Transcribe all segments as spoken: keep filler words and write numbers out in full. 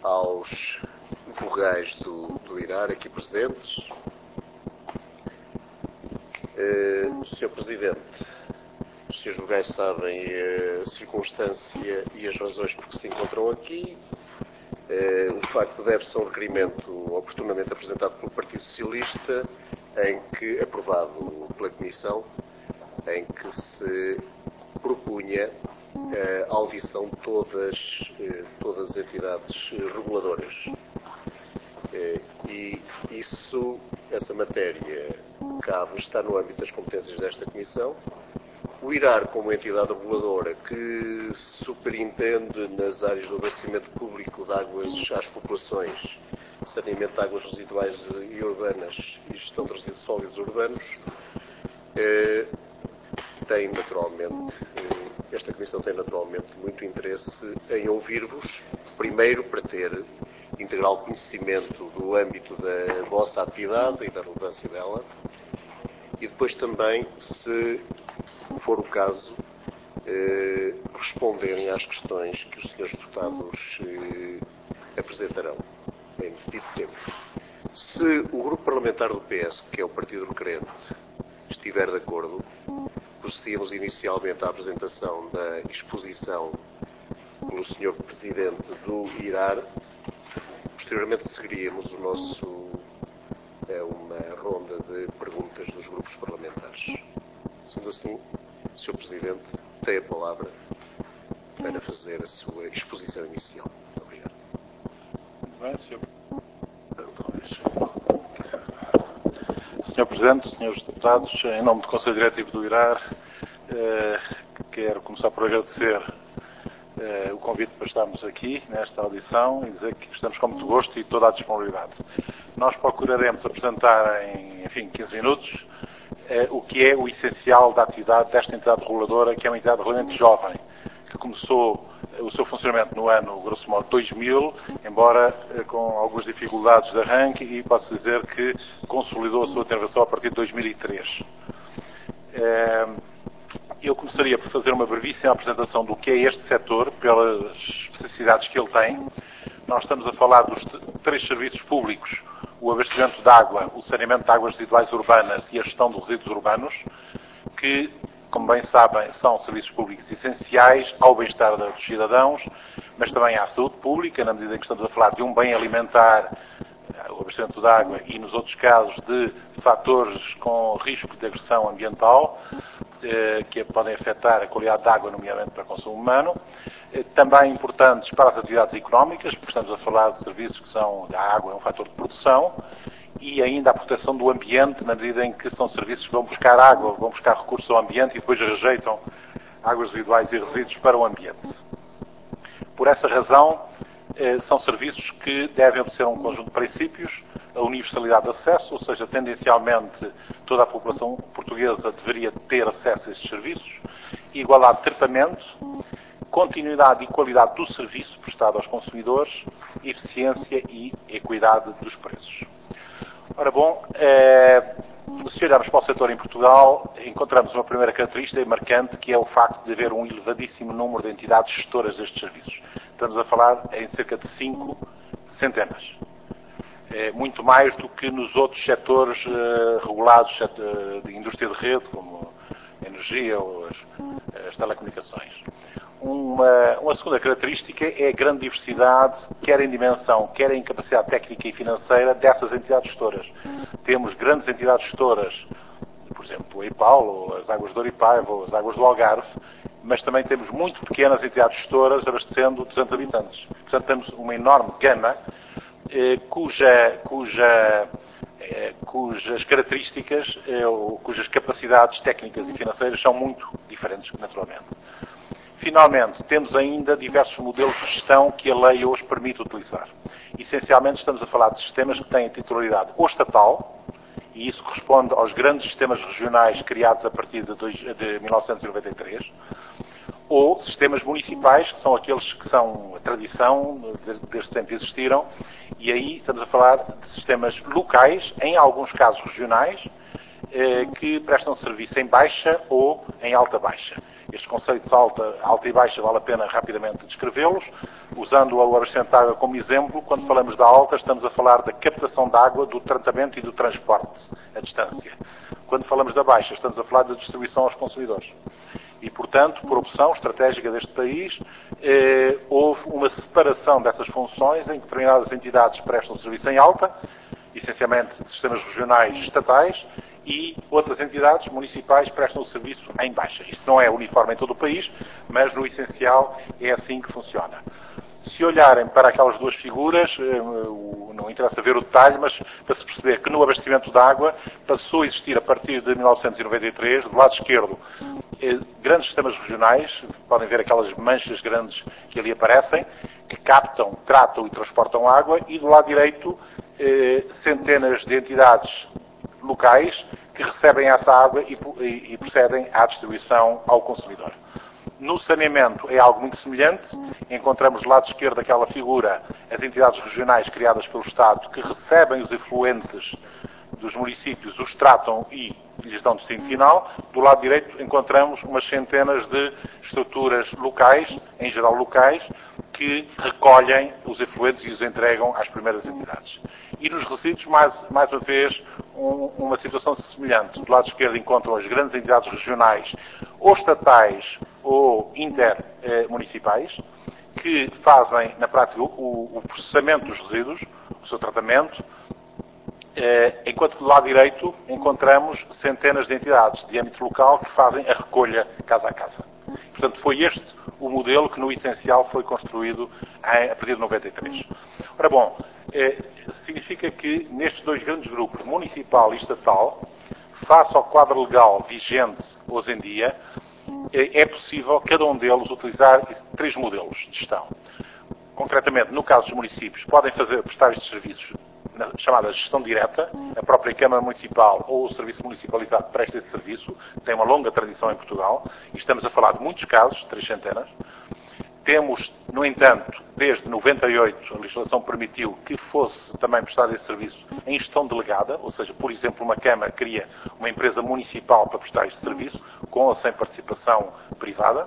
aos vogais do, do IRAR aqui presentes. Uh, senhor Presidente, os senhores vogais sabem a circunstância e as razões por que se encontram aqui. Uh, o facto deve-se a um requerimento oportunamente apresentado pelo Partido Socialista, em que, aprovado pela Comissão, em que se propunha a audição de todas, todas as entidades reguladoras. E isso, essa matéria cabe, está no âmbito das competências desta Comissão. O IRAR, como entidade reguladora que superintende nas áreas do abastecimento público de águas às populações, saneamento de águas residuais e urbanas e gestão de resíduos sólidos urbanos, tem naturalmente, esta Comissão tem naturalmente muito interesse em ouvir-vos, primeiro para ter integral conhecimento do âmbito da vossa atividade e da relevância dela, e depois também, se for o caso, eh, responderem às questões que os senhores deputados eh, apresentarão em devido tempo. Se o grupo parlamentar do P S, que é o partido requerente, estiver de acordo, procedíamos inicialmente à apresentação da exposição pelo senhor Presidente do IRAR. Posteriormente seguiríamos o nosso, é, uma ronda de perguntas dos grupos parlamentares. Sendo assim, senhor Presidente, tem a palavra para fazer a sua exposição inicial. Muito obrigado. Muito bem, senhor Senhor Presidente, senhores deputados, em nome do Conselho Diretivo do IRAR, eh, quero começar por agradecer eh, o convite para estarmos aqui nesta audição e dizer que estamos com muito gosto e toda a disponibilidade. Nós procuraremos apresentar em, enfim, quinze minutos eh, o que é o essencial da atividade desta entidade reguladora, que é uma entidade relativamente jovem, que começou o seu funcionamento no ano, grosso modo, dois mil, embora eh, com algumas dificuldades de arranque, e posso dizer que consolidou a sua intervenção a partir de dois mil e três. Eh, eu começaria por fazer uma brevíssima apresentação do que é este setor, pelas especificidades que ele tem. Nós estamos a falar dos três serviços públicos: o abastecimento de água, o saneamento de águas residuais urbanas e a gestão dos resíduos urbanos, que, como bem sabem, são serviços públicos essenciais ao bem-estar dos cidadãos, mas também à saúde pública, na medida em que estamos a falar de um bem alimentar, o abastecimento de água, e nos outros casos de fatores com risco de agressão ambiental, eh, que podem afetar a qualidade da água, nomeadamente para consumo humano. Eh, também importantes para as atividades económicas, porque estamos a falar de serviços que são, a água é um fator de produção, e ainda a proteção do ambiente, na medida em que são serviços que vão buscar água, vão buscar recursos ao ambiente e depois rejeitam águas residuais e resíduos para o ambiente. Por essa razão, eh, são serviços que devem obedecer a um conjunto de princípios: a universalidade de acesso, ou seja, tendencialmente toda a população portuguesa deveria ter acesso a estes serviços, igualdade de tratamento, continuidade e qualidade do serviço prestado aos consumidores, eficiência e equidade dos preços. Ora bom, eh, se olharmos para o setor em Portugal, encontramos uma primeira característica marcante, que é o facto de haver um elevadíssimo número de entidades gestoras destes serviços. Estamos a falar em cerca de cinco centenas. É muito mais do que nos outros setores eh, regulados de indústria de rede, como a energia ou as, as telecomunicações. Uma, uma segunda característica é a grande diversidade, quer em dimensão, quer em capacidade técnica e financeira, dessas entidades gestoras. Temos grandes entidades gestoras, por exemplo, o EIPAL, ou as Águas do Oripaiva, ou as Águas do Algarve, mas também temos muito pequenas entidades gestoras abastecendo duzentos habitantes. Portanto, temos uma enorme gama, eh, cuja, cuja, eh, cujas características, eh, ou cujas capacidades técnicas e financeiras são muito diferentes, naturalmente. Finalmente, temos ainda diversos modelos de gestão que a lei hoje permite utilizar. Essencialmente, estamos a falar de sistemas que têm titularidade ou estatal, e isso corresponde aos grandes sistemas regionais criados a partir de, dois, de mil novecentos e noventa e três, ou sistemas municipais, que são aqueles que são a tradição, desde sempre existiram, e aí estamos a falar de sistemas locais, em alguns casos regionais, eh, que prestam serviço em baixa ou em alta baixa. Estes conceitos alta, alta e baixa vale a pena rapidamente descrevê-los, usando o abastecimento de água como exemplo. Quando falamos da alta, estamos a falar da captação de água, do tratamento e do transporte à distância. Quando falamos da baixa, estamos a falar da distribuição aos consumidores. E, portanto, por opção estratégica deste país, eh, houve uma separação dessas funções em que determinadas entidades prestam serviço em alta, essencialmente sistemas regionais estatais, e outras entidades municipais prestam o serviço em baixa. Isto não é uniforme em todo o país, mas no essencial é assim que funciona. Se olharem para aquelas duas figuras, não interessa ver o detalhe, mas para se perceber que no abastecimento de água passou a existir a partir de mil novecentos e noventa e três, do lado esquerdo, grandes sistemas regionais, podem ver aquelas manchas grandes que ali aparecem, que captam, tratam e transportam água, e do lado direito, centenas de entidades locais que recebem essa água e, e, e procedem à distribuição ao consumidor. No saneamento é algo muito semelhante. Encontramos do lado esquerdo daquela figura as entidades regionais criadas pelo Estado que recebem os efluentes dos municípios, os tratam e lhes dão destino final. Do lado direito encontramos umas centenas de estruturas locais, em geral locais, que recolhem os efluentes e os entregam às primeiras entidades. E nos resíduos, mais, mais uma vez, um, uma situação semelhante. Do lado esquerdo encontram as grandes entidades regionais, ou estatais ou intermunicipais, que fazem, na prática, o, o processamento dos resíduos, o seu tratamento, enquanto que do lado direito encontramos centenas de entidades de âmbito local que fazem a recolha casa a casa. Portanto, foi este o modelo que, no essencial, foi construído a partir de noventa e três. Ora bom, significa que nestes dois grandes grupos, municipal e estatal, face ao quadro legal vigente hoje em dia, é possível cada um deles utilizar três modelos de gestão. Concretamente, no caso dos municípios, podem fazer, prestar estes serviços na chamada gestão direta. A própria Câmara Municipal ou o Serviço Municipalizado presta esse serviço. Tem uma longa tradição em Portugal. E estamos a falar de muitos casos, três centenas. Temos, no entanto, desde noventa e oito, a legislação permitiu que fosse também prestado esse serviço em gestão delegada, ou seja, por exemplo, uma Câmara cria uma empresa municipal para prestar este serviço, com ou sem participação privada.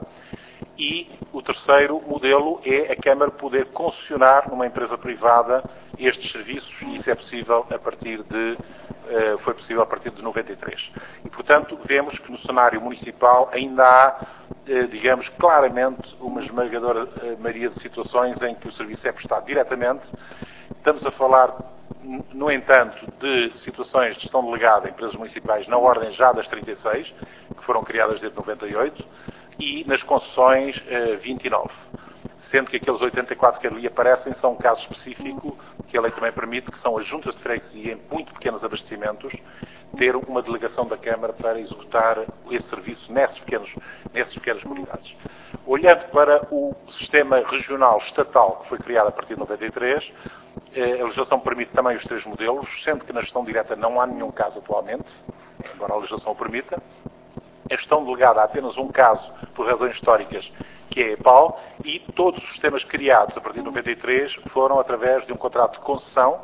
E o terceiro modelo é a Câmara poder concessionar numa empresa privada estes serviços, e isso é possível a partir de, foi possível a partir de noventa e três. E, portanto, vemos que no cenário municipal ainda há, digamos, claramente uma esmagadora maioria de situações em que o serviço é prestado diretamente. Estamos a falar, no entanto, de situações de gestão delegada em empresas municipais na ordem já das trinta e seis, que foram criadas desde noventa e oito, e nas concessões vinte e nove. Sendo que aqueles oitenta e quatro que ali aparecem são um caso específico que a lei também permite, que são as juntas de freguesia em muito pequenos abastecimentos, ter uma delegação da Câmara para executar esse serviço nesses pequenos, nessas pequenas comunidades. Olhando para o sistema regional estatal que foi criado a partir de noventa e três, a legislação permite também os três modelos, sendo que na gestão direta não há nenhum caso atualmente, embora a legislação o permita. A gestão delegada há apenas um caso, por razões históricas, que é a EPAL, e todos os sistemas criados a partir de noventa e três foram através de um contrato de concessão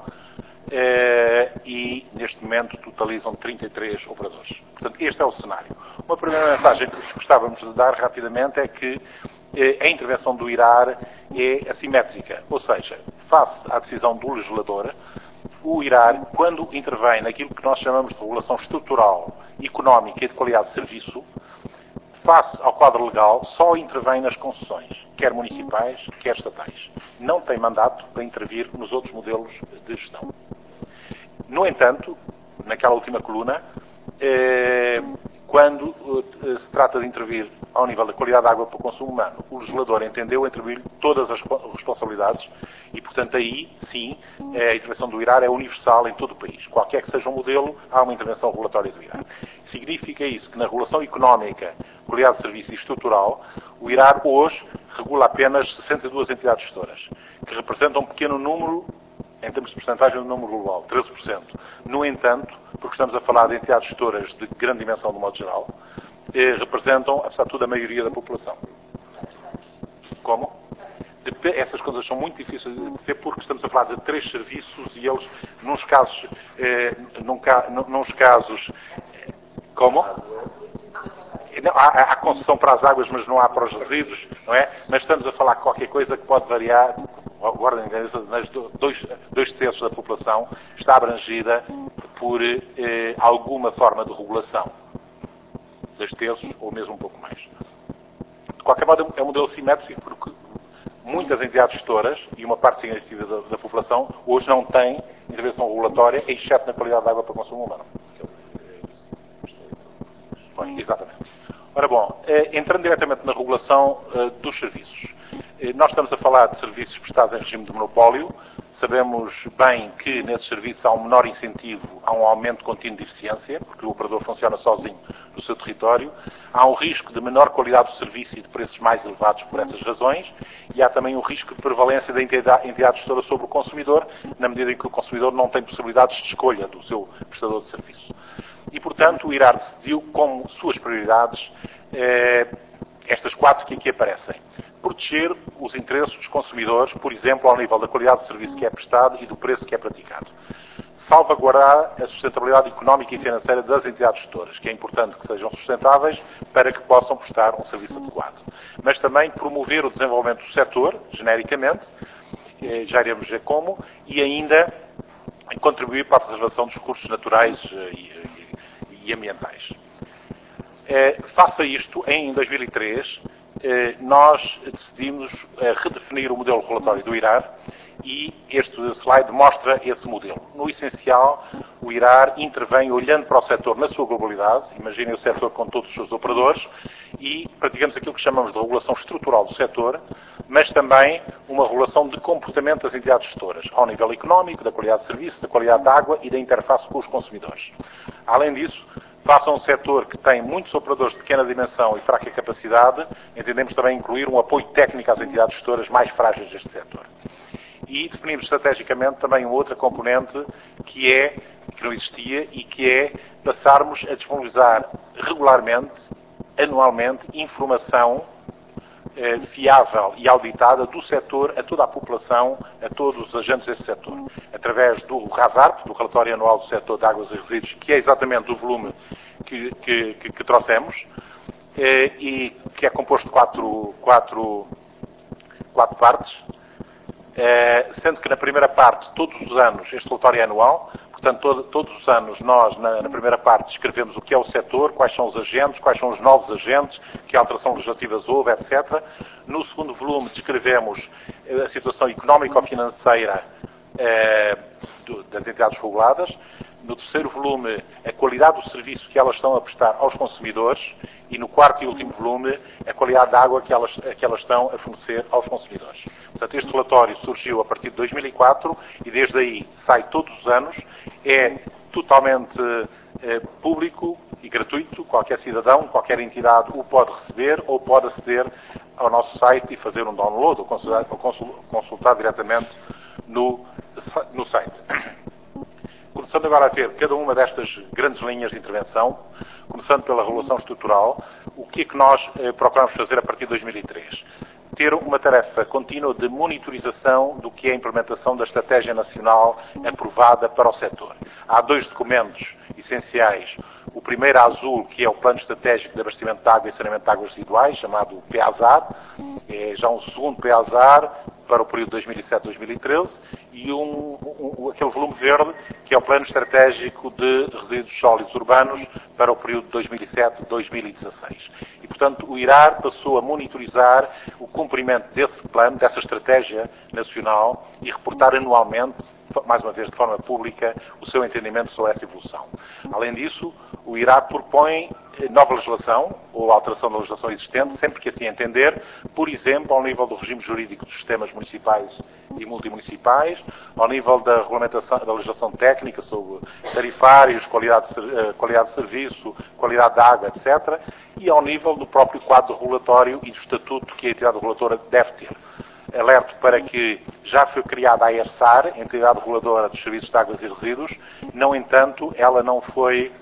eh, e, neste momento, totalizam trinta e três operadores. Portanto, este é o cenário. Uma primeira mensagem que gostávamos de dar rapidamente é que eh, a intervenção do IRAR é assimétrica, ou seja, face à decisão do legislador, o IRAR, quando intervém naquilo que nós chamamos de regulação estrutural, económica e de qualidade de serviço, face ao quadro legal, só intervém nas concessões, quer municipais, quer estatais. Não tem mandato para intervir nos outros modelos de gestão. No entanto, naquela última coluna, eh, quando eh, se trata de intervir ao nível da qualidade de água para o consumo humano, o legislador entendeu atribuir todas as responsabilidades e, portanto, aí, sim, a intervenção do IRAR é universal em todo o país. Qualquer que seja o modelo, há uma intervenção regulatória do IRAR. Significa isso que na regulação económica, qualidade de serviço e estrutural, o IRAR hoje regula apenas sessenta e duas entidades gestoras, que representam um pequeno número, em termos de porcentagem, do número global, treze por cento. No entanto, porque estamos a falar de entidades gestoras de grande dimensão, de modo geral, eh, representam, apesar de tudo, a maioria da população. Como? Essas coisas são muito difíceis de dizer porque estamos a falar de três serviços e eles, nos casos, eh, num, nos casos Como? Não, há, há concessão para as águas, mas não há para os resíduos, não é? Mas estamos a falar de qualquer coisa que pode variar, agora, nas dois, dois terços da população está abrangida por eh, alguma forma de regulação. Dois terços ou mesmo um pouco mais. De qualquer modo, é um modelo simétrico porque muitas entidades gestoras e uma parte significativa da, da população hoje não têm intervenção regulatória, exceto na qualidade de água para consumo humano. Bem, exatamente. Ora bom, eh, entrando diretamente na regulação eh, dos serviços. Eh, nós estamos a falar de serviços prestados em regime de monopólio. Sabemos bem que nesses serviços há um menor incentivo, há um aumento contínuo de eficiência, porque o operador funciona sozinho no seu território. Há um risco de menor qualidade do serviço e de preços mais elevados por essas razões. E há também um risco de prevalência da entidade, entidade gestora sobre o consumidor, na medida em que o consumidor não tem possibilidades de escolha do seu prestador de serviço. E, portanto, o IRAR decidiu como suas prioridades eh, estas quatro que aqui aparecem. Proteger os interesses dos consumidores, por exemplo, ao nível da qualidade do serviço que é prestado e do preço que é praticado. Salvaguardar a sustentabilidade económica e financeira das entidades gestoras, que é importante que sejam sustentáveis para que possam prestar um serviço adequado. Mas também promover o desenvolvimento do setor, genericamente, eh, já iremos ver como, e ainda contribuir para a preservação dos recursos naturais eh, e, e ambientais. Eh, faça isto, em dois mil e três, eh, nós decidimos eh, redefinir o modelo regulatório do IRAR e este slide mostra esse modelo. No essencial, o IRAR intervém olhando para o setor na sua globalidade, imaginem o setor com todos os seus operadores, e praticamos aquilo que chamamos de regulação estrutural do setor, mas também uma regulação de comportamento das entidades gestoras, ao nível económico, da qualidade de serviço, da qualidade da água e da interface com os consumidores. Além disso, face a um setor que tem muitos operadores de pequena dimensão e fraca capacidade, entendemos também incluir um apoio técnico às entidades gestoras mais frágeis deste setor. E definimos estrategicamente também uma outra componente que é, que não existia, e que é passarmos a disponibilizar regularmente, anualmente, informação eh, fiável e auditada do setor a toda a população, a todos os agentes desse setor, através do RASARP, do Relatório Anual do Setor de Águas e Resíduos, que é exatamente o volume que, que, que, que trouxemos, eh, e que é composto de quatro, quatro, quatro partes, eh, sendo que na primeira parte, todos os anos, este relatório é anual. Portanto, todo, todos os anos nós, na, na primeira parte, descrevemos o que é o setor, quais são os agentes, quais são os novos agentes, que alterações legislativas houve, etcétera. No segundo volume, descrevemos a situação económico-financeira eh, do, das entidades reguladas. No terceiro volume, a qualidade do serviço que elas estão a prestar aos consumidores. E no quarto e último volume, a qualidade da água que elas, que elas estão a fornecer aos consumidores. Portanto, este relatório surgiu a partir de dois mil e quatro e desde aí sai todos os anos. É totalmente eh, público e gratuito. Qualquer cidadão, qualquer entidade o pode receber ou pode aceder ao nosso site e fazer um download ou consultar, ou consultar diretamente no, no site. Começando agora a ver cada uma destas grandes linhas de intervenção, começando pela regulação estrutural, o que é que nós eh, procuramos fazer a partir de dois mil e três? Ter uma tarefa contínua de monitorização do que é a implementação da Estratégia Nacional aprovada para o setor. Há dois documentos essenciais. O primeiro azul, que é o Plano Estratégico de Abastecimento de Água e Saneamento de Águas Residuais, chamado P A S A R, é já um segundo P A S A R para o período de dois mil e sete a dois mil e treze, e um, um, aquele volume verde, que é o Plano Estratégico de Resíduos Sólidos Urbanos para o período de dois mil e sete a dois mil e dezasseis. E, portanto, o IRAR passou a monitorizar o cumprimento desse plano, dessa estratégia nacional, e reportar anualmente, mais uma vez de forma pública, o seu entendimento sobre essa evolução. Além disso, o IRAR propõe nova legislação ou alteração da legislação existente, sempre que assim entender, por exemplo, ao nível do regime jurídico dos sistemas municipais e multimunicipais, ao nível da regulamentação, da legislação técnica sobre tarifários, qualidade de, qualidade de serviço, qualidade de água, etcétera, e ao nível do próprio quadro regulatório e do estatuto que a entidade reguladora deve ter. Alerto para que já foi criada a ERSAR, Entidade Reguladora dos Serviços de Águas e Resíduos, no entanto, ela não foi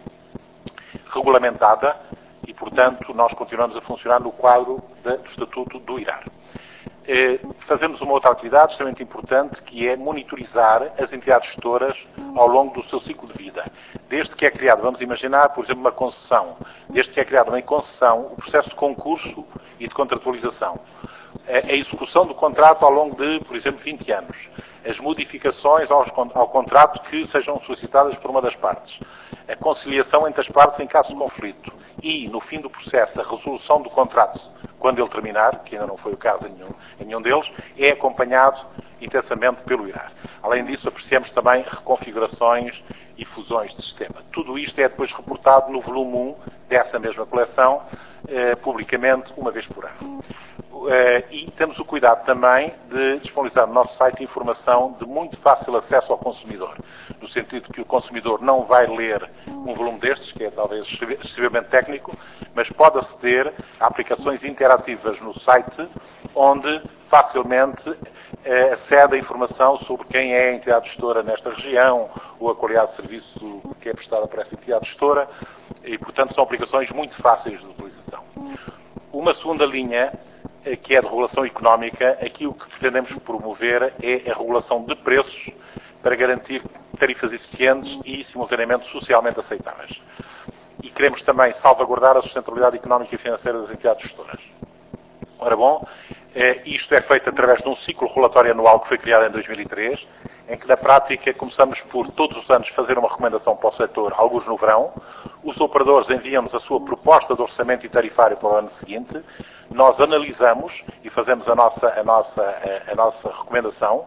regulamentada e, portanto, nós continuamos a funcionar no quadro de, do Estatuto do IRAR. eh, fazemos uma outra atividade extremamente importante, que é monitorizar as entidades gestoras ao longo do seu ciclo de vida. Desde que é criado, vamos imaginar, por exemplo, uma concessão. Desde que é criada uma concessão, o processo de concurso e de contratualização. A execução do contrato ao longo de, por exemplo, vinte anos. As modificações aos, ao contrato que sejam solicitadas por uma das partes. A conciliação entre as partes em caso de conflito. E, no fim do processo, a resolução do contrato, quando ele terminar, que ainda não foi o caso em nenhum, em nenhum deles, é acompanhado intensamente pelo I R A R. Além disso, apreciamos também reconfigurações e fusões de sistema. Tudo isto é depois reportado no volume um dessa mesma coleção, eh, publicamente, uma vez por ano. Uh, e temos o cuidado também de disponibilizar no nosso site informação de muito fácil acesso ao consumidor, no sentido que o consumidor não vai ler um volume destes, que é talvez excessivamente técnico, mas pode aceder a aplicações interativas no site, onde facilmente uh, acede a informação sobre quem é a entidade gestora nesta região, ou a qualidade de serviço que é prestada por essa entidade gestora, e, portanto, são aplicações muito fáceis de utilização. Uma segunda linha, que é de regulação económica, aqui o que pretendemos promover é a regulação de preços para garantir tarifas eficientes e, simultaneamente, socialmente aceitáveis. E queremos também salvaguardar a sustentabilidade económica e financeira das entidades gestoras. Ora bom, isto é feito através de um ciclo regulatório anual que foi criado em dois mil e três, em que, na prática, começamos por, todos os anos, fazer uma recomendação para o setor, alguns no verão. Os operadores enviam-nos a sua proposta de orçamento e tarifário para o ano seguinte. Nós analisamos e fazemos a nossa, a nossa, a, a nossa recomendação.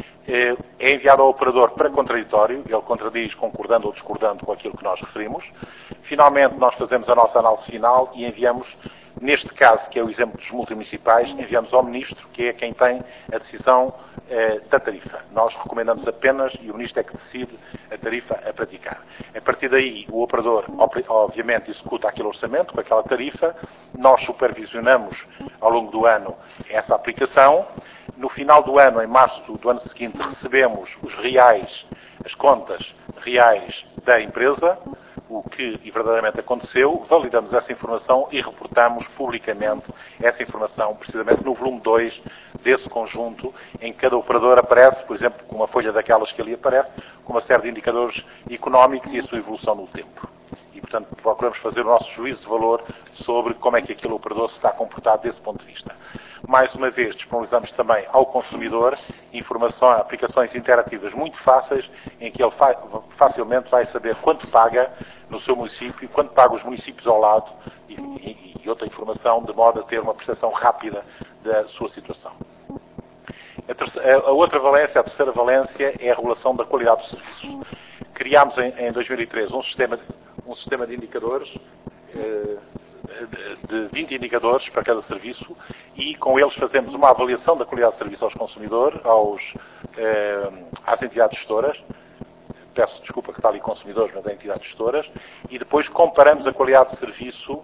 É enviado ao operador para contraditório, ele contradiz concordando ou discordando com aquilo que nós referimos. Finalmente, nós fazemos a nossa análise final e enviamos, neste caso, que é o exemplo dos multimunicipais, enviamos ao Ministro, que é quem tem a decisão eh, da tarifa. Nós recomendamos apenas, e o Ministro é que decide a tarifa a praticar. A partir daí, o operador, obviamente, executa aquele orçamento com aquela tarifa. Nós supervisionamos, ao longo do ano, essa aplicação. No final do ano, em março do ano seguinte, recebemos os reais, as contas reais da empresa, o que verdadeiramente aconteceu, validamos essa informação e reportamos publicamente essa informação, precisamente no volume dois desse conjunto, em que cada operador aparece, por exemplo, com uma folha daquelas que ali aparece, com uma série de indicadores económicos e a sua evolução no tempo. E, portanto, procuramos fazer o nosso juízo de valor sobre como é que aquele operador se está comportado desse ponto de vista. Mais uma vez, disponibilizamos também ao consumidor informação, aplicações interativas muito fáceis, em que ele fa facilmente vai saber quanto paga no seu município, quanto paga os municípios ao lado e, e, e outra informação, de modo a ter uma percepção rápida da sua situação. A, terceira, a outra valência, a terceira valência, é a regulação da qualidade dos serviços. Criámos em, em dois mil e três um sistema, um sistema de indicadores, eh, de vinte indicadores para cada serviço, e com eles fazemos uma avaliação da qualidade de serviço aos consumidores, aos, eh, às entidades gestoras. Peço desculpa que está ali consumidores, mas é entidades gestoras, e depois comparamos a qualidade de serviço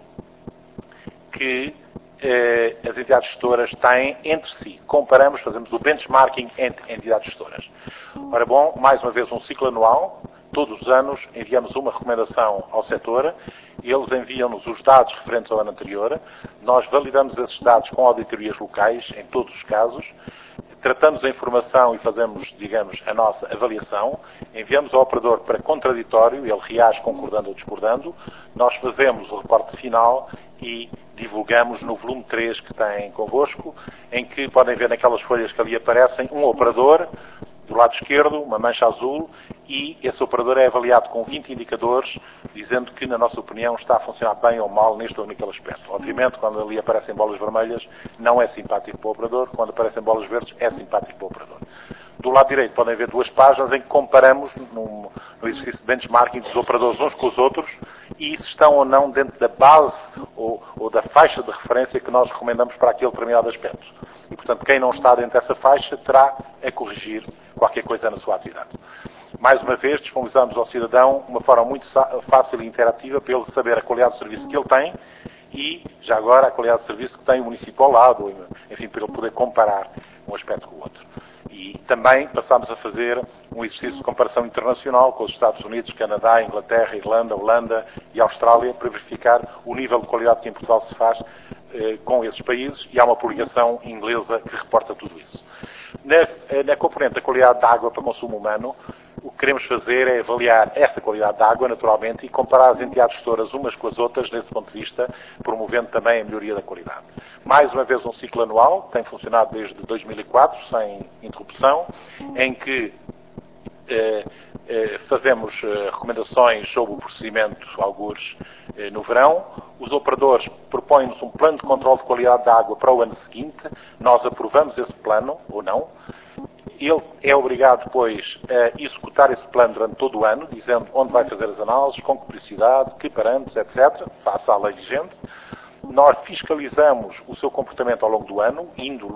que eh, as entidades gestoras têm entre si. Comparamos, fazemos o benchmarking entre entidades gestoras. Ora bom, mais uma vez um ciclo anual. Todos os anos enviamos uma recomendação ao setor, eles enviam-nos os dados referentes ao ano anterior, nós validamos esses dados com auditorias locais, em todos os casos, tratamos a informação e fazemos, digamos, a nossa avaliação, enviamos ao operador para contraditório, ele reage concordando ou discordando, nós fazemos o reporte final e divulgamos no volume três que tem convosco, em que podem ver naquelas folhas que ali aparecem um operador, do lado esquerdo, uma mancha azul, e esse operador é avaliado com vinte indicadores, dizendo que, na nossa opinião, está a funcionar bem ou mal neste ou naquele aspecto. Obviamente, quando ali aparecem bolas vermelhas, não é simpático para o operador, quando aparecem bolas verdes, é simpático para o operador. Do lado direito podem ver duas páginas em que comparamos, num, no exercício de benchmarking dos operadores uns com os outros, e se estão ou não dentro da base ou, ou da faixa de referência que nós recomendamos para aquele determinado aspecto. E, portanto, quem não está dentro dessa faixa terá a corrigir qualquer coisa na sua atividade. Mais uma vez, disponibilizamos ao cidadão uma forma muito fácil e interativa para ele saber a qualidade do serviço que ele tem e, já agora, a qualidade de serviço que tem o município ao lado, enfim, para ele poder comparar um aspecto com o outro. E também passámos a fazer um exercício de comparação internacional com os Estados Unidos, Canadá, Inglaterra, Irlanda, Holanda e Austrália, para verificar o nível de qualidade que em Portugal se faz eh, com esses países e há uma publicação inglesa que reporta tudo isso. Na, na componente da qualidade da água para consumo humano, o que queremos fazer é avaliar essa qualidade da água, naturalmente, e comparar as entidades gestoras umas com as outras, nesse ponto de vista, promovendo também a melhoria da qualidade. Mais uma vez, um ciclo anual, tem funcionado desde dois mil e quatro, sem interrupção, em que eh, eh, fazemos eh, recomendações sobre o procedimento, algures, eh, no verão. Os operadores propõem-nos um plano de controle de qualidade da água para o ano seguinte. Nós aprovamos esse plano, ou não. Ele é obrigado, depois, a executar esse plano durante todo o ano, dizendo onde vai fazer as análises, com que periodicidade, que parâmetros, etcétera, face à lei vigente. Nós fiscalizamos o seu comportamento ao longo do ano, indo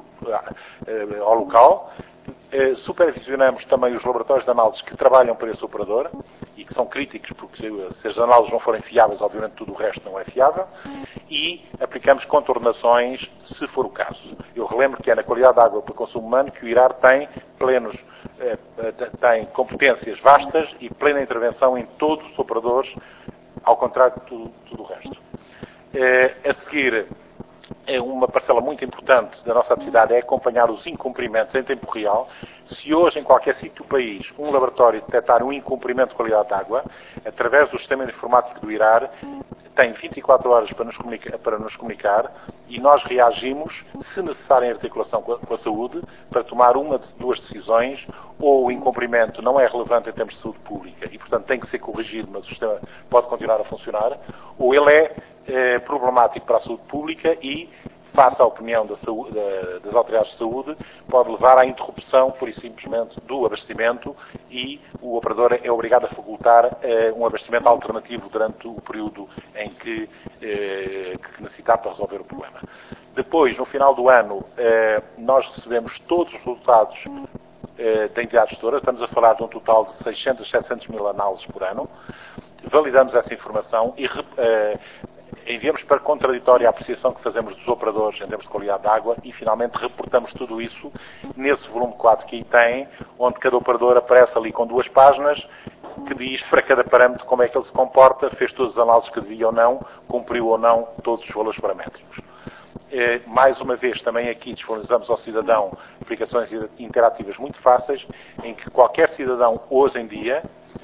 ao local. Supervisionamos também os laboratórios de análises que trabalham para esse operador e que são críticos, porque se as análises não forem fiáveis, obviamente tudo o resto não é fiável. E aplicamos contornações, se for o caso. Eu relembro que é na qualidade da água para consumo humano que o I R A R tem plenos, eh, tem competências vastas e plena intervenção em todos os operadores, ao contrário de tudo, tudo o resto. Eh, a seguir, é uma parcela muito importante da nossa atividade é acompanhar os incumprimentos em tempo real. Se hoje, em qualquer sítio do país, um laboratório detectar um incumprimento de qualidade de água, através do sistema informático do I R A R, tem vinte e quatro horas para nos comunicar, para nos comunicar e nós reagimos, se necessário, em articulação com a, com a saúde, para tomar uma de duas decisões. Ou o incumprimento não é relevante em termos de saúde pública e, portanto, tem que ser corrigido, mas o sistema pode continuar a funcionar, ou ele é eh, problemático para a saúde pública e, face à opinião da saúde, da, das autoridades de saúde, pode levar à interrupção, pura e simplesmente, do abastecimento e o operador é obrigado a facultar eh, um abastecimento alternativo durante o período em que, eh, que necessitar para resolver o problema. Depois, no final do ano, eh, nós recebemos todos os resultados eh, da entidade gestora. Estamos a falar de um total de seiscentos, setecentos mil análises por ano. Validamos essa informação e eh, enviamos para contraditória a apreciação que fazemos dos operadores em termos de qualidade de água e, finalmente, reportamos tudo isso nesse volume quatro que aí tem, onde cada operador aparece ali com duas páginas que diz para cada parâmetro como é que ele se comporta, fez todas as análises que devia ou não, cumpriu ou não todos os valores paramétricos. Eh, mais uma vez, também aqui disponibilizamos ao cidadão aplicações interativas muito fáceis, em que qualquer cidadão, hoje em dia,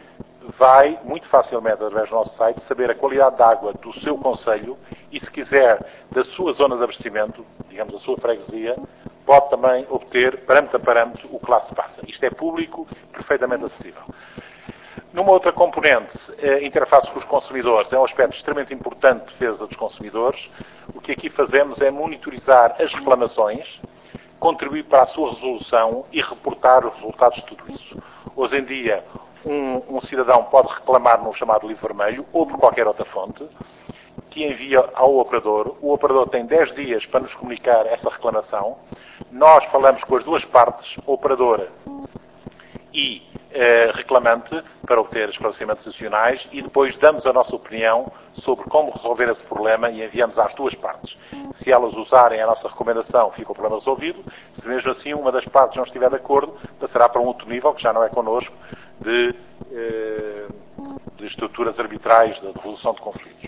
vai, muito facilmente, através do nosso site, saber a qualidade da água do seu concelho e, se quiser, da sua zona de abastecimento, digamos, da sua freguesia, pode também obter, parâmetro a parâmetro, o que lá se passa. Isto é público, perfeitamente acessível. Numa outra componente, a interface com os consumidores é um aspecto extremamente importante de defesa dos consumidores. O que aqui fazemos é monitorizar as reclamações, contribuir para a sua resolução e reportar os resultados de tudo isso. Hoje em dia, um, um cidadão pode reclamar no chamado livro vermelho ou por qualquer outra fonte, que envia ao operador. O operador tem dez dias para nos comunicar essa reclamação. Nós falamos com as duas partes, operadora e eh, reclamante, para obter esclarecimentos adicionais e depois damos a nossa opinião sobre como resolver esse problema e enviamos às duas partes. Se elas usarem a nossa recomendação, fica o problema resolvido. Se mesmo assim uma das partes não estiver de acordo, passará para um outro nível, que já não é connosco, de, eh, de estruturas arbitrais de resolução de conflitos.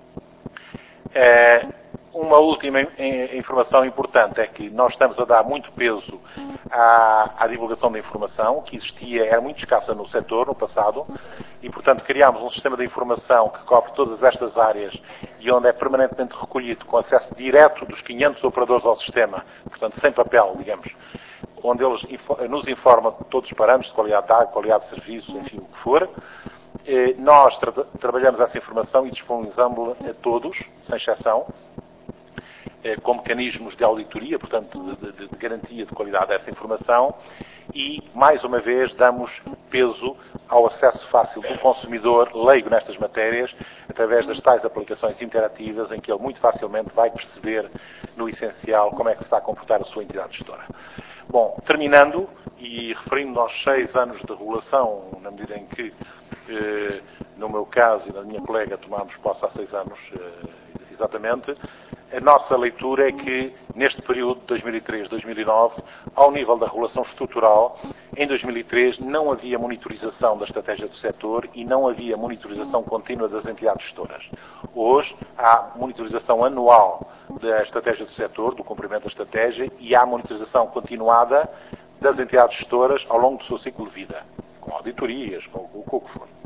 Eh, Uma última informação importante é que nós estamos a dar muito peso à, à divulgação da informação, que existia, era muito escassa no setor, no passado, e, portanto, criámos um sistema de informação que cobre todas estas áreas e onde é permanentemente recolhido, com acesso direto dos quinhentos operadores ao sistema, portanto, sem papel, digamos, onde eles nos informam todos os parâmetros de qualidade de água, qualidade de serviços, enfim, o que for. Nós tra trabalhamos essa informação e disponibilizamos-la a todos, sem exceção, com mecanismos de auditoria, portanto, de, de, de garantia de qualidade dessa informação e, mais uma vez, damos peso ao acesso fácil do consumidor leigo nestas matérias, através das tais aplicações interativas, em que ele muito facilmente vai perceber, no essencial, como é que se está a comportar a sua entidade gestora. Bom, terminando, e referindo aos seis anos de regulação, na medida em que, eh, no meu caso e na minha colega, tomámos posse há seis anos, eh, exatamente, a nossa leitura é que, neste período de dois mil e três a dois mil e nove, ao nível da regulação estrutural, em dois mil e três não havia monitorização da estratégia do setor e não havia monitorização contínua das entidades gestoras. Hoje, há monitorização anual da estratégia do setor, do cumprimento da estratégia, e há monitorização continuada das entidades gestoras ao longo do seu ciclo de vida, com auditorias, com o que for.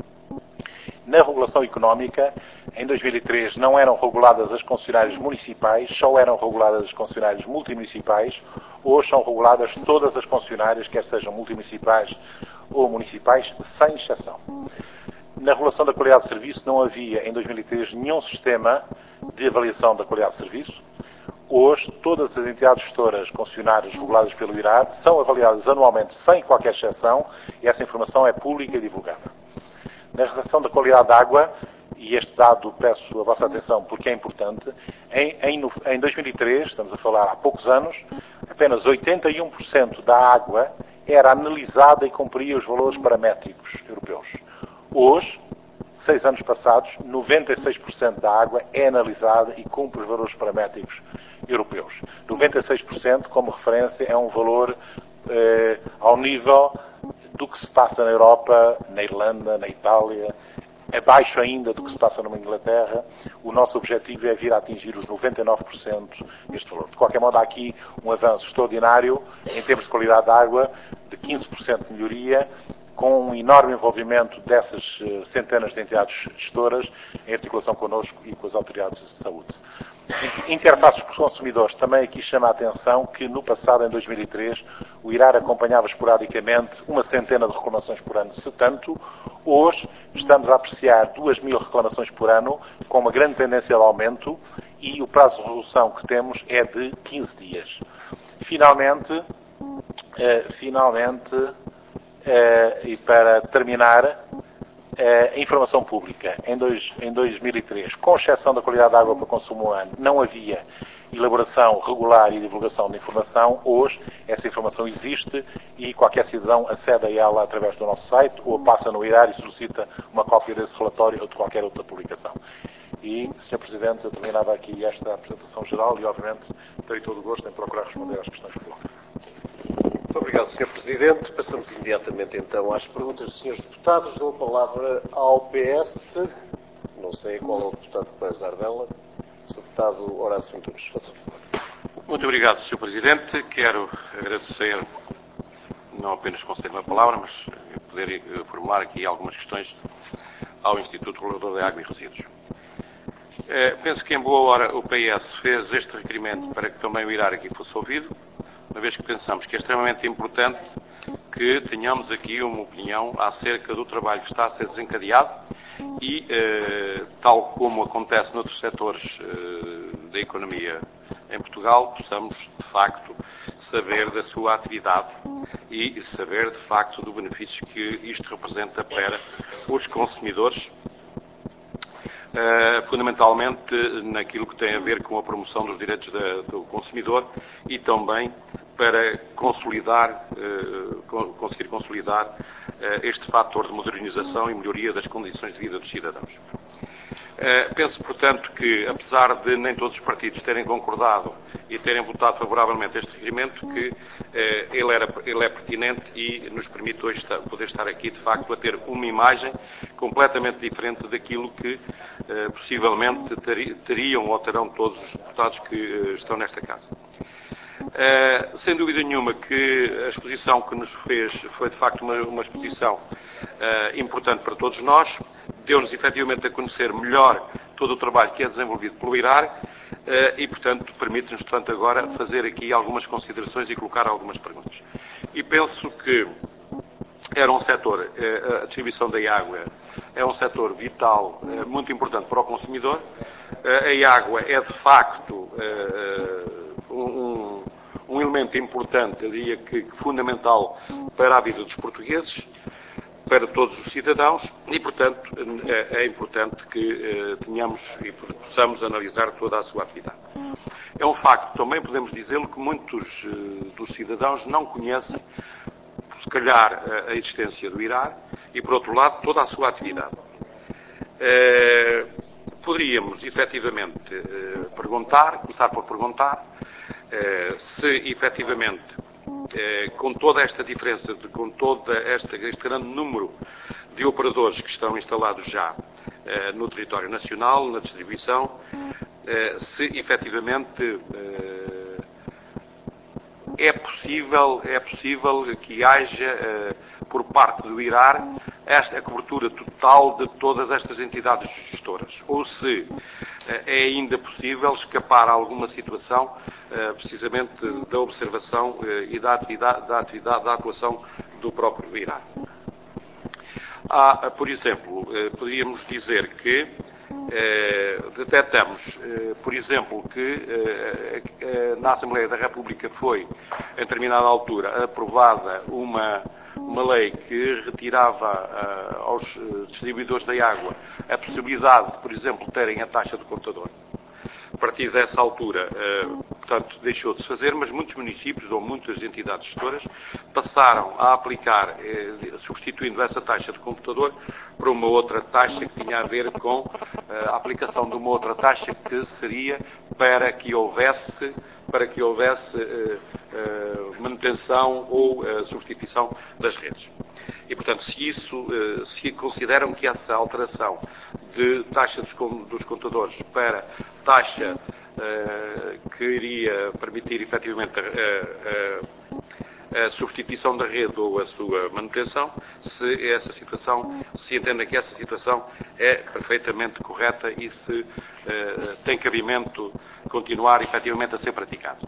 Na regulação económica, em dois mil e três não eram reguladas as concessionárias municipais, só eram reguladas as concessionárias multimunicipais. Hoje são reguladas todas as concessionárias, quer sejam multimunicipais ou municipais, sem exceção. Na regulação da qualidade de serviço não havia, em dois mil e três, nenhum sistema de avaliação da qualidade de serviço. Hoje, todas as entidades gestoras concessionárias reguladas pelo I R A D são avaliadas anualmente, sem qualquer exceção, e essa informação é pública e divulgada. Na redação da qualidade da água, e este dado peço a vossa atenção porque é importante, em, em, em dois mil e três, estamos a falar há poucos anos, apenas oitenta e um por cento da água era analisada e cumpria os valores paramétricos europeus. Hoje, seis anos passados, noventa e seis por cento da água é analisada e cumpre os valores paramétricos europeus. noventa e seis por cento, como referência, é um valor eh, ao nível do que se passa na Europa, na Irlanda, na Itália, abaixo ainda do que se passa numa Inglaterra. O nosso objetivo é vir a atingir os noventa e nove por cento deste valor. De qualquer modo, há aqui um avanço extraordinário em termos de qualidade de água, de quinze por cento de melhoria, com um enorme envolvimento dessas centenas de entidades gestoras em articulação connosco e com as autoridades de saúde. Interfaces com os consumidores, também aqui chama a atenção que no passado, em dois mil e três, o I R A R acompanhava esporadicamente uma centena de reclamações por ano, se tanto. Hoje estamos a apreciar duas mil reclamações por ano, com uma grande tendência de aumento, e o prazo de resolução que temos é de quinze dias. Finalmente, eh, finalmente, eh, e para terminar, a informação pública. Em, dois, em dois mil e três, com exceção da qualidade da água para consumo humano, não havia elaboração regular e divulgação de informação. Hoje, essa informação existe e qualquer cidadão acede a ela através do nosso site ou passa no I R A R e solicita uma cópia desse relatório ou de qualquer outra publicação. E, senhor Presidente, eu terminava aqui esta apresentação geral e, obviamente, terei todo o gosto em procurar responder às questões que colocam. Muito obrigado, senhor Presidente. Passamos imediatamente, então, às perguntas dos senhores deputados. Dou a palavra ao P S. Não sei qual é o deputado que vai usar dela. O deputado Horácio Antunes. Faça favor. Muito obrigado, senhor Presidente. Quero agradecer, não apenas conceder uma palavra, mas poder formular aqui algumas questões ao Instituto Regulador da Água e Resíduos. Eh, penso que, em boa hora, o P S fez este requerimento para que também o I R A R aqui fosse ouvido, uma vez que pensamos que é extremamente importante que tenhamos aqui uma opinião acerca do trabalho que está a ser desencadeado e, eh, tal como acontece noutros setores eh, da economia em Portugal, possamos, de facto, saber da sua atividade e saber, de facto, do benefício que isto representa para os consumidores, Uh, fundamentalmente naquilo que tem a ver com a promoção dos direitos da, do consumidor e também para consolidar, uh, conseguir consolidar uh, este fator de modernização e melhoria das condições de vida dos cidadãos. Uh, penso, portanto, que, apesar de nem todos os partidos terem concordado e terem votado favoravelmente este requerimento, que uh, ele, era, ele é pertinente e nos permite hoje estar, poder estar aqui, de facto, a ter uma imagem completamente diferente daquilo que uh, possivelmente teri, teriam ou terão todos os deputados que uh, estão nesta casa. Uh, sem dúvida nenhuma que a exposição que nos fez foi, de facto, uma, uma exposição uh, importante para todos nós, deu-nos efetivamente a conhecer melhor todo o trabalho que é desenvolvido pelo I R A R uh, e, portanto, permite-nos, portanto, agora fazer aqui algumas considerações e colocar algumas perguntas. E penso que era um setor, uh, a distribuição da água é um setor vital, uh, muito importante para o consumidor. Uh, a água é, de facto, uh, um, um elemento importante, eu diria que fundamental para a vida dos portugueses, para todos os cidadãos e, portanto, é importante que tenhamos e possamos analisar toda a sua atividade. É um facto, também podemos dizê-lo, que muitos dos cidadãos não conhecem, se calhar, a existência do I R A R e, por outro lado, toda a sua atividade. poderíamos, efetivamente, perguntar, começar por perguntar, se, efetivamente, com toda esta diferença, com todo este grande número de operadores que estão instalados já no território nacional, na distribuição, se, efetivamente, é possível, é possível que haja, por parte do IRAR, esta, a cobertura total de todas estas entidades gestoras, ou se é ainda possível escapar a alguma situação, precisamente da observação e da atividade, da, atividade, da atuação do próprio IRAR. Há, por exemplo, poderíamos dizer que Eh, detectamos, eh, por exemplo, que eh, na Assembleia da República foi, em determinada altura, aprovada uma, uma lei que retirava eh, aos distribuidores da água a possibilidade de, por exemplo, terem a taxa do contador. A partir dessa altura, eh, portanto, deixou de se fazer, mas muitos municípios ou muitas entidades gestoras passaram a aplicar, eh, substituindo essa taxa de computador por uma outra taxa que tinha a ver com eh, a aplicação de uma outra taxa que seria para que houvesse, para que houvesse eh, eh, manutenção ou eh, substituição das redes. E, portanto, se isso, eh, se consideram que essa alteração de taxa dos, dos contadores para taxa uh, que iria permitir efetivamente a, a, a substituição da rede ou a sua manutenção, se essa situação, se entenda que essa situação é perfeitamente correta e se uh, tem cabimento continuar efetivamente a ser praticado.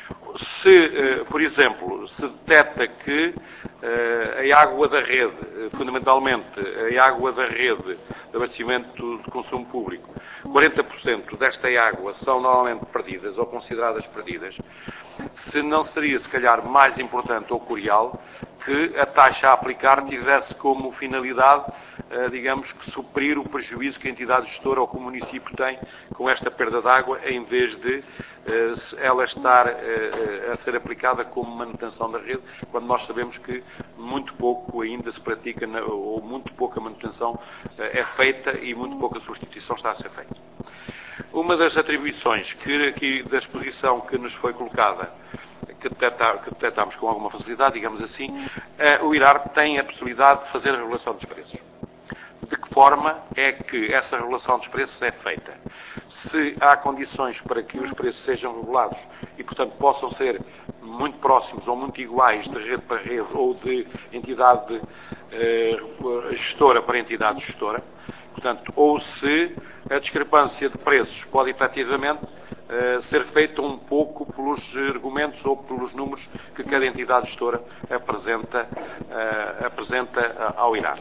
Se, por exemplo, se detecta que a água da rede, fundamentalmente a água da rede de abastecimento de consumo público, quarenta por cento desta água são normalmente perdidas ou consideradas perdidas, se não seria, se calhar, mais importante ou curial que a taxa a aplicar tivesse como finalidade, digamos, que suprir o prejuízo que a entidade gestora ou que o município tem com esta perda de água, em vez de ela estar a ser aplicada como manutenção da rede, quando nós sabemos que muito pouco ainda se pratica, ou muito pouca manutenção é feita e muito pouca substituição está a ser feita. Uma das atribuições que aqui da exposição que nos foi colocada, que, detecta, que detectámos com alguma facilidade, digamos assim, o IRAR tem a possibilidade de fazer a regulação dos preços. De que forma é que essa regulação dos preços é feita? Se há condições para que os preços sejam regulados e, portanto, possam ser muito próximos ou muito iguais de rede para rede ou de entidade eh, gestora para entidade gestora, portanto, ou se a discrepância de preços pode efetivamente eh, ser feita um pouco pelos argumentos ou pelos números que cada entidade gestora apresenta, eh, apresenta ao IRAR.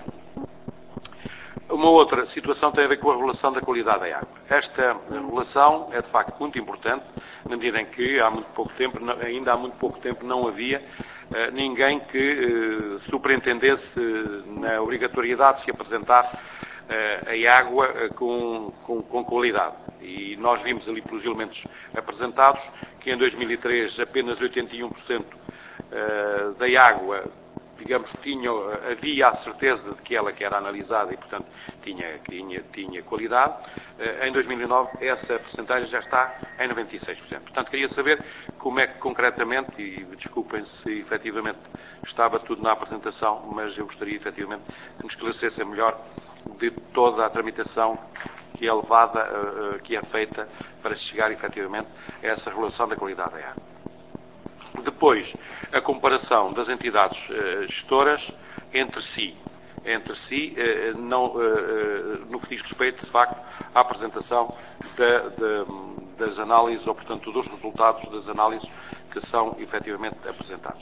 Uma outra situação tem a ver com a regulação da qualidade da água. Esta regulação é, de facto, muito importante, na medida em que há muito pouco tempo, ainda há muito pouco tempo, não havia uh, ninguém que uh, superintendesse na obrigatoriedade de se apresentar uh, a água uh, com, com, com qualidade. E nós vimos ali pelos elementos apresentados que em dois mil e três apenas oitenta e um por cento uh, da água, digamos, tinha, havia a certeza de que ela que era analisada e, portanto, tinha, tinha, tinha qualidade. Em dois mil e nove, essa percentagem já está em noventa e seis por cento. Portanto, queria saber como é que, concretamente, e desculpem se efetivamente estava tudo na apresentação, mas eu gostaria, efetivamente, que me esclarecessem melhor de toda a tramitação que é levada, que é feita para chegar, efetivamente, a essa regulação da qualidade da água. Depois, a comparação das entidades uh, gestoras entre si. Entre si, uh, não, uh, no que diz respeito, de facto, à apresentação da, da, das análises, ou, portanto, dos resultados das análises que são efetivamente apresentados.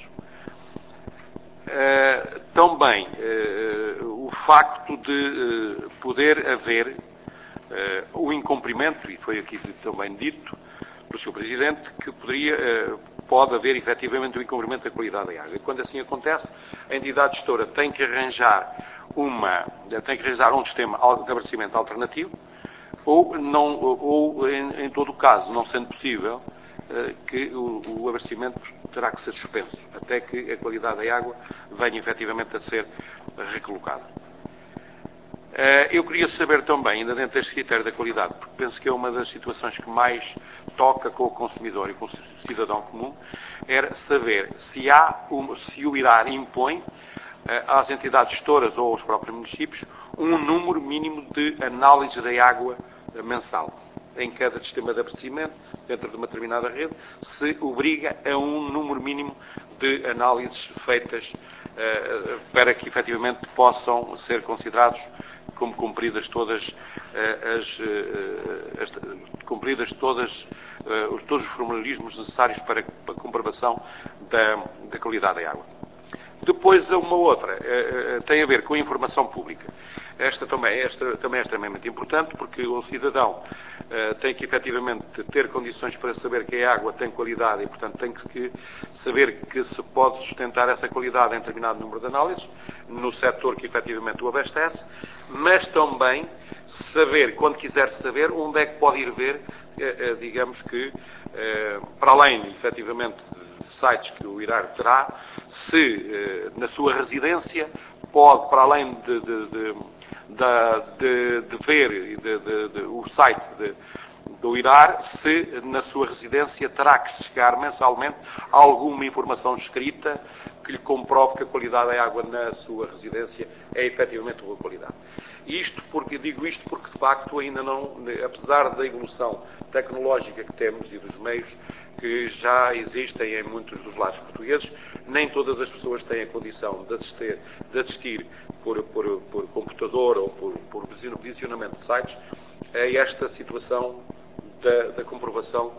Uh, também, uh, o facto de uh, poder haver uh, o incumprimento, e foi aqui também dito, do senhor Presidente, que poderia, pode haver efetivamente o incumprimento da qualidade da água. E quando assim acontece, a entidade gestora tem que arranjar uma, tem que arranjar um sistema de abastecimento alternativo, ou, não, ou em, em todo o caso, não sendo possível, que o, o abastecimento terá que ser suspenso, até que a qualidade da água venha efetivamente a ser recolocada. Eu queria saber também, ainda dentro deste critério da qualidade, penso que é uma das situações que mais toca com o consumidor e com o cidadão comum, era saber se, há um, se o IRAR impõe às entidades gestoras ou aos próprios municípios um número mínimo de análise da água mensal. Em cada sistema de abastecimento, dentro de uma determinada rede, se obriga a um número mínimo de análises feitas uh, para que efetivamente possam ser considerados como cumpridas todas uh, as, uh, as cumpridas todas uh, todos os formalismos necessários para a comprovação da, da qualidade da água. Depois, uma outra, uh, uh, tem a ver com a informação pública. Esta também, esta também é extremamente importante, porque o cidadão uh, tem que, efetivamente, ter condições para saber que a água tem qualidade e, portanto, tem que saber que se pode sustentar essa qualidade em determinado número de análises, no setor que, efetivamente, o abastece, mas também saber, quando quiser saber, onde é que pode ir ver, uh, uh, digamos que, uh, para além, efetivamente, de sites que o IRAR terá, se, uh, na sua residência, pode, para além de, de, de De, de, de ver de, de, de, o site de, do IRAR, se na sua residência terá que chegar mensalmente alguma informação escrita que lhe comprove que a qualidade da água na sua residência é efetivamente boa qualidade. Isto porque, digo isto porque de facto ainda não, apesar da evolução tecnológica que temos e dos meios que já existem em muitos dos lares portugueses, nem todas as pessoas têm a condição de assistir, de assistir por, por, por computador ou por, por posicionamento de sites a esta situação da, da comprovação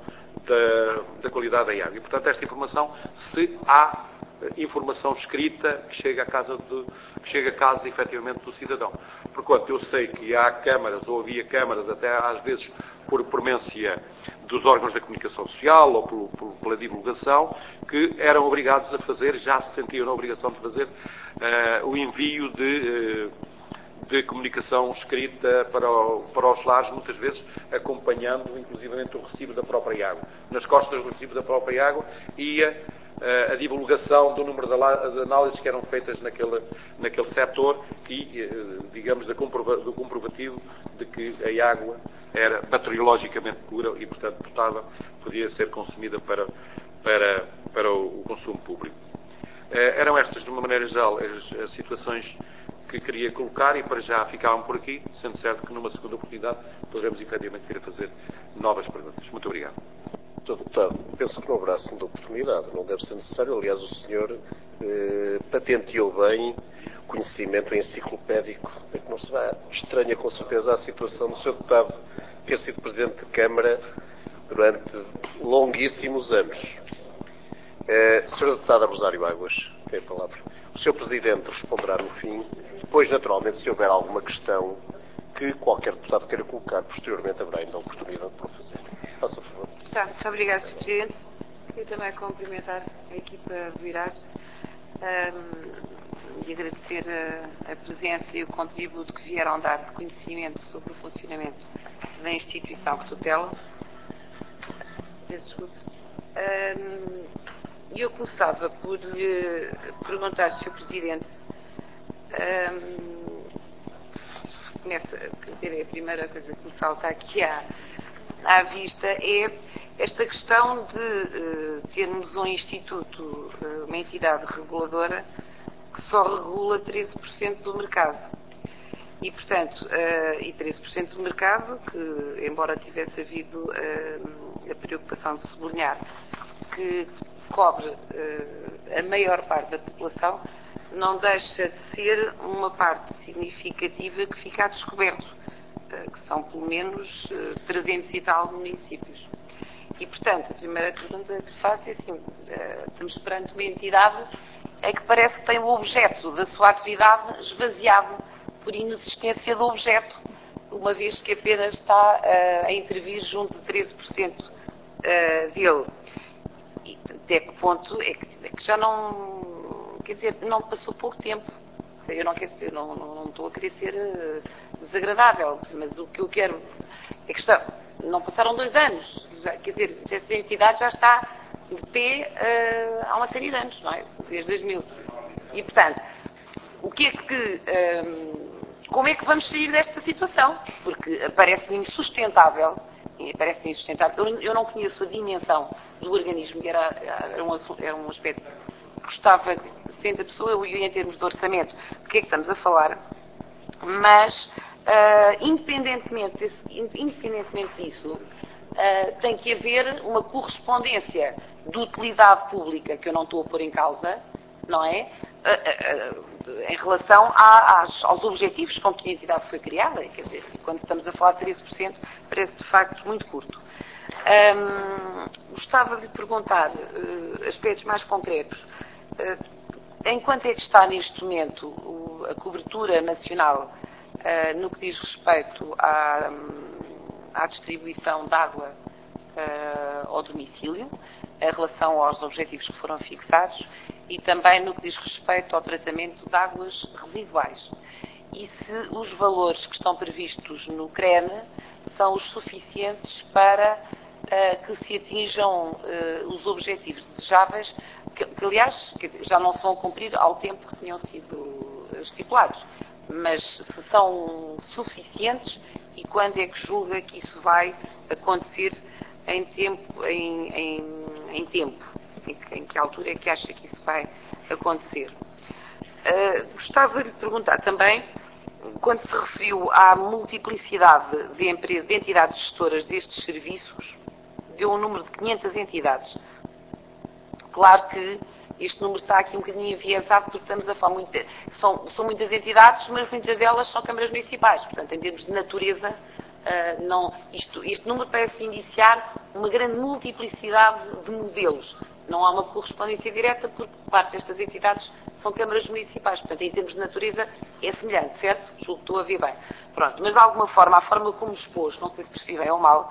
da, da qualidade da água. E, portanto, esta informação, se há informação escrita que chega à casa, de, que chega à casa efetivamente do cidadão. Porquanto eu sei que há câmaras, ou havia câmaras, até às vezes por premência dos órgãos da comunicação social ou por, por, pela divulgação, que eram obrigados a fazer, já se sentiam na obrigação de fazer, uh, o envio de, uh, de comunicação escrita para, o, para os lares, muitas vezes acompanhando inclusivamente o recibo da própria água. Nas costas do recibo da própria água ia uh, a divulgação do número de, de análises que eram feitas naquele, naquele setor e, uh, digamos, da comprova, do comprovativo de que a água era bacteriologicamente pura e, portanto, potável, podia ser consumida para, para, para o, o consumo público. Eh, eram estas, de uma maneira geral, as, as situações que queria colocar e para já ficavam por aqui, sendo certo que numa segunda oportunidade poderemos efetivamente vir a fazer novas perguntas. Muito obrigado. senhor Deputado, penso que não haverá segunda oportunidade, não deve ser necessário. Aliás, o senhor eh, patenteou bem conhecimento enciclopédico, é que não será estranha com certeza a situação do senhor Deputado ter sido Presidente de Câmara durante longuíssimos anos. Eh, senhor Deputado Rosário Águas, tem a palavra. O senhor Presidente responderá no fim, depois naturalmente se houver alguma questão que qualquer deputado queira colocar, posteriormente haverá ainda a oportunidade para o fazer. Faça favor. Tá, muito obrigada, senhor Presidente. Queria também cumprimentar a equipa do IRAR um, e agradecer a, a presença e o contributo que vieram dar de conhecimento sobre o funcionamento da instituição que tutela. Desculpe. Um, eu começava por lhe perguntar, senhor Presidente, um, começa, a primeira coisa que me falta aqui à, à vista é esta questão de uh, termos um instituto, uh, uma entidade reguladora que só regula treze por cento do mercado. E, portanto, uh, e treze por cento do mercado que, embora tivesse havido uh, a preocupação de sublinhar que cobre uh, a maior parte da população, não deixa de ser uma parte significativa que fica a descoberto, uh, que são pelo menos uh, trezentos e tal municípios. E, portanto, a primeira pergunta que faço é assim, uh, estamos perante uma entidade é que parece que tem o objeto da sua atividade esvaziado por inexistência do objeto, uma vez que apenas está uh, a intervir junto de treze por cento uh, dele. E até que ponto é que, é que já não, quer dizer, não passou pouco tempo. Eu não, quero, eu não, não, não estou a querer ser uh, desagradável, mas o que eu quero é que está, não passaram dois anos, já, quer dizer, essa entidade já está de pé uh, há uma série de anos, não é? Desde dois mil. E, portanto, o que é que, um, como é que vamos sair desta situação? Porque parece-me insustentável, parece-me insustentável. Eu, eu não conheço a dimensão do organismo, que era, era, um, era um aspecto que gostava, sendo a pessoa, eu em termos de orçamento, do que é que estamos a falar, mas, uh, independentemente, desse, independentemente disso, uh, tem que haver uma correspondência de utilidade pública, que eu não estou a pôr em causa, não é? Uh, uh, uh, em relação a, às, aos objetivos com que a entidade foi criada, quer dizer, quando estamos a falar de treze por cento, parece de facto muito curto. Um, gostava de perguntar uh, aspectos mais concretos. Uh, em quanto é que está neste momento o, a cobertura nacional uh, no que diz respeito à, à distribuição de água uh, ao domicílio, em relação aos objetivos que foram fixados, e também no que diz respeito ao tratamento de águas residuais? E se os valores que estão previstos no C R E N são os suficientes para uh, que se atinjam uh, os objetivos desejáveis, que, que aliás que já não se vão cumprir ao tempo que tinham sido estipulados, mas se são suficientes e quando é que julga que isso vai acontecer em tempo, em, em, em tempo, em que, em que altura é que acha que isso vai acontecer? Uh, gostava de lhe perguntar também, quando se referiu à multiplicidade de, empresas, de entidades gestoras destes serviços, deu um número de quinhentas entidades. Claro que este número está aqui um bocadinho enviesado, porque estamos a falar muito de, são, são muitas entidades, mas muitas delas são câmaras municipais. Portanto, em termos de natureza, uh, não, isto, este número parece iniciar uma grande multiplicidade de modelos. Não há uma correspondência direta, porque parte destas entidades são câmaras municipais. Portanto, em termos de natureza, é semelhante, certo? Julgo que estou a ver bem. Pronto, mas de alguma forma, a forma como expôs, não sei se percebi bem ou mal,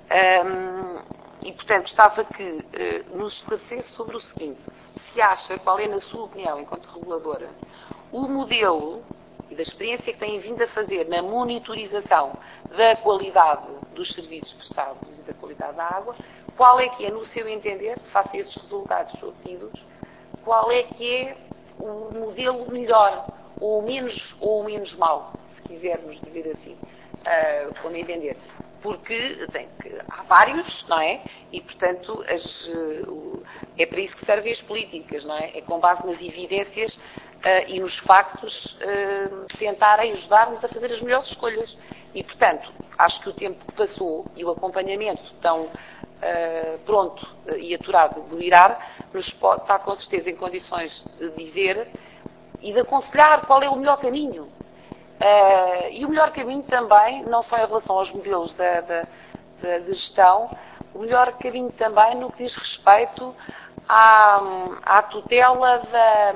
um, e portanto, gostava que uh, nos esclarecesse sobre o seguinte: se acha, qual é, na sua opinião, enquanto reguladora, o modelo e da experiência que têm vindo a fazer na monitorização da qualidade dos serviços prestados e da qualidade da água, qual é que é, no seu entender, face a esses resultados obtidos, qual é que é o modelo melhor, ou menos, ou menos mau, se quisermos dizer assim, uh, como entender. Porque tem que, há vários, não é? E, portanto, as, uh, é para isso que servem as políticas, não é? É com base nas evidências uh, e nos factos uh, tentarem ajudar-nos a fazer as melhores escolhas. E, portanto, acho que o tempo que passou e o acompanhamento tão uh, pronto uh, e aturado do I R A R nos pode, está com certeza em condições de dizer e de aconselhar qual é o melhor caminho. Uh, e o melhor caminho também, não só em relação aos modelos da, da, da, de gestão, o melhor caminho também no que diz respeito à, à tutela da,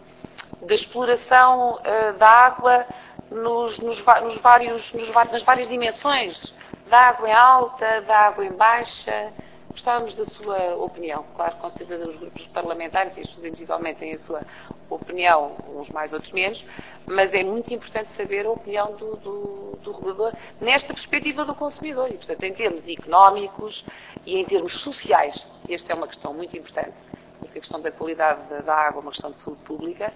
da exploração uh, da água nos, nos, nos vários, nos, nas várias dimensões, da água em alta, da água em baixa. Gostávamos da sua opinião. Claro, com certeza os grupos parlamentares e as pessoas individualmente têm a sua opinião, uns mais, outros menos, mas é muito importante saber a opinião do, do, do regulador nesta perspectiva do consumidor. E, portanto, em termos económicos e em termos sociais, esta é uma questão muito importante, porque a questão da qualidade da, da água é uma questão de saúde pública,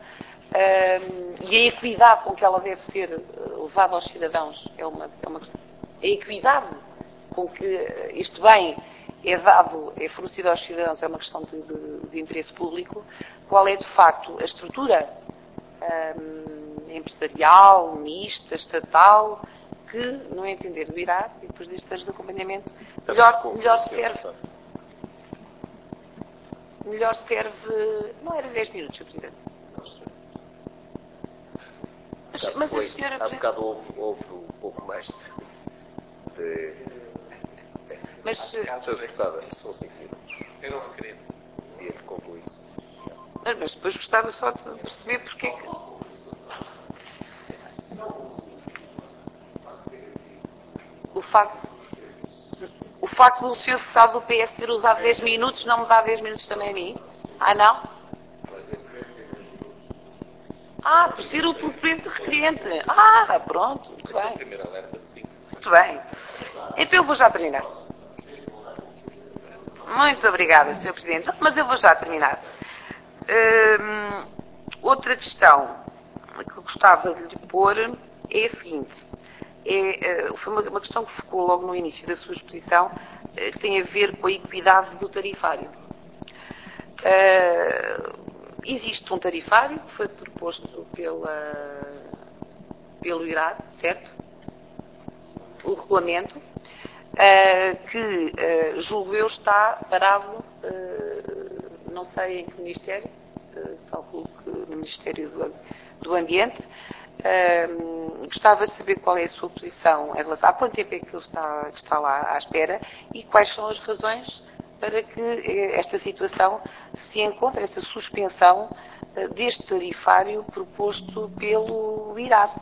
um, e a equidade com que ela deve ser levada aos cidadãos é uma, é uma questão. A equidade com que este bem é dado, é fornecido aos cidadãos, é uma questão de, de, de interesse público. Qual é, de facto, a estrutura um, empresarial, mista, estatal, que, no entender do I R A R, e depois destes anos de acompanhamento, melhor, melhor serve... Melhor serve... Não era dez minutos, senhor Presidente. Mas, mas a senhora... Há bocado houve, houve um pouco mais de... Mas... Senhora Deputada, são cinco minutos. Eu não acredito. Dia que conclui-se. Mas depois gostava só de perceber porque é que... O facto... O facto do senhor deputado do P S ter usado dez minutos não me dá dez minutos também a mim? Ah, não? Ah, por ser o presidente requerente. Ah, pronto, muito bem. Muito bem. Então eu vou já terminar. Muito obrigada, senhor Presidente. Mas eu vou já terminar. Hum, outra questão que gostava de lhe pôr é a seguinte. É, foi uma questão que ficou logo no início da sua exposição, que tem a ver com a equidade do tarifário. Existe um tarifário que foi proposto pela, pelo I R A D, certo? O regulamento, que, julgo eu, está parado, não sei em que Ministério, calculo que no Ministério do, do Ambiente. Uh, gostava de saber qual é a sua posição em relação a quanto tempo é que ele está, que está lá à espera e quais são as razões para que esta situação se encontre, esta suspensão uh, deste tarifário proposto pelo I R A D.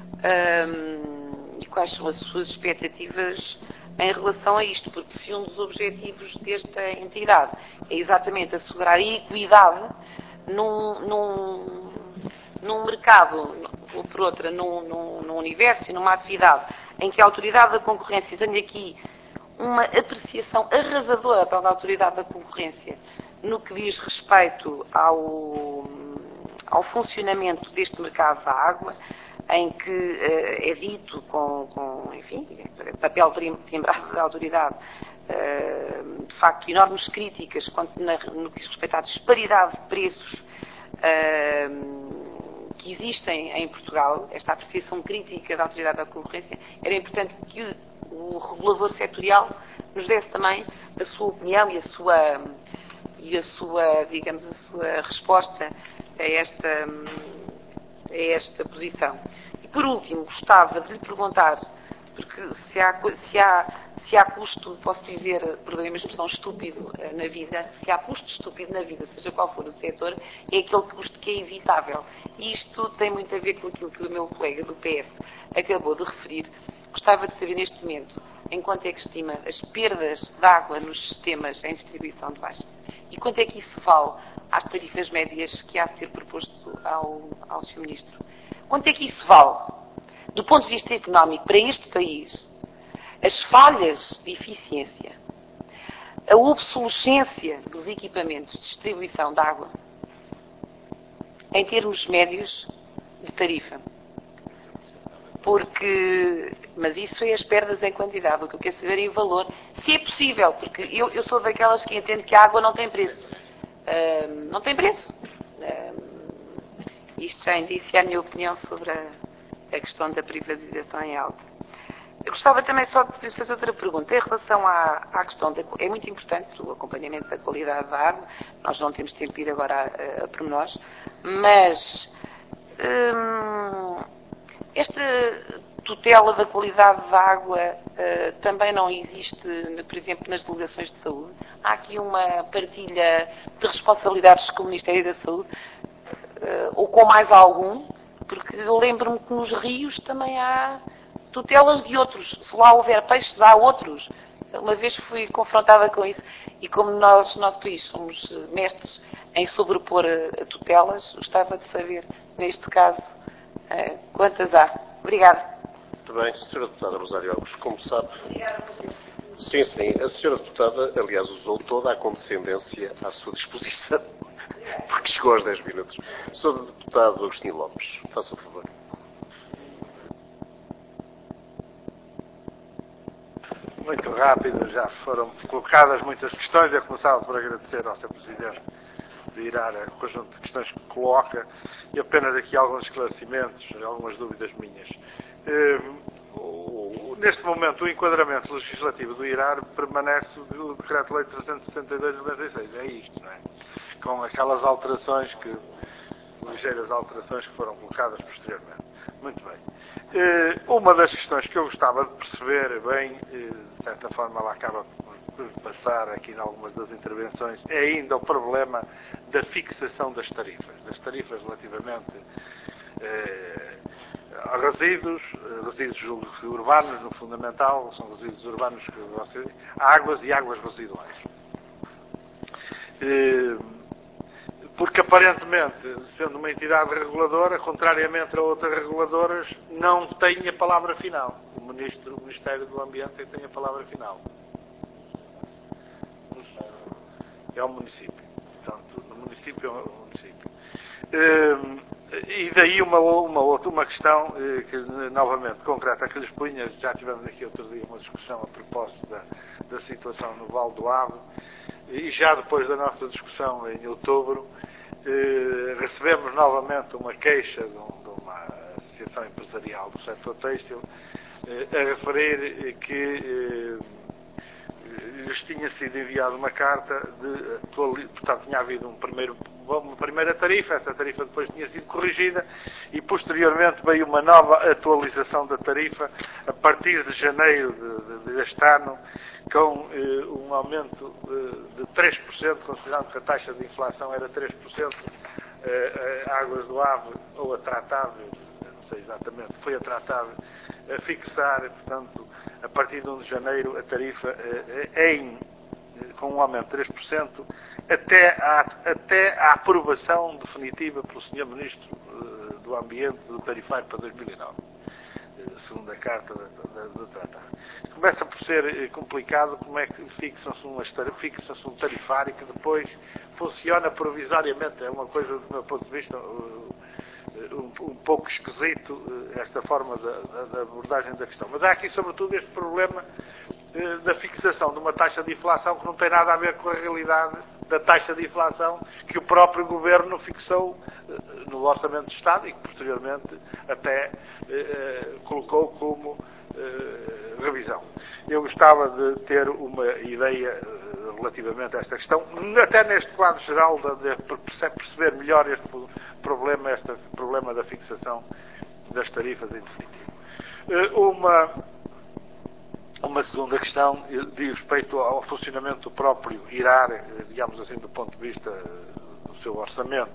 Uh, e quais são as suas expectativas em relação a isto, porque se um dos objetivos desta entidade é exatamente assegurar a equidade num, num, num mercado, ou por outra, num, num, num universo e numa atividade em que a autoridade da concorrência tem aqui uma apreciação arrasadora pela autoridade da concorrência no que diz respeito ao, ao funcionamento deste mercado da água, em que uh, é dito com, com enfim, papel timbrado da autoridade, uh, de facto, enormes críticas quanto na, no que diz respeito à disparidade de preços uh, que existem em Portugal, esta apreciação crítica da autoridade da concorrência. Era importante que o, o regulador setorial nos desse também a sua opinião e a sua, e a sua, digamos, a sua resposta a esta, a esta posição. E por último, gostava de lhe perguntar, porque se há, se há, se há custo, posso dizer, perdoem-me a expressão, estúpido na vida, se há custo estúpido na vida, seja qual for o setor, é aquele custo que é evitável. E isto tem muito a ver com aquilo que o meu colega do P S acabou de referir. Gostava de saber neste momento em quanto é que estima as perdas de água nos sistemas em distribuição de baixa e quanto é que isso vale às tarifas médias que há de ser proposto ao, ao senhor Ministro. Quanto é que isso vale, do ponto de vista económico, para este país, as falhas de eficiência, a obsolescência dos equipamentos de distribuição de água, em termos médios de tarifa? Porque, mas isso é as perdas em quantidade, o que eu quero saber é o valor, se é possível, porque eu, eu sou daquelas que entendo que a água não tem preço. Uh, não tem preço. Uh, isto já indicia a minha opinião sobre a, a questão da privatização em alta. Eu gostava também só de fazer outra pergunta. Em relação à, à questão, da, é muito importante o acompanhamento da qualidade da água, nós não temos tempo de ir agora a, a pormenores, mas hum, esta tutela da qualidade da água uh, também não existe, por exemplo, nas delegações de saúde. Há aqui uma partilha de responsabilidades com o Ministério da Saúde, uh, ou com mais algum, porque eu lembro-me que nos rios também há tutelas de outros. Se lá houver peixes, há outros. Uma vez fui confrontada com isso e como nós, nosso país, somos mestres em sobrepor a, a tutelas, gostava de saber, neste caso, uh, quantas há. Obrigada. Muito bem, senhora Deputada Rosário Alves, como sabe... Sim, sim, a senhora Deputada, aliás, usou toda a condescendência à sua disposição, porque chegou aos dez minutos. senhor Deputado Agostinho Lopes, faça o favor. Muito rápido, já foram colocadas muitas questões. Eu começava por agradecer ao senhor Presidente de irar o conjunto de questões que coloca e apenas aqui alguns esclarecimentos, algumas dúvidas minhas. Neste momento, o enquadramento legislativo do I R A R permanece do Decreto-Lei trezentos e sessenta e dois de noventa e seis. É isto, não é? Com aquelas alterações que, ligeiras alterações que foram colocadas posteriormente. Muito bem. Uma das questões que eu gostava de perceber bem, de certa forma ela acaba por passar aqui em algumas das intervenções, é ainda o problema da fixação das tarifas. Das tarifas relativamente eh, a resíduos, resíduos urbanos, no fundamental, são resíduos urbanos que você, águas e águas residuais. Eh, Porque, aparentemente, sendo uma entidade reguladora, contrariamente a outras reguladoras, não tem a palavra final. O, ministro, o Ministério do Ambiente é que tem a palavra final. É o município. Portanto, no município é o município. E daí uma, uma outra uma questão que, novamente, concreta que lhes punha. Já tivemos aqui outro dia uma discussão a propósito da, da situação no Vale do Ave, e já depois da nossa discussão em outubro, eh, recebemos novamente uma queixa de, um, de uma associação empresarial do setor têxtil eh, a referir que eh, lhes tinha sido enviada uma carta de, portanto, tinha havido um primeiro, uma primeira tarifa, essa tarifa depois tinha sido corrigida e posteriormente veio uma nova atualização da tarifa a partir de janeiro de, de, deste ano, com eh, um aumento eh, de três por cento, considerando que a taxa de inflação era três por cento, eh, a Águas do Ave, ou a Tratável, não sei exatamente, foi a Tratável, a fixar, portanto, a partir de um de janeiro, a tarifa em, com um aumento de três por cento, até à, até à aprovação definitiva pelo senhor Ministro do Ambiente do tarifário para dois mil e nove, segundo a carta do tratado. Isto começa por ser complicado, como é que fixa-se um, fixa-se um tarifário que depois funciona provisoriamente. É uma coisa, do meu ponto de vista, Um, um pouco esquisito esta forma da, da, da abordagem da questão. Mas há aqui, sobretudo, este problema eh, da fixação de uma taxa de inflação que não tem nada a ver com a realidade da taxa de inflação que o próprio Governo fixou eh, no Orçamento de Estado e que, posteriormente, até eh, colocou como eh, revisão. Eu gostava de ter uma ideia eh, relativamente a esta questão, até neste quadro geral, de, de perceber melhor este problema, este problema da fixação das tarifas em definitivo. Uma, uma segunda questão diz respeito ao funcionamento do próprio IRAR, digamos assim, do ponto de vista do seu orçamento.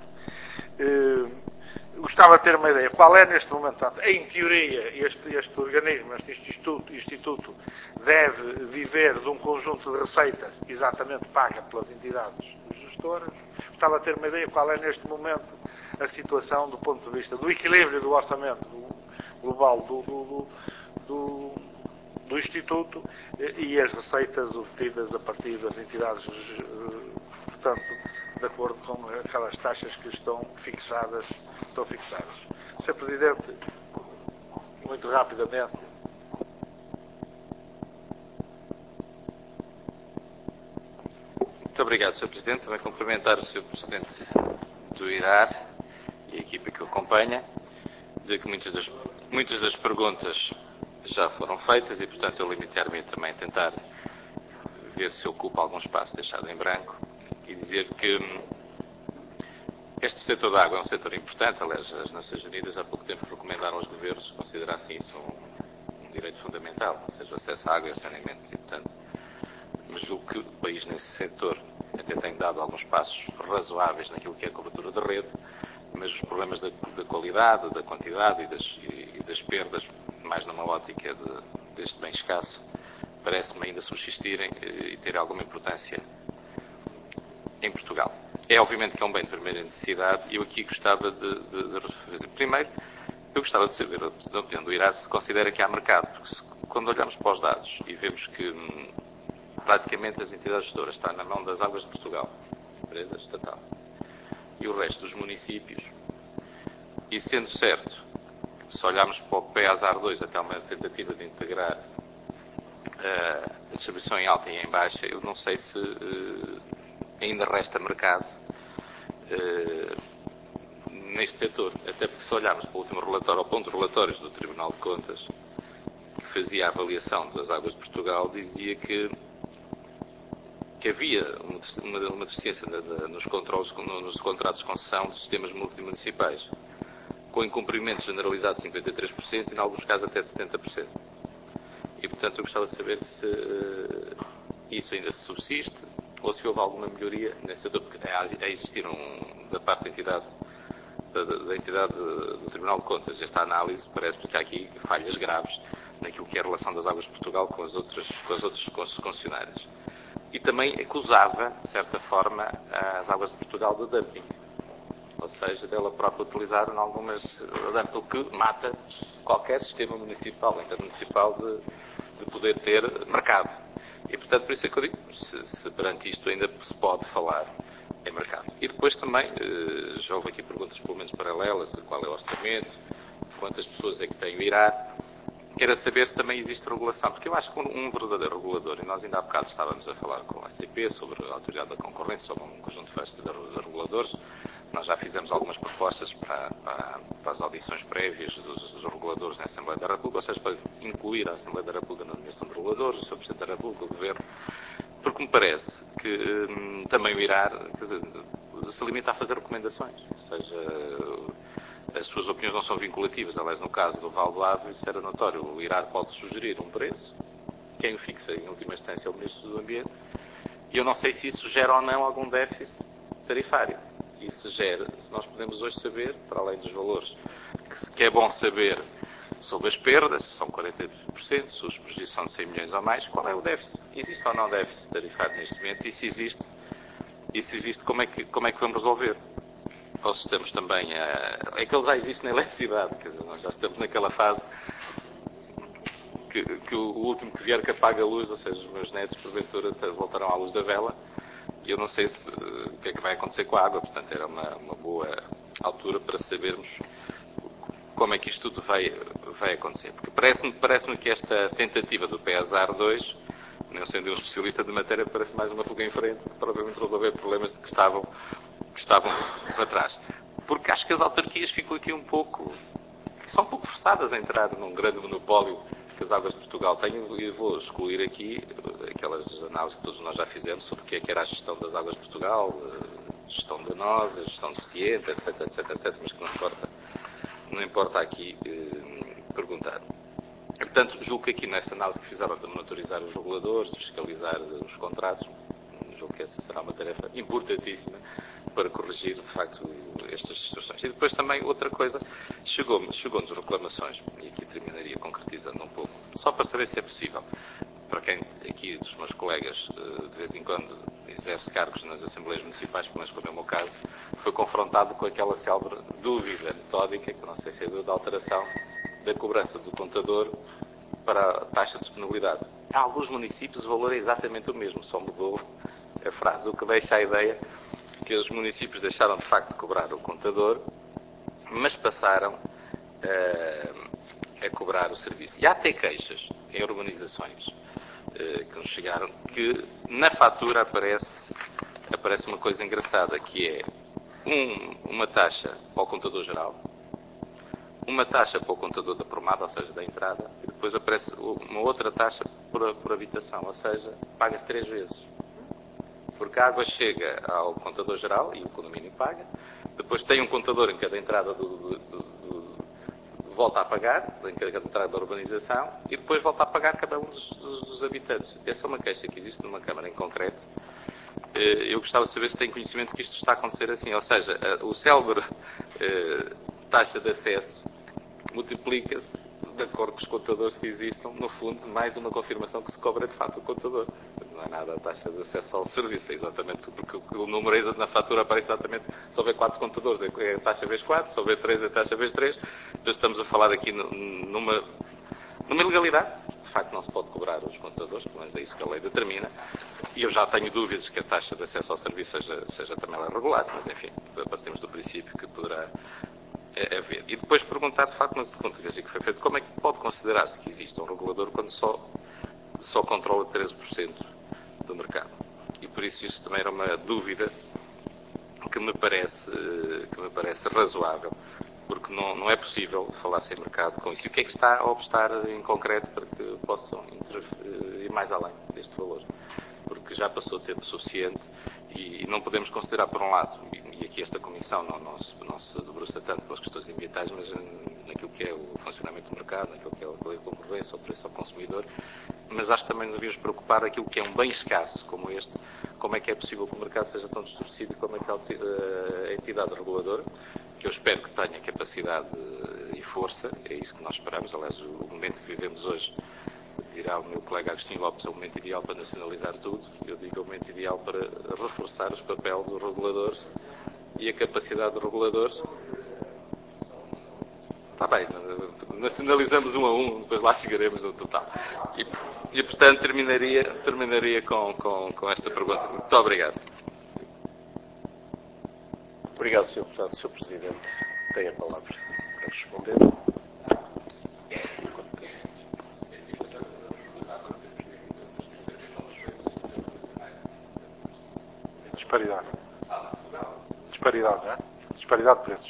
Gostava de ter uma ideia. Qual é neste momento? Em teoria, este, este organismo, este instituto, instituto, deve viver de um conjunto de receitas exatamente paga pelas entidades gestoras. Gostava de ter uma ideia qual é neste momento a situação do ponto de vista do equilíbrio do orçamento global do, do, do, do Instituto e as receitas obtidas a partir das entidades, portanto, de acordo com aquelas taxas que estão fixadas. Estão fixadas. senhor Presidente, muito rapidamente. Muito obrigado, senhor Presidente. Também cumprimentar o senhor Presidente do IRAR e a equipa que o acompanha. Dizer que muitas das, muitas das perguntas já foram feitas e, portanto, eu limitar-me também a tentar ver se ocupa algum espaço deixado em branco e dizer que este setor da água é um setor importante. Aliás, as Nações Unidas há pouco tempo recomendaram aos governos considerassem isso um, um direito fundamental, ou seja, o acesso à água e ao saneamento. E, portanto, mas julgo que o país nesse setor até tem dado alguns passos razoáveis naquilo que é a cobertura da rede, mas os problemas da, da qualidade, da quantidade e das, e, e das perdas, mais numa ótica de, deste bem escasso, parece-me ainda subsistirem e, e ter alguma importância em Portugal. É obviamente que é um bem de primeira necessidade e eu aqui gostava de, de, de fazer. Primeiro, eu gostava de saber, da opinião do IRAR, se considera que há mercado, porque se, quando olhamos para os dados e vemos que hum, praticamente as entidades gestoras estão na mão das Águas de Portugal, empresa estatal, e o resto dos municípios, e sendo certo, se olharmos para o P E A S A R dois, até uma tentativa de integrar uh, a distribuição em alta e em baixa, eu não sei se uh, ainda resta mercado uh, neste setor, até porque se olharmos para o último relatório, ao ponto de relatórios do Tribunal de Contas, que fazia a avaliação das Águas de Portugal, dizia que que havia uma, uma, uma deficiência de, de, nos, controles, nos contratos de concessão dos sistemas multimunicipais, com incumprimento generalizado de cinquenta e três por cento e, em alguns casos, até de setenta por cento. E, portanto, eu gostava de saber se uh, isso ainda se subsiste ou se houve alguma melhoria nesse setor, porque há, há existir um, da parte da entidade, da, da entidade do Tribunal de Contas, esta análise parece porque há aqui falhas graves naquilo que é a relação das Águas de Portugal com as outras, com as outras concessionárias. E também acusava, de certa forma, as Águas de Portugal de dumping. Ou seja, dela própria utilizar em algumas dumping, o que mata qualquer sistema municipal, intermunicipal, de, de poder ter mercado. E, portanto, por isso é que eu digo, se, se perante isto ainda se pode falar em mercado. E depois também, já houve aqui perguntas pelo menos paralelas de qual é o orçamento, quantas pessoas é que tem o IRAR. Quero saber se também existe regulação, porque eu acho que um verdadeiro regulador, e nós ainda há bocado estávamos a falar com a A C P sobre a Autoridade da Concorrência, sobre um conjunto de reguladores, nós já fizemos algumas propostas para, para, para as audições prévias dos, dos reguladores na Assembleia da República, ou seja, para incluir a Assembleia da República na nomeação de reguladores, o Senhor Presidente da República, o Governo, porque me parece que hum, também o IRAR, quer dizer, se limita a fazer recomendações, ou seja, as suas opiniões não são vinculativas. Aliás, no caso do Val do Ave, isso era notório. O IRAR pode sugerir um preço, quem o fixa em última instância é o Ministro do Ambiente, e eu não sei se isso gera ou não algum déficit tarifário. E se gera, se nós podemos hoje saber, para além dos valores, que, que é bom saber sobre as perdas, se são quarenta por cento, se os prejuízos são de cem milhões ou mais, qual é o déficit? Existe ou não déficit tarifário neste momento? E se existe, e se existe como, é que, como é que vamos resolver? Ou se estamos também a... É que ele já existe na eletricidade, quer dizer, nós já estamos naquela fase que, que o, o último que vier que apaga a luz, ou seja, os meus netos, porventura, voltarão à luz da vela, e eu não sei se, o que é que vai acontecer com a água, portanto, era uma, uma boa altura para sabermos como é que isto tudo vai, vai acontecer. Porque parece-me parece que esta tentativa do PESAR dois, não sendo um especialista de matéria, parece mais uma fuga em frente que provavelmente resolver problemas que estavam, que estavam para trás. Porque acho que as autarquias ficam aqui um pouco, são um pouco forçadas a entrar num grande monopólio que as Águas de Portugal têm, e vou excluir aqui aquelas análises que todos nós já fizemos sobre o que é que era a gestão das Águas de Portugal, gestão danosa, gestão deficiente, etc, etc, etc, mas que não importa, não importa aqui eh, perguntar. Portanto, julgo que aqui nesta análise que fizeram de monitorizar os reguladores, fiscalizar os contratos, julgo que essa será uma tarefa importantíssima para corrigir, de facto, estas situações. E depois também, outra coisa, chegou-nos chegou reclamações, e aqui terminaria concretizando um pouco, só para saber se é possível, para quem aqui dos meus colegas, de vez em quando, exerce cargos nas Assembleias Municipais, pelo menos foi o meu caso, foi confrontado com aquela célebre dúvida metódica, que não sei se é dúvida, da alteração da cobrança do contador para a taxa de disponibilidade. Em alguns municípios o valor é exatamente o mesmo, só mudou a frase, o que deixa a ideia que os municípios deixaram de facto de cobrar o contador, mas passaram uh, a cobrar o serviço. E há até queixas em urbanizações uh, que nos chegaram que na fatura aparece, aparece uma coisa engraçada, que é um, uma taxa para o contador geral, uma taxa para o contador da promada, ou seja, da entrada, e depois aparece uma outra taxa por, por habitação, ou seja, paga-se três vezes. Porque a água chega ao contador geral e o condomínio paga, depois tem um contador em cada entrada do, do, do, do volta a pagar, em cada entrada da urbanização, e depois volta a pagar cada um dos, dos, dos habitantes. Essa é uma queixa que existe numa Câmara em concreto. Eu gostava de saber se tem conhecimento que isto está a acontecer assim, ou seja, o célebre eh, taxa de acesso multiplica-se de acordo com os contadores que existam, no fundo, mais uma confirmação que se cobra de facto o contador. Não é nada a taxa de acesso ao serviço, é exatamente porque o número na fatura aparece exatamente, se houver quatro contadores é a taxa vezes quatro, se houver três é a taxa vezes três, então estamos a falar aqui numa, numa ilegalidade. De facto não se pode cobrar os contadores, pelo menos é isso que a lei determina, e eu já tenho dúvidas que a taxa de acesso ao serviço seja, seja também ela regular, mas enfim, partimos do princípio que poderá a ver. E depois perguntar, de facto, uma pergunta que foi feita, como é que pode considerar-se que existe um regulador quando só, só controla treze por cento do mercado? E por isso isso também era uma dúvida que me parece, que me parece razoável, porque não, não é possível falar sem mercado com isso. E o que é que está a obstar em concreto para que possam ir mais além deste valor? Porque já passou tempo suficiente e não podemos considerar, por um lado, e aqui esta Comissão não, não, se, não se debruça tanto pelas questões ambientais, mas naquilo que é o funcionamento do mercado, naquilo que é a lei de concorrência, o preço ao consumidor, mas acho que também nos devíamos preocupar aquilo que é um bem escasso como este, como é que é possível que o mercado seja tão distorcido e como é que a entidade reguladora, que eu espero que tenha capacidade e força, é isso que nós esperamos, aliás, o momento que vivemos hoje, dirá o meu colega Agostinho Lopes, é o momento ideal para nacionalizar tudo. Eu digo é o momento ideal para reforçar os papéis dos reguladores e a capacidade dos reguladores. Está bem, nacionalizamos um a um, depois lá chegaremos no total. E, e portanto, terminaria, terminaria com, com, com esta pergunta. Muito obrigado. Obrigado, senhor Deputado. senhor Presidente, tem a palavra para responder. Disparidade. Disparidade, não é? Disparidade de preços.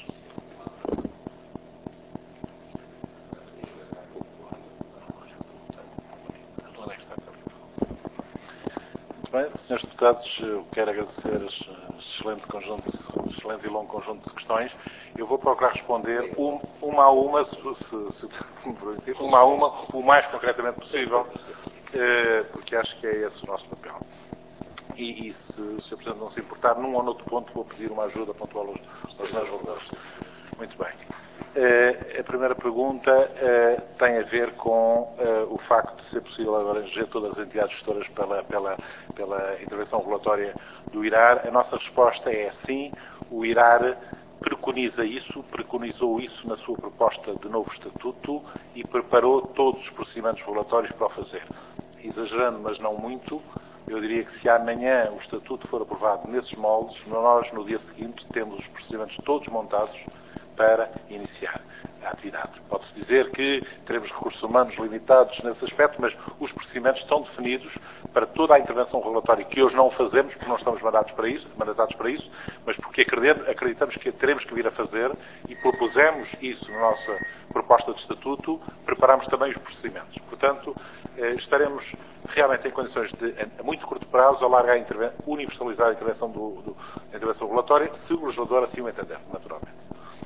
Muito bem, senhores deputados, eu quero agradecer este excelente conjunto, excelente e longo conjunto de questões. Eu vou procurar responder um, uma a uma, se, se, se me permitir, uma a uma, o mais concretamente possível, eh, porque acho que é esse o nosso papel. E, e se o senhor Presidente não se importar, num ou noutro ponto vou pedir uma ajuda pontual aos, aos meus valores. Muito bem. Uh, a primeira pergunta uh, tem a ver com uh, o facto de ser possível abranger todas as entidades gestoras pela, pela, pela intervenção regulatória do I R A R. A nossa resposta é sim. O I R A R preconiza isso, preconizou isso na sua proposta de novo estatuto e preparou todos os procedimentos regulatórios para o fazer. Exagerando, mas não muito, eu diria que se amanhã o estatuto for aprovado nesses moldes, nós no dia seguinte temos os procedimentos todos montados para iniciar a atividade. Pode-se dizer que teremos recursos humanos limitados nesse aspecto, mas os procedimentos estão definidos para toda a intervenção regulatória, que hoje não fazemos, porque não estamos mandatados para isso, mandatados para isso, mas porque acreditamos que teremos que vir a fazer e propusemos isso na nossa proposta de estatuto, preparamos também os procedimentos. Portanto, estaremos realmente em condições de, a muito curto prazo, alargar a interven- universalizar a intervenção, do, do, a intervenção regulatória, se o legislador assim o entender, naturalmente.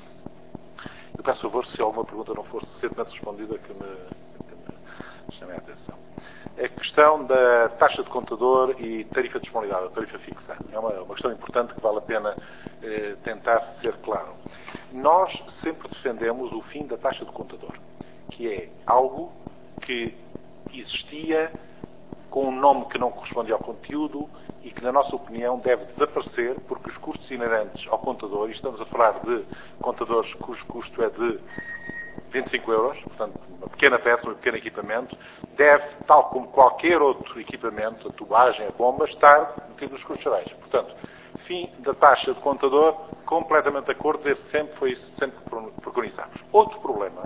Eu peço favor, se alguma pergunta não for suficientemente respondida, que me, que me chame a atenção. A questão da taxa de contador e tarifa de disponibilidade, a tarifa fixa, é uma, uma questão importante que vale a pena eh, tentar ser claro. Nós sempre defendemos o fim da taxa de contador, que é algo que existia com um nome que não corresponde ao conteúdo e que, na nossa opinião, deve desaparecer porque os custos inerentes ao contador, e estamos a falar de contadores cujo custo é de vinte e cinco euros, portanto, uma pequena peça, um pequeno equipamento, deve, tal como qualquer outro equipamento, a tubagem, a bomba, estar metido nos custos gerais. Portanto, fim da taxa de contador, completamente de acordo, esse sempre foi isso, sempre preconizamos. Outro problema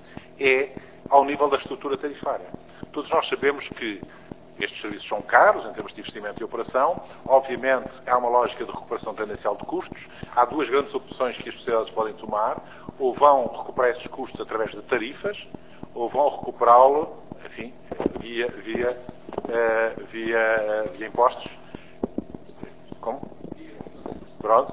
é ao nível da estrutura tarifária. Todos nós sabemos que estes serviços são caros em termos de investimento e operação. Obviamente, há uma lógica de recuperação tendencial de custos. Há duas grandes opções que as sociedades podem tomar. Ou vão recuperar esses custos através de tarifas, ou vão recuperá-lo, enfim, via, via, uh, via, uh, via impostos. Como? Pronto.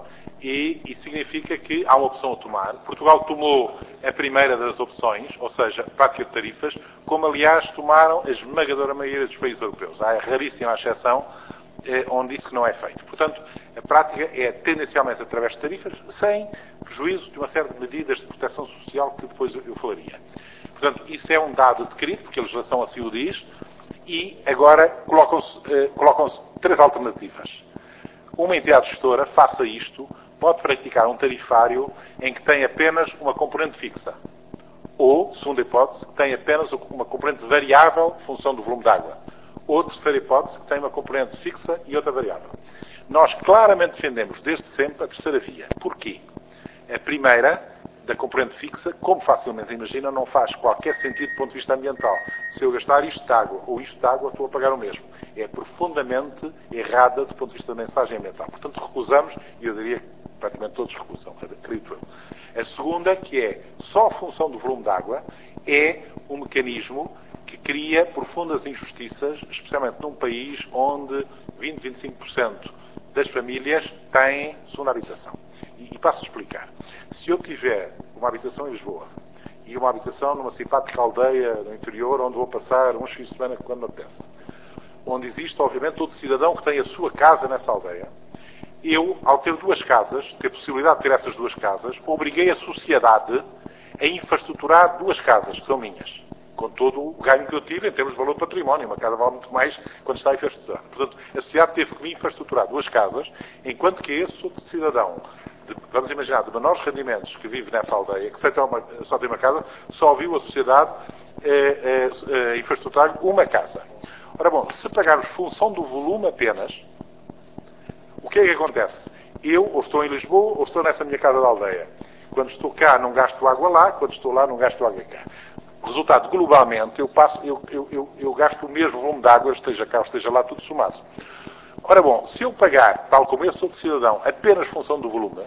E isso significa que há uma opção a tomar. Portugal tomou a primeira das opções, ou seja, prática de tarifas, como aliás tomaram a esmagadora maioria dos países europeus. Há a raríssima exceção eh, onde isso não é feito. Portanto, a prática é tendencialmente através de tarifas, sem prejuízo de uma série de medidas de proteção social que depois eu falaria. Portanto, isso é um dado adquirido, porque a legislação assim o diz, e agora colocam-se, eh, colocam-se três alternativas. Uma entidade gestora faça isto, pode praticar um tarifário em que tem apenas uma componente fixa. Ou, segunda hipótese, que tem apenas uma componente variável em função do volume de água. Ou, terceira hipótese, que tem uma componente fixa e outra variável. Nós claramente defendemos, desde sempre, a terceira via. Porquê? A primeira, da componente fixa, como facilmente imagina, não faz qualquer sentido do ponto de vista ambiental. Se eu gastar isto de água ou isto de água, estou a pagar o mesmo. É profundamente errada do ponto de vista da mensagem ambiental. Portanto, recusamos, e eu diria que praticamente todos recusam, acredito eu. A segunda, que é só a função do volume de água, é um mecanismo que cria profundas injustiças, especialmente num país onde vinte, vinte e cinco por cento das famílias têm segunda habitação. E, e passo a explicar. Se eu tiver uma habitação em Lisboa e uma habitação numa simpática aldeia no interior, onde vou passar uns fins de semana quando me apetece, onde existe, obviamente, todo cidadão que tem a sua casa nessa aldeia, eu, ao ter duas casas, ter possibilidade de ter essas duas casas, obriguei a sociedade a infraestruturar duas casas, que são minhas, com todo o ganho que eu tive em termos de valor de património. Uma casa vale muito mais quando está infraestruturada. Portanto, a sociedade teve que me infraestruturar duas casas, enquanto que esse outro cidadão, de, vamos imaginar, de menores rendimentos, que vive nessa aldeia, que só tem uma, só tem uma casa, só viu a sociedade eh, eh, infraestruturar uma casa. Ora bom, se pagarmos função do volume apenas, o que é que acontece? eu ou estou em Lisboa ou estou nessa minha casa da aldeia. Quando estou cá não gasto água lá, quando estou lá não gasto água cá. Resultado, globalmente, eu, passo, eu, eu, eu, eu gasto o mesmo volume de água, esteja cá ou esteja lá, tudo somado. Ora bom, se eu pagar, tal como eu sou de cidadão, apenas função do volume,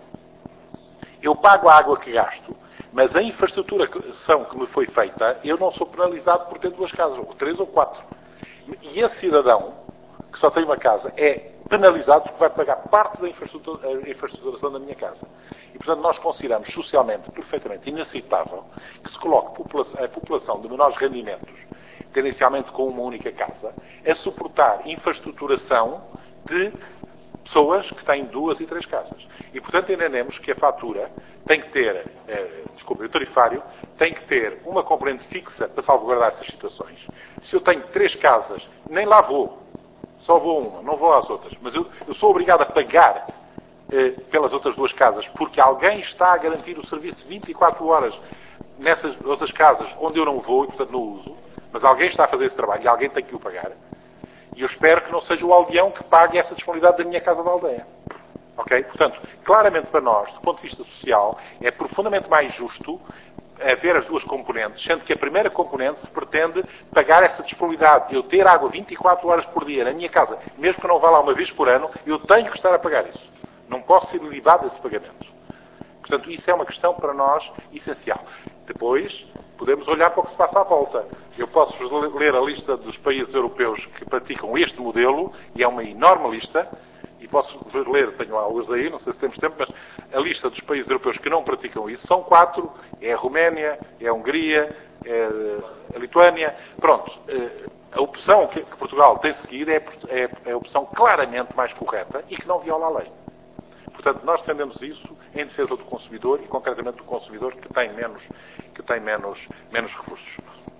eu pago a água que gasto, mas a infraestruturação que me foi feita, eu não sou penalizado por ter duas casas, ou três ou quatro. E esse cidadão, que só tem uma casa, é penalizado porque vai pagar parte da infraestrutura, infraestruturação da minha casa. E, portanto, nós consideramos socialmente perfeitamente inaceitável que se coloque a população de menores rendimentos, tendencialmente com uma única casa, a suportar infraestruturação de pessoas que têm duas e três casas. E, portanto, entendemos que a fatura tem que ter, eh, desculpa, o tarifário, tem que ter uma componente fixa para salvaguardar essas situações. Se eu tenho três casas, nem lá vou. Só vou a uma, não vou às outras. Mas eu, eu sou obrigado a pagar eh, pelas outras duas casas, porque alguém está a garantir o serviço vinte e quatro horas nessas outras casas onde eu não vou e, portanto, não uso. Mas alguém está a fazer esse trabalho e alguém tem que o pagar. E eu espero que não seja o aldeão que pague essa disponibilidade da minha casa da aldeia. Ok? Portanto, claramente para nós, do ponto de vista social, é profundamente mais justo haver as duas componentes, sendo que a primeira componente se pretende pagar essa disponibilidade. Eu ter água vinte e quatro horas por dia na minha casa, mesmo que não vá lá uma vez por ano, eu tenho que estar a pagar isso. Não posso ser livado desse pagamento. Portanto, isso é uma questão para nós essencial. Depois, podemos olhar para o que se passa à volta. Eu posso-vos ler a lista dos países europeus que praticam este modelo, e é uma enorme lista, e posso-vos ler, tenho alguns daí, não sei se temos tempo, mas a lista dos países europeus que não praticam isso são quatro, é a Roménia, é a Hungria, é a Lituânia. Pronto, a opção que Portugal tem seguido é, é, é a opção claramente mais correta e que não viola a lei. Portanto, nós defendemos isso em defesa do consumidor e, concretamente, do consumidor que tem menos, que tem menos, menos recursos.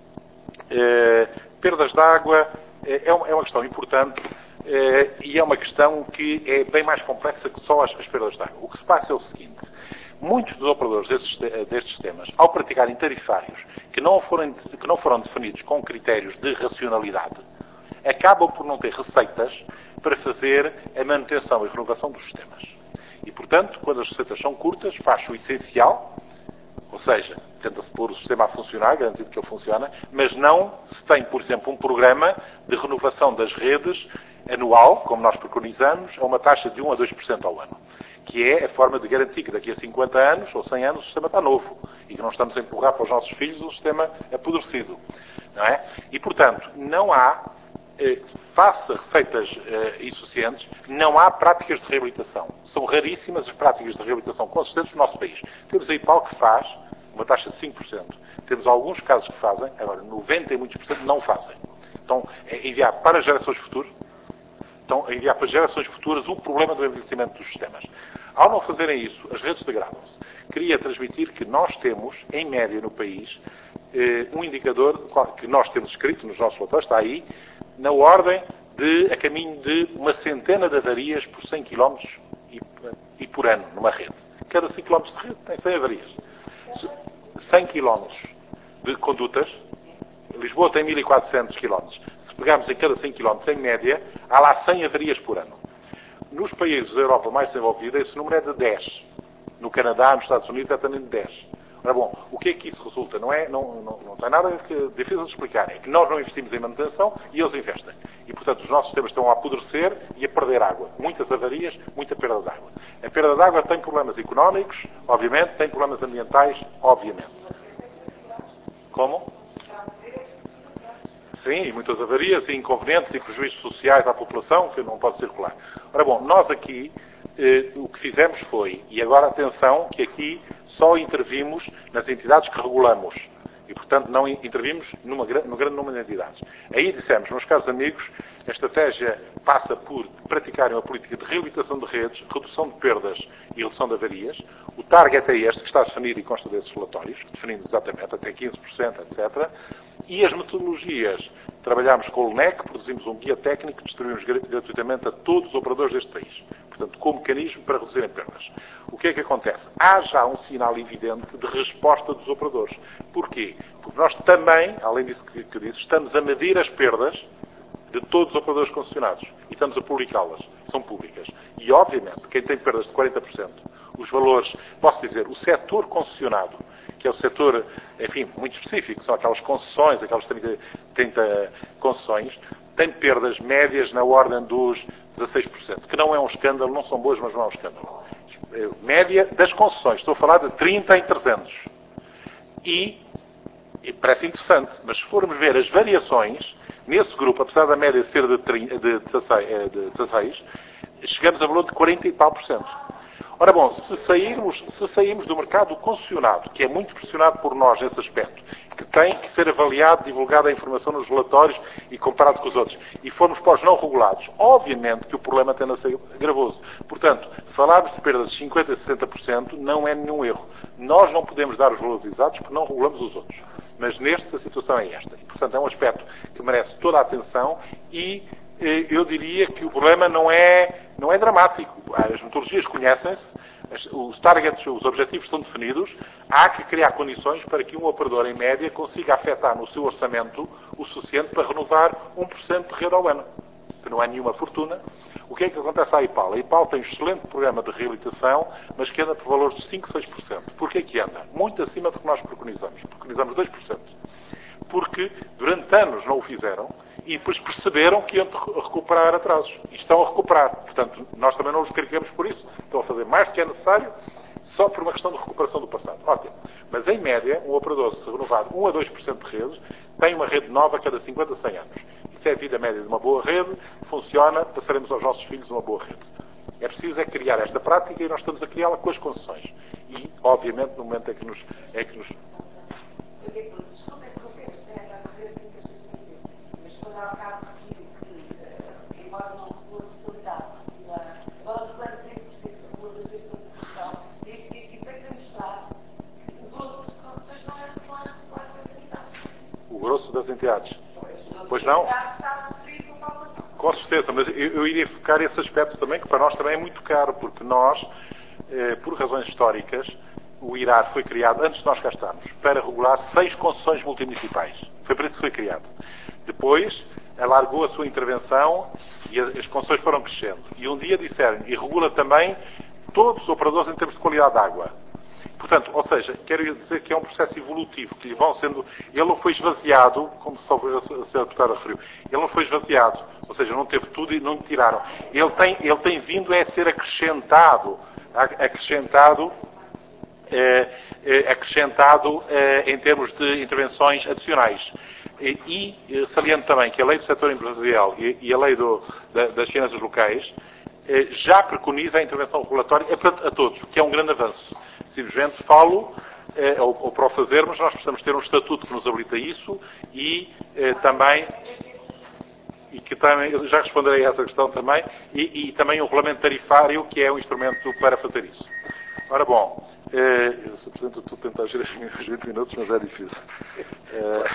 Eh, perdas de água eh, é, uma, é uma questão importante eh, e é uma questão que é bem mais complexa que só as, as perdas de água. O que se passa é o seguinte. Muitos dos operadores destes, destes sistemas, ao praticarem tarifários que não, foram, que não foram definidos com critérios de racionalidade, acabam por não ter receitas para fazer a manutenção e renovação dos sistemas. E, portanto, quando as receitas são curtas, faz o essencial, ou seja, tenta-se pôr o sistema a funcionar, garantido que ele funciona, mas não se tem, por exemplo, um programa de renovação das redes anual, como nós preconizamos, a uma taxa de um a dois por cento ao ano, que é a forma de garantir que daqui a cinquenta anos ou cem anos o sistema está novo e que não estamos a empurrar para os nossos filhos um sistema apodrecido. Não é? E, portanto, não há, eh, face a receitas eh, insuficientes, não há práticas de reabilitação. São raríssimas as práticas de reabilitação consistentes no nosso país. Temos aí Pau que faz uma taxa de cinco por cento. Temos alguns casos que fazem, agora noventa e muitos por cento não fazem. Então, é enviar para gerações futuras, então, a enviar para gerações futuras o problema do envelhecimento dos sistemas. Ao não fazerem isso, as redes degradam-se. Queria transmitir que nós temos, em média no país, eh, um indicador que nós temos escrito nos nossos relatórios, está aí, na ordem de, a caminho de uma centena de avarias por cem quilómetros e, e por ano, numa rede. Cada cem quilómetros de rede tem cem avarias. cem quilómetros de condutas, Lisboa tem mil e quatrocentos quilómetros. Se pegarmos em cada cem quilómetros, em média, há lá cem avarias por ano. Nos países da Europa mais desenvolvida, esse número é de dez. No Canadá, nos Estados Unidos, é também de dez. Ora bom, o que é que isso resulta? Não, é, não, não, não tem nada que, difícil de explicar. É que nós não investimos em manutenção e eles investem. E, portanto, os nossos sistemas estão a apodrecer e a perder água. Muitas avarias, muita perda de água. A perda de água tem problemas económicos, obviamente, tem problemas ambientais, obviamente. Como? Sim, muitas avarias e inconvenientes e prejuízos sociais à população que não pode circular. Ora bom, nós aqui eh, o que fizemos foi, e agora atenção, que aqui só intervimos nas entidades que regulamos. E, portanto, não intervimos numa, num grande número de entidades. Aí dissemos, meus caros amigos, a estratégia passa por praticarem uma política de reabilitação de redes, redução de perdas e redução de avarias. O target é este, que está definido e consta desses relatórios, definimos exatamente, até quinze por cento, etcétera. E as metodologias, trabalhámos com o L N E C, produzimos um guia técnico que distribuímos gratuitamente a todos os operadores deste país. Portanto, como mecanismo para reduzirem perdas. O que é que acontece? Há já um sinal evidente de resposta dos operadores. Porquê? Porque nós também, além disso que, que disse, estamos a medir as perdas de todos os operadores concessionados. E estamos a publicá-las. São públicas. E, obviamente, quem tem perdas de quarenta por cento, os valores, posso dizer, o setor concessionado, que é o setor, enfim, muito específico, são aquelas concessões, aquelas trinta, trinta concessões, tem perdas médias na ordem dos dezasseis por cento, que não é um escândalo, não são boas, mas não é um escândalo. Média das concessões, estou a falar de trinta em trezentos. E, e parece interessante, mas se formos ver as variações, nesse grupo, apesar da média ser de, trinta, de, dezasseis, de dezasseis, chegamos a valor de quarenta e tal por cento. Ora bom, se sairmos, se sairmos do mercado concessionado, que é muito pressionado por nós nesse aspecto, que tem que ser avaliado, divulgada a informação nos relatórios e comparado com os outros, e formos para os não regulados, obviamente que o problema tende a ser gravoso. Portanto, se falarmos de perdas de cinquenta por cento a sessenta por cento, não é nenhum erro. Nós não podemos dar os valores exatos porque não regulamos os outros. Mas nestes a situação é esta. E, portanto, é um aspecto que merece toda a atenção e eu diria que o problema não é, não é dramático. As metodologias conhecem-se, os targets, os objetivos estão definidos, há que criar condições para que um operador, em média, consiga afetar no seu orçamento o suficiente para renovar um por cento de rede ao ano, que não é nenhuma fortuna. O que é que acontece à I P A L? A I P A L tem um excelente programa de reabilitação, mas que anda por valores de cinco, seis por cento. Porquê que anda? Muito acima do que nós preconizamos. Preconizamos dois por cento. Porque durante anos não o fizeram e depois perceberam que iam recuperar atrasos. E estão a recuperar. Portanto, nós também não os criticamos por isso. Estão a fazer mais do que é necessário só por uma questão de recuperação do passado. Ótimo. Mas, em média, um operador, se renovar um a dois por cento de redes, tem uma rede nova a cada cinquenta a cem anos. Isso é a vida média de uma boa rede, funciona, passaremos aos nossos filhos uma boa rede. É preciso é criar esta prática e nós estamos a criá-la com as concessões. E, obviamente, no momento em que nos... É que nos... Desculpa interromper, isto é a correr de muitas coisas, mas quando há bocado refiro que, embora não for de totalidade, agora no plano de treze por cento da rua das vezes da população, este efeito é mostrar que o grosso das concessões não é regular das entidades. O grosso das entidades? Pois não? Com certeza, mas eu, eu iria focar esse aspecto também, que para nós também é muito caro, porque nós, eh, por razões históricas, o I R A R foi criado, antes de nós cá estarmos, para regular seis concessões multimunicipais. Foi por isso que foi criado. Depois, alargou a sua intervenção e as, as concessões foram crescendo. E um dia disseram, e regula também todos os operadores em termos de qualidade de água. Portanto, ou seja, quero dizer que é um processo evolutivo, que lhe vão sendo... Ele não foi esvaziado, como a senhora deputada referiu, ele não foi esvaziado, ou seja, não teve tudo e não lhe tiraram. Ele tem, ele tem vindo a ser acrescentado, acrescentado, eh, acrescentado eh, em termos de intervenções adicionais. E, e saliento também que a lei do setor empresarial e, e a lei do, da, das finanças locais eh, já preconiza a intervenção regulatória a, a todos, o que é um grande avanço. Simplesmente falo, eh, ou, ou para o fazermos, nós precisamos ter um estatuto que nos habilita isso e eh, também, e que também, eu já responderei a essa questão também, e, e também um regulamento tarifário que é um instrumento para fazer isso. Ora bom, eh, eu sou Presidente, estou a tentar gerir os vinte minutos, mas é difícil. Eh,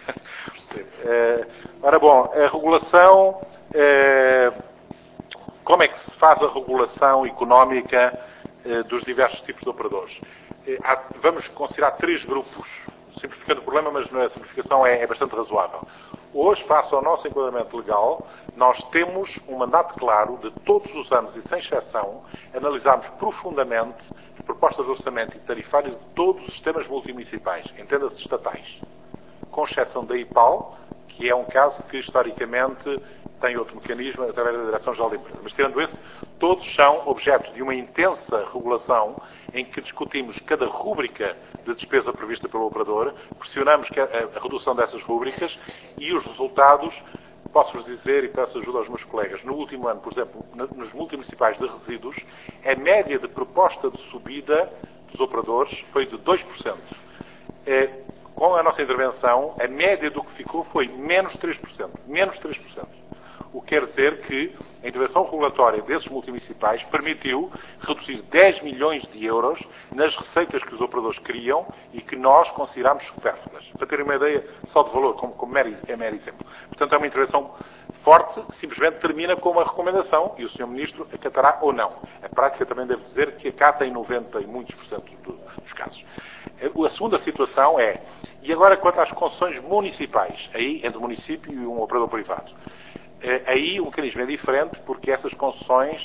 eh, ora bom, a regulação, eh, como é que se faz a regulação económica dos diversos tipos de operadores? Vamos considerar três grupos, simplificando o problema, mas a simplificação é, é bastante razoável. Hoje, face ao nosso enquadramento legal, nós temos um mandato claro de todos os anos, e sem exceção, analisarmos profundamente as propostas de orçamento e tarifário de todos os sistemas multimunicipais, entenda-se estatais, com exceção da I P A L, que é um caso que, historicamente, tem outro mecanismo através da Direção-Geral da Empresa. Mas, tirando isso, todos são objeto de uma intensa regulação em que discutimos cada rúbrica de despesa prevista pelo operador, pressionamos a, a redução dessas rúbricas e os resultados, posso-vos dizer, e peço ajuda aos meus colegas, no último ano, por exemplo, nos multimunicipais de resíduos, a média de proposta de subida dos operadores foi de dois por cento. É, com a nossa intervenção, a média do que ficou foi menos três por cento. Menos três por cento. O que quer dizer que a intervenção regulatória desses multimunicipais permitiu reduzir dez milhões de euros nas receitas que os operadores queriam e que nós consideramos supérfluas. Para terem uma ideia só de valor, como, como mero, é mero exemplo. Portanto, é uma intervenção forte, simplesmente termina com uma recomendação e o senhor Ministro acatará ou não. A prática também deve dizer que acata em noventa e muitos por cento do, dos casos. A segunda situação é, e agora quanto às concessões municipais, aí entre o município e um operador privado. Aí o mecanismo é diferente porque essas concessões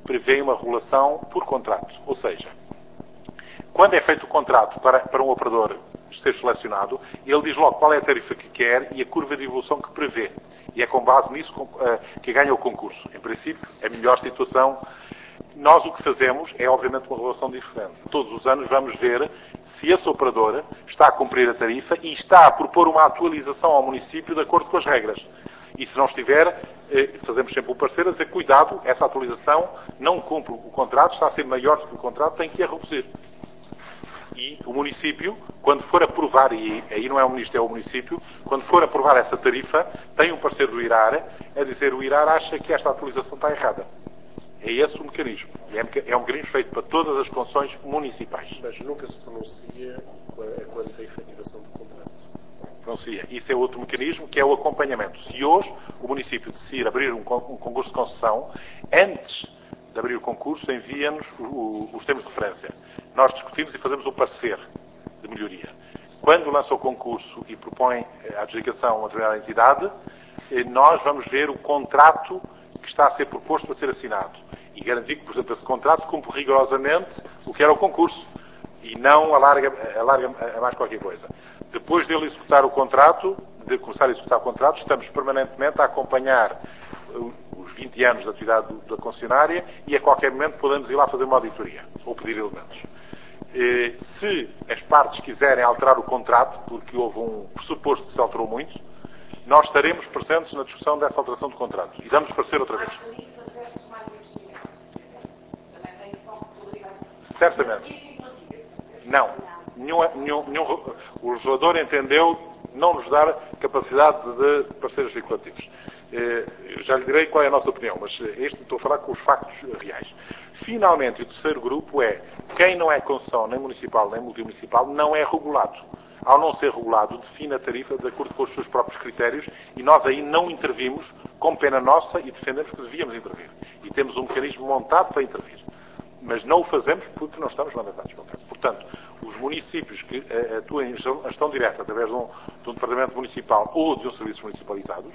prevê uma regulação por contrato. Ou seja, quando é feito o contrato para, para um operador ser selecionado, ele diz logo qual é a tarifa que quer e a curva de evolução que prevê. E é com base nisso que ganha o concurso. Em princípio, a melhor situação. Nós o que fazemos é, obviamente, uma regulação diferente. Todos os anos vamos ver se esse operador está a cumprir a tarifa e está a propor uma atualização ao município de acordo com as regras. E se não estiver, fazemos sempre um parecer a dizer, cuidado, essa atualização não cumpre o contrato, está a ser maior do que o contrato, tem que a reduzir. E o município, quando for aprovar, e aí não é o ministro, é o município, quando for aprovar essa tarifa, tem um parecer do IRAR a dizer o IRAR acha que esta atualização está errada. É esse o mecanismo. É um mecanismo feito para todas as concessões municipais. Mas nunca se pronuncia quanto à efetivação do contrato. Pronuncia. Isso é outro mecanismo, que é o acompanhamento. Se hoje o município decidir abrir um concurso de concessão, antes de abrir o concurso, envia-nos os termos de referência. Nós discutimos e fazemos o parecer de melhoria. Quando lança o concurso e propõe a adjudicação a uma determinada entidade, nós vamos ver o contrato que está a ser proposto para ser assinado. E garantir que, por exemplo, esse contrato cumpre rigorosamente o que era o concurso. E não alarga, alarga a mais qualquer coisa. Depois dele executar o contrato, de começar a executar o contrato, estamos permanentemente a acompanhar os vinte anos de atividade da concessionária e a qualquer momento podemos ir lá fazer uma auditoria ou pedir elementos. Se as partes quiserem alterar o contrato, porque houve um pressuposto que se alterou muito, nós estaremos presentes na discussão dessa alteração do contrato. E vamos parecer outra vez. Certamente. Não. Nenhum, nenhum, nenhum, o legislador entendeu não nos dar capacidade de parceiros especulativos. Eu já lhe direi qual é a nossa opinião, mas este estou a falar com os factos reais. Finalmente, o terceiro grupo é quem não é concessão nem municipal nem multimunicipal não é regulado. Ao não ser regulado, define a tarifa de acordo com os seus próprios critérios e nós aí não intervimos com pena nossa e defendemos que devíamos intervir. E temos um mecanismo montado para intervir. Mas não o fazemos porque não estamos mandatados para o caso. Portanto, os municípios que atuam em gestão direta através de um, de um departamento municipal ou de um serviços municipalizados,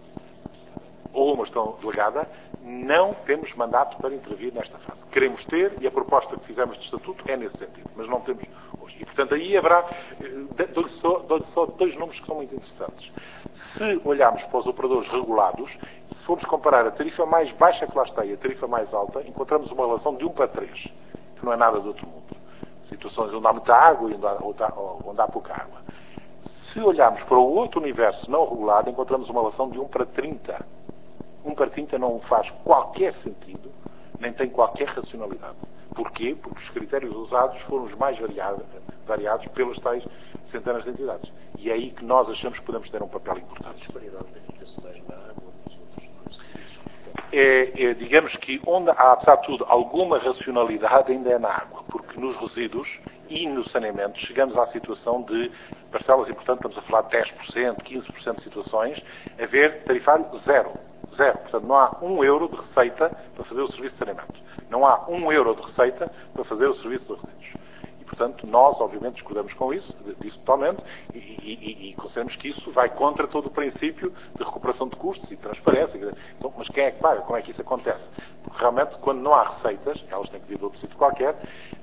ou uma gestão delegada, não temos mandato para intervir nesta fase. Queremos ter, e a proposta que fizemos de estatuto é nesse sentido, mas não temos hoje. E, portanto, aí haverá, dou-lhe só, dou-lhe só dois números que são muito interessantes. Se olharmos para os operadores regulados, se formos comparar a tarifa mais baixa que lá está e a tarifa mais alta, encontramos uma relação de um para três, que não é nada do outro mundo. Situações onde há muita água e onde há, onde há pouca água. Se olharmos para o outro universo não regulado, encontramos uma relação de um para trinta. um para trinta não faz qualquer sentido, nem tem qualquer racionalidade. Porquê? Porque os critérios usados foram os mais variados, variados pelas tais centenas de entidades. E é aí que nós achamos que podemos ter um papel importante. A disparidade verifica-se mais na água dos outros serviços. É, é, digamos que onde há, apesar de tudo, alguma racionalidade ainda é na água, porque nos resíduos e no saneamento chegamos à situação de parcelas, e portanto estamos a falar de dez por cento, quinze por cento de situações, a ver tarifário zero. Zero. Portanto, não há um euro de receita para fazer o serviço de saneamento. Não há um euro de receita para fazer o serviço de resíduos. E, portanto, nós, obviamente, discordamos com isso, disso totalmente, e, e, e consideramos que isso vai contra todo o princípio de recuperação de custos e transparência. Então, mas quem é que paga? Como é que isso acontece? Porque, realmente, quando não há receitas, elas têm que vir de outro sítio qualquer,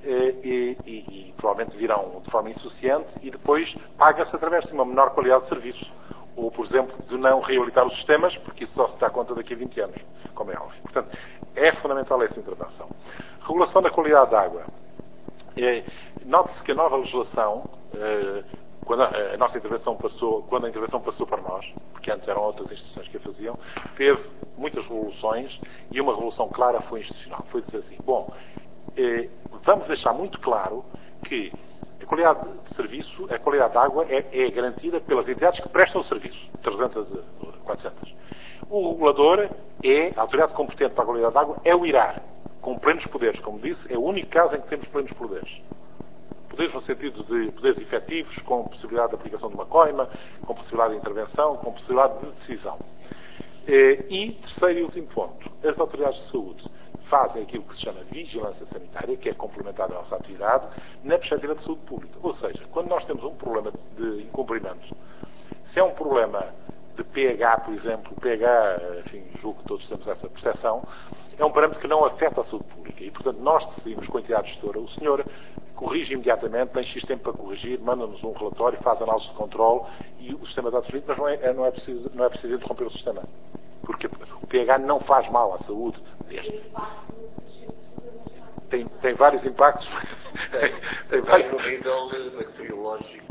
e, e, e provavelmente virão de forma insuficiente, e depois paga-se através de uma menor qualidade de serviço. Ou, por exemplo, de não reabilitar os sistemas, porque isso só se dá conta daqui a vinte anos, como é óbvio. Portanto, é fundamental essa intervenção. Regulação da qualidade da água. É, note-se que a nova legislação, é, quando a, a nossa intervenção passou, quando a intervenção passou para nós, porque antes eram outras instituições que a faziam, teve muitas revoluções e uma revolução clara foi institucional. Foi dizer assim, bom, é, vamos deixar muito claro que a qualidade de serviço, a qualidade de água é, é garantida pelas entidades que prestam o serviço, trezentas, quatrocentas. O regulador é, a autoridade competente para a qualidade de água é o IRAR, com plenos poderes. Como disse, é o único caso em que temos plenos poderes. Poderes no sentido de poderes efetivos, com possibilidade de aplicação de uma coima, com possibilidade de intervenção, com possibilidade de decisão. E, terceiro e último ponto, as autoridades de saúde fazem aquilo que se chama vigilância sanitária, que é complementar a nossa atividade, na perspectiva de saúde pública. Ou seja, quando nós temos um problema de incumprimento, se é um problema de pH, por exemplo, pH, enfim, julgo que todos temos essa percepção, é um parâmetro que não afeta a saúde pública. E, portanto, nós decidimos com a entidade gestora, o senhor corrige imediatamente, tem X tempo para corrigir, manda-nos um relatório, faz análise de controle e o sistema está definido, mas não é, não, é preciso, não é preciso interromper o sistema. Porque o P H não faz mal à saúde deste. Tem, tem vários impactos. Tem, tem vários no nível bacteriológico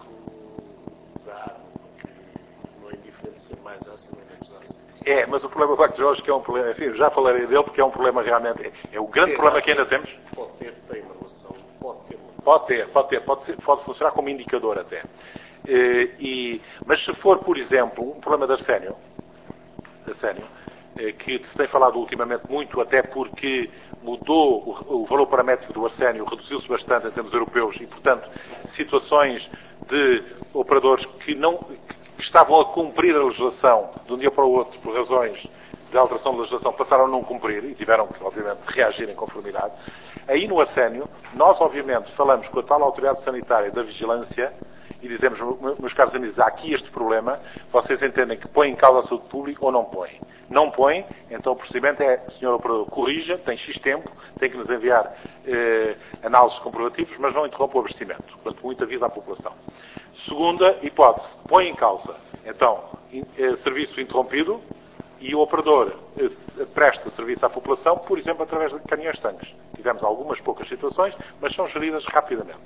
da água, porque não é indiferente ser mais ácido ou menos ácido. É, mas o problema bacteriológico é um problema, enfim, já falarei dele porque é um problema realmente, é, é o grande tem, problema que ainda temos. Pode ter, tem uma relação, pode ter uma Pode ter, pode ter, pode, ser, pode funcionar como indicador até. E, e, mas se for, por exemplo, um problema de arsénio, arsénio, que se tem falado ultimamente muito, até porque mudou o, o valor paramétrico do arsénio, reduziu-se bastante em termos europeus e, portanto, situações de operadores que, não, que estavam a cumprir a legislação de um dia para o outro por razões de alteração de legislação passaram a não cumprir e tiveram que, obviamente, reagir em conformidade. Aí no arsénio, nós, obviamente, falamos com a tal autoridade sanitária da vigilância e dizemos, meus caros amigos, há aqui este problema, vocês entendem que põe em causa a saúde pública ou não põe? Não põe, então o procedimento é, senhor operador, corrija, tem X tempo, tem que nos enviar eh, análises comprovativos, mas não interrompa o abastecimento. Portanto, muito aviso à população. Segunda hipótese, põe em causa, então, in, eh, serviço interrompido, e o operador presta serviço à população, por exemplo, através de caminhões-tanques. Tivemos algumas poucas situações, mas são geridas rapidamente.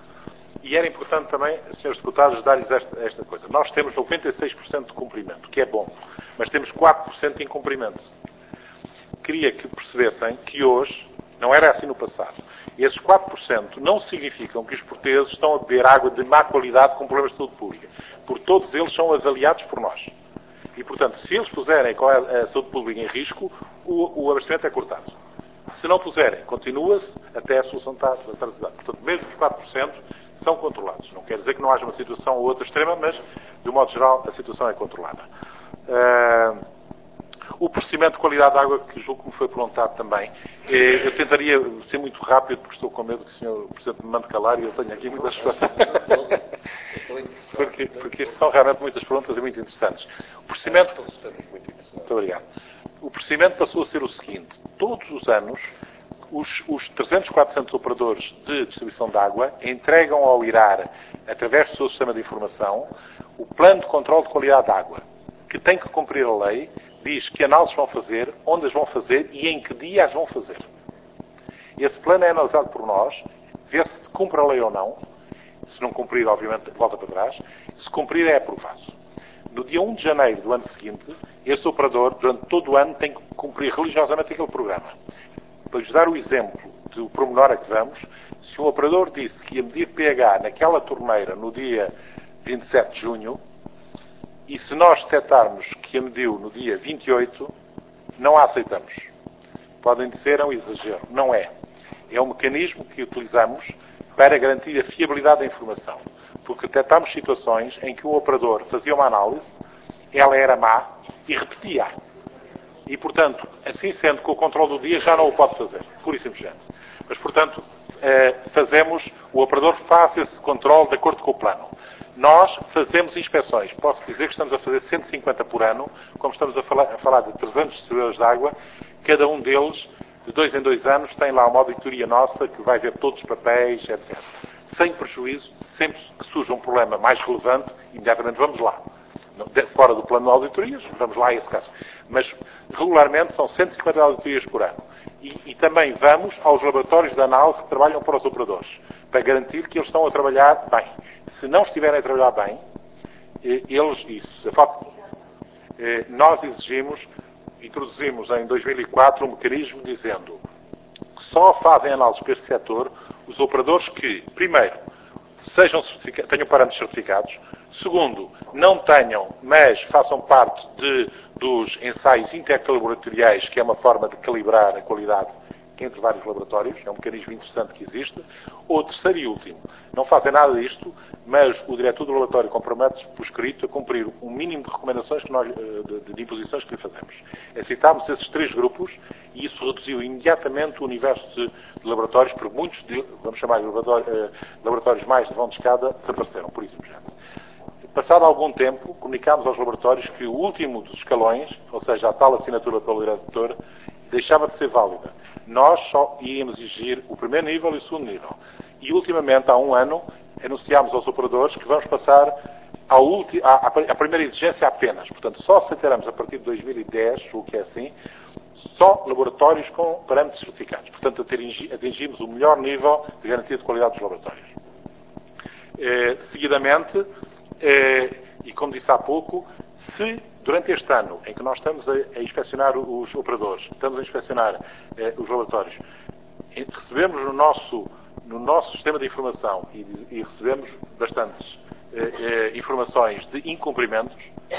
E era importante também, senhores deputados, dar-lhes esta, esta coisa. Nós temos noventa e seis por cento de cumprimento, que é bom, mas temos quatro por cento de incumprimento. Queria que percebessem que hoje, não era assim no passado, e esses quatro por cento não significam que os portugueses estão a beber água de má qualidade com problemas de saúde pública, porque todos eles são avaliados por nós. E, portanto, se eles puserem a saúde pública em risco, o, o abastecimento é cortado. Se não puserem, continua-se até a solução estar atrasada. Portanto, mesmo os quatro por cento são controlados. Não quer dizer que não haja uma situação ou outra extrema, mas, de um modo geral, a situação é controlada. Uh, o procedimento de qualidade de água, que julgo que me foi perguntado também, eh, eu tentaria ser muito rápido, porque estou com medo que o senhor Presidente me mande calar e eu tenho aqui muitas coisas. porque, porque isto são realmente muitas perguntas e muito interessantes. O procedimento... Muito obrigado. O procedimento passou a ser o seguinte. Todos os anos, os, os trezentos, quatrocentos operadores de distribuição de água entregam ao I R A R, através do seu sistema de informação, o plano de controle de qualidade de água, que tem que cumprir a lei, diz que análises vão fazer, onde as vão fazer e em que dia as vão fazer. Esse plano é analisado por nós, vê se cumpre a lei ou não. Se não cumprir, obviamente, volta para trás. Se cumprir, é aprovado. No dia um de janeiro do ano seguinte, esse operador, durante todo o ano, tem que cumprir religiosamente aquele programa. Para lhes dar o exemplo do pormenor a que vamos, se um operador disse que ia medir P H naquela torneira no dia vinte e sete de junho, e se nós detectarmos que a mediu no dia vinte e oito, não a aceitamos. Podem dizer, é um exagero. Não é. É um mecanismo que utilizamos para garantir a fiabilidade da informação. Porque detectámos situações em que o operador fazia uma análise, ela era má e repetia. E, portanto, assim sendo, com o controle do dia já não o pode fazer. Pura e simplesmente. Mas, portanto, fazemos, o operador faz esse controle de acordo com o plano. Nós fazemos inspeções. Posso dizer que estamos a fazer cento e cinquenta por ano, como estamos a falar, a falar de trezentos distribuidores de água. Cada um deles, de dois em dois anos, tem lá uma auditoria nossa que vai ver todos os papéis, etcétera. Sem prejuízo, sempre que surge um problema mais relevante, imediatamente vamos lá. Fora do plano de auditorias, vamos lá a esse caso. Mas, regularmente, são cento e cinquenta auditorias por ano. E, e também vamos aos laboratórios de análise que trabalham para os operadores, para garantir que eles estão a trabalhar bem. Se não estiverem a trabalhar bem, eles, isso, nós exigimos, introduzimos em dois mil e quatro um mecanismo dizendo que só fazem análises para este setor os operadores que, primeiro, sejam tenham parâmetros certificados, segundo, não tenham, mas façam parte de, dos ensaios interlaboratoriais, que é uma forma de calibrar a qualidade entre vários laboratórios, é um mecanismo interessante que existe. Ou terceiro e último, não fazem nada disto, mas o diretor do laboratório compromete-se por escrito a cumprir um mínimo de recomendações que nós, de, de imposições que lhe fazemos. Aceitámos esses três grupos e isso reduziu imediatamente o universo de, de laboratórios, porque muitos, de, vamos chamar de laboratórios, laboratórios mais de vão de escada, desapareceram, por isso mesmo. Passado algum tempo, comunicámos aos laboratórios que o último dos escalões, ou seja, a tal assinatura pelo diretor, deixava de ser válida. Nós só íamos exigir o primeiro nível e o segundo nível. E, ultimamente, há um ano, anunciámos aos operadores que vamos passar à, ulti, à, à primeira exigência apenas. Portanto, só aceitaremos a partir de dois mil e dez, o que é assim, só laboratórios com parâmetros certificados. Portanto, atingimos o melhor nível de garantia de qualidade dos laboratórios. Eh, seguidamente, eh, e como disse há pouco, se durante este ano em que nós estamos a, a inspecionar os operadores, estamos a inspecionar eh, os laboratórios, recebemos no nosso, no nosso sistema de informação e, e recebemos bastantes eh, eh, informações de incumprimentos,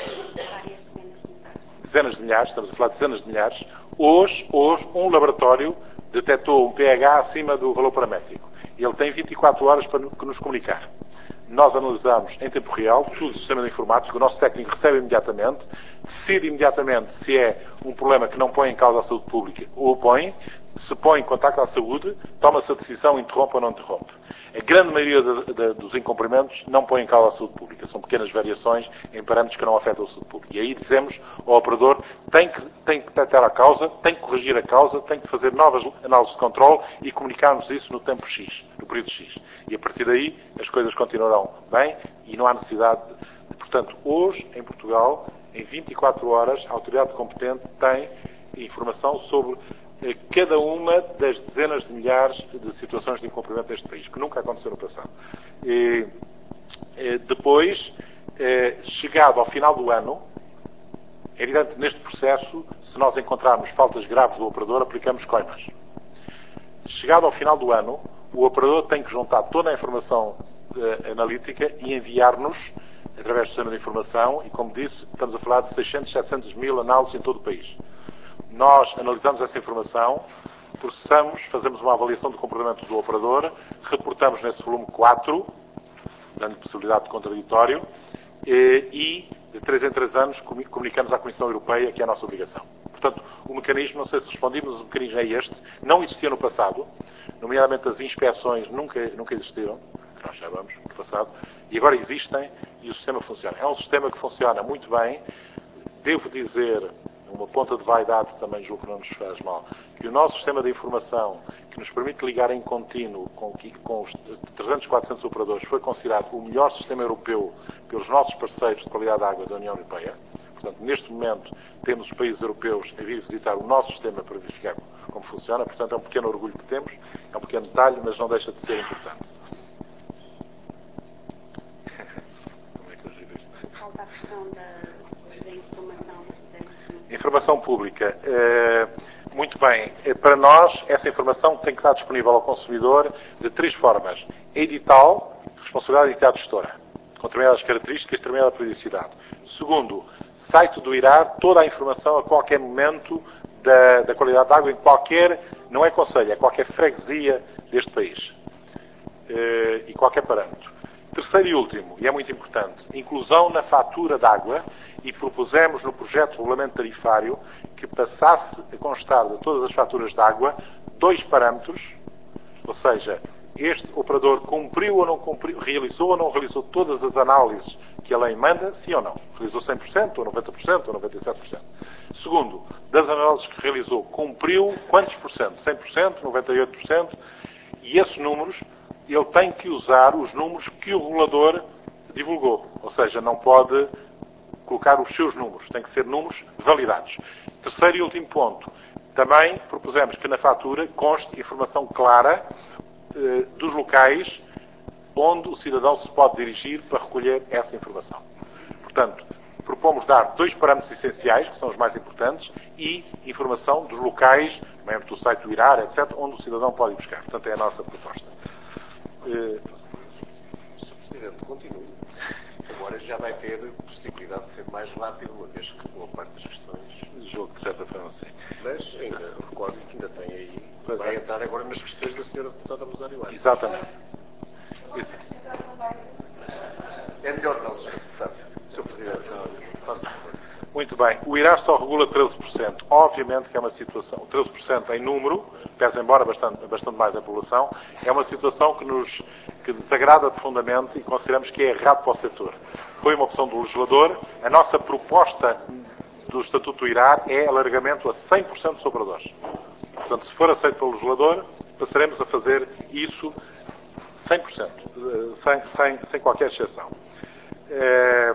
dezenas de milhares, estamos a falar de dezenas de milhares, hoje, hoje um laboratório detectou um pH acima do valor paramétrico. Ele tem vinte e quatro horas para nos comunicar. Nós analisamos em tempo real tudo o sistema de informática, o nosso técnico recebe imediatamente, decide imediatamente se é um problema que não põe em causa a saúde pública ou o põe, se põe em contacto à saúde, toma-se a decisão, interrompe ou não interrompe. A grande maioria de, de, dos incumprimentos não põe em causa a saúde pública, são pequenas variações em parâmetros que não afetam a saúde pública. E aí dizemos ao operador, tem que, tem que detectar a causa, tem que corrigir a causa, tem que fazer novas análises de controle e comunicarmos isso no tempo X, no período X. E a partir daí as coisas continuarão bem e não há necessidade de... Portanto, hoje, em Portugal, em vinte e quatro horas, a autoridade competente tem informação sobre eh, cada uma das dezenas de milhares de situações de incumprimento deste país, que nunca aconteceu no passado. E, eh, depois, eh, chegado ao final do ano, é evidente, neste processo, se nós encontrarmos faltas graves do operador, aplicamos coimas. Chegado ao final do ano, o operador tem que juntar toda a informação uh, analítica e enviar-nos, através do sistema de informação, e como disse, estamos a falar de seiscentos, setecentos mil análises em todo o país. Nós analisamos essa informação, processamos, fazemos uma avaliação do comportamento do operador, reportamos nesse volume quatro, dando possibilidade de contraditório, e, e de três em três anos comunicamos à Comissão Europeia que é a nossa obrigação. Portanto, o mecanismo, não sei se respondimos, mas o mecanismo é este, não existia no passado, nomeadamente as inspeções nunca, nunca existiram, que nós sabemos, no passado, e agora existem e o sistema funciona. É um sistema que funciona muito bem. Devo dizer, uma ponta de vaidade também julgo que não nos faz mal, que o nosso sistema de informação, que nos permite ligar em contínuo com, com os trezentos, quatrocentos operadores, foi considerado o melhor sistema europeu pelos nossos parceiros de qualidade de água da União Europeia. Portanto, neste momento, temos os países europeus a vir visitar o nosso sistema para verificar como funciona. Portanto, é um pequeno orgulho que temos, é um pequeno detalhe, mas não deixa de ser importante. Como é que eu giro isto? Falta a questão da, da informação. Da informação pública. É, muito bem. É, para nós, essa informação tem que estar disponível ao consumidor de três formas. Edital, responsabilidade da entidade gestora, com determinadas características, determinada periodicidade. Segundo, site do IRAR, toda a informação a qualquer momento da, da qualidade de água em qualquer, não é concelho, é qualquer freguesia deste país. Uh, e qualquer parâmetro. Terceiro e último, e é muito importante, inclusão na fatura de água, e propusemos no projeto de regulamento tarifário que passasse a constar de todas as faturas de água dois parâmetros, ou seja, este operador cumpriu ou não cumpriu, realizou ou não realizou todas as análises que a lei manda, sim ou não. Realizou cem por cento, ou noventa por cento, ou noventa e sete por cento. Segundo, das análises que realizou, cumpriu quantos por cento? cem por cento, noventa e oito por cento? E esses números, ele tem que usar os números que o regulador divulgou. Ou seja, não pode colocar os seus números. Tem que ser números validados. Terceiro e último ponto. Também propusemos que na fatura conste informação clara eh, dos locais onde o cidadão se pode dirigir para recolher essa informação. Portanto, propomos dar dois parâmetros essenciais, que são os mais importantes, e informação dos locais, no âmbito do site do IRAR, etcétera, onde o cidadão pode ir buscar. Portanto, é a nossa proposta. senhor Presidente, continue. Agora já vai ter possibilidade de ser mais rápido, uma vez que boa parte das questões... Jogo de certa forma, sim. Mas ainda, recordo que ainda tem aí... Pois vai é. entrar agora nas questões da senhora deputada Rosário Alves. Exatamente. É melhor não, senhor Deputado. senhor Presidente, faça favor. Muito bem. O IRAR só regula treze por cento. Obviamente que é uma situação... treze por cento em número, pesa embora bastante, bastante mais a população, é uma situação que nos que desagrada profundamente e consideramos que é errado para o setor. Foi uma opção do legislador. A nossa proposta do Estatuto do IRAR é alargamento a cem por cento dos operadores. Portanto, se for aceito pelo legislador, passaremos a fazer isso cem por cento, sem, sem, sem qualquer exceção. É,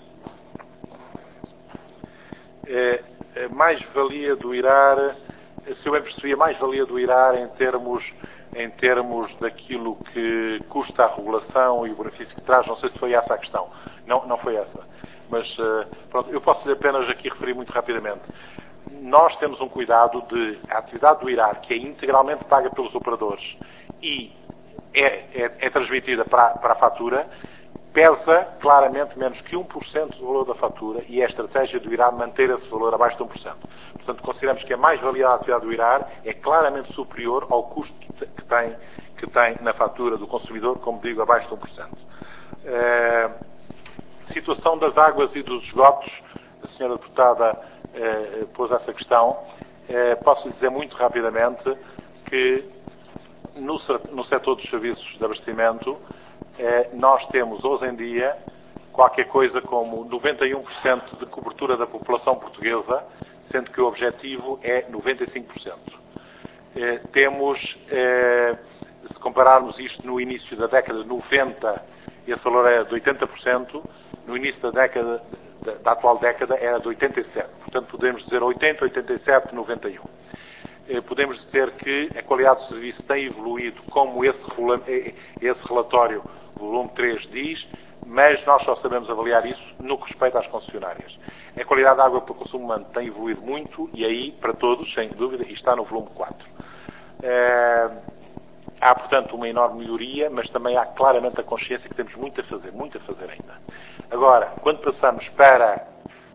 é, a mais-valia do IRAR, se eu bem percebi, a mais-valia do IRAR em termos, em termos daquilo que custa a regulação e o benefício que traz, não sei se foi essa a questão. Não, não foi essa. Mas, pronto, eu posso apenas aqui referir muito rapidamente. Nós temos um cuidado de a atividade do IRAR, que é integralmente paga pelos operadores e é, é, é transmitida para, para a fatura, pesa claramente menos que um por cento do valor da fatura e é a estratégia do IRAR manter esse valor abaixo de um por cento. Portanto, consideramos que a mais-valia da atividade do IRAR é claramente superior ao custo que tem, que tem na fatura do consumidor, como digo, abaixo de um por cento. É, situação das águas e dos esgotos, a senhora deputada eh, pôs essa questão. Eh, posso lhe dizer muito rapidamente que no, no setor dos serviços de abastecimento eh, nós temos hoje em dia qualquer coisa como noventa e um por cento de cobertura da população portuguesa, sendo que o objetivo é noventa e cinco por cento. Eh, temos, eh, se compararmos isto no início da década de noventa, esse valor era de oitenta por cento, no início da década, da, da atual década, era de oitenta e sete por cento. Portanto, podemos dizer oitenta, oitenta e sete, noventa e um. Eh, podemos dizer que a qualidade do serviço tem evoluído, como esse, esse relatório, volume três, diz, mas nós só sabemos avaliar isso no que respeita às concessionárias. A qualidade da água para consumo humano tem evoluído muito, e aí, para todos, sem dúvida, e está no volume quatro. Eh, Há, portanto, uma enorme melhoria, mas também há claramente a consciência que temos muito a fazer, muito a fazer ainda. Agora, quando passamos para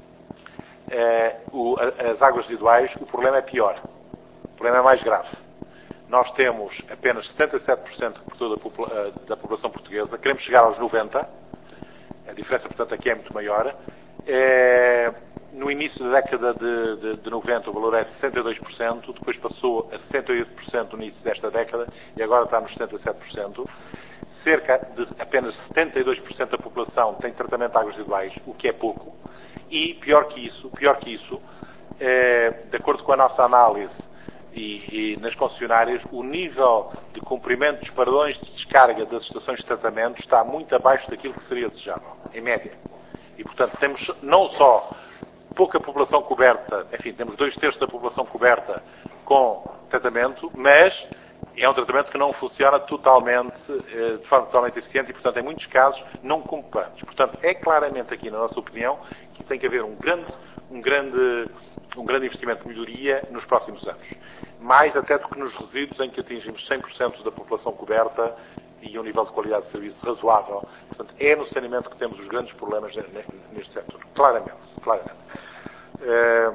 eh, o, as águas residuais, o problema é pior. O problema é mais grave. Nós temos apenas setenta e sete por cento de cobertura da, popula da população portuguesa, queremos chegar aos noventa por cento, a diferença, portanto, aqui é muito maior. Eh, No início da década de, de, de noventa o valor é sessenta e dois por cento, depois passou a sessenta e oito por cento no início desta década e agora está nos setenta e sete por cento. Cerca de apenas setenta e dois por cento da população tem tratamento de águas residuais, o que é pouco. E pior que isso, pior que isso, é, de acordo com a nossa análise e, e nas concessionárias, o nível de cumprimento dos padrões de descarga das estações de tratamento está muito abaixo daquilo que seria desejável, em média. E, portanto, temos não só pouca população coberta, enfim, temos dois terços da população coberta com tratamento, mas é um tratamento que não funciona totalmente, de forma totalmente eficiente e, portanto, em muitos casos, não cumpre planos. Portanto, é claramente aqui, na nossa opinião, que tem que haver um grande, um grande, um grande investimento de melhoria nos próximos anos. Mais até do que nos resíduos, em que atingimos cem por cento da população coberta e um nível de qualidade de serviço razoável. Portanto, é no saneamento que temos os grandes problemas neste setor. Claramente, claramente. Uh,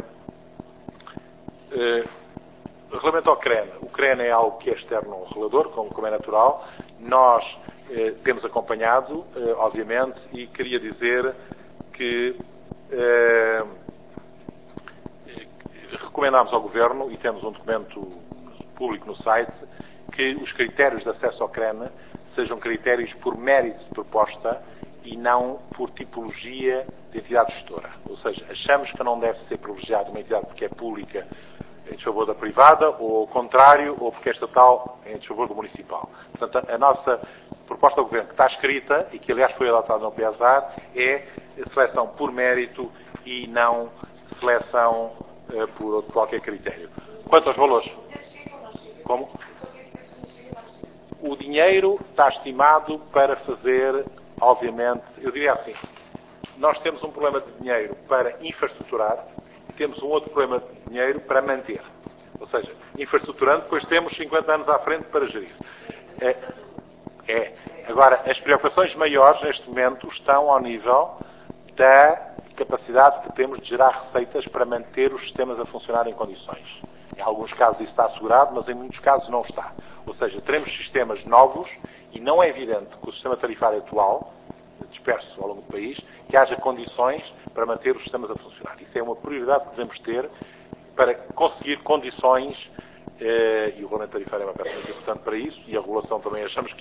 uh, Relativamente ao C R E N, o C R E N é algo que é externo ao regulador, como, como é natural. Nós uh, temos acompanhado, uh, obviamente, e queria dizer que uh, recomendámos ao Governo, e temos um documento público no site, que os critérios de acesso ao C R E N sejam critérios por mérito de proposta e não por tipologia de entidade gestora. Ou seja, achamos que não deve ser privilegiada uma entidade porque é pública em desfavor da privada, ou ao contrário, ou porque é estatal em desfavor do municipal. Portanto, a, a nossa proposta ao Governo, que está escrita, e que aliás foi adotada no P S A, é seleção por mérito e não seleção uh, por qualquer critério. Quanto aos valores? Como? O dinheiro está estimado para fazer, obviamente, eu diria assim, nós temos um problema de dinheiro para infraestruturar e temos um outro problema de dinheiro para manter. Ou seja, infraestruturando, depois temos cinquenta anos à frente para gerir. É, é. Agora, as preocupações maiores neste momento estão ao nível da capacidade que temos de gerar receitas para manter os sistemas a funcionar em condições. Em alguns casos isso está assegurado, mas em muitos casos não está. Ou seja, teremos sistemas novos e não é evidente que o sistema tarifário atual, disperso ao longo do país, que haja condições para manter os sistemas a funcionar. Isso é uma prioridade que devemos ter para conseguir condições, eh, e o regulamento tarifário é uma peça muito importante para isso, e a regulação também achamos que é,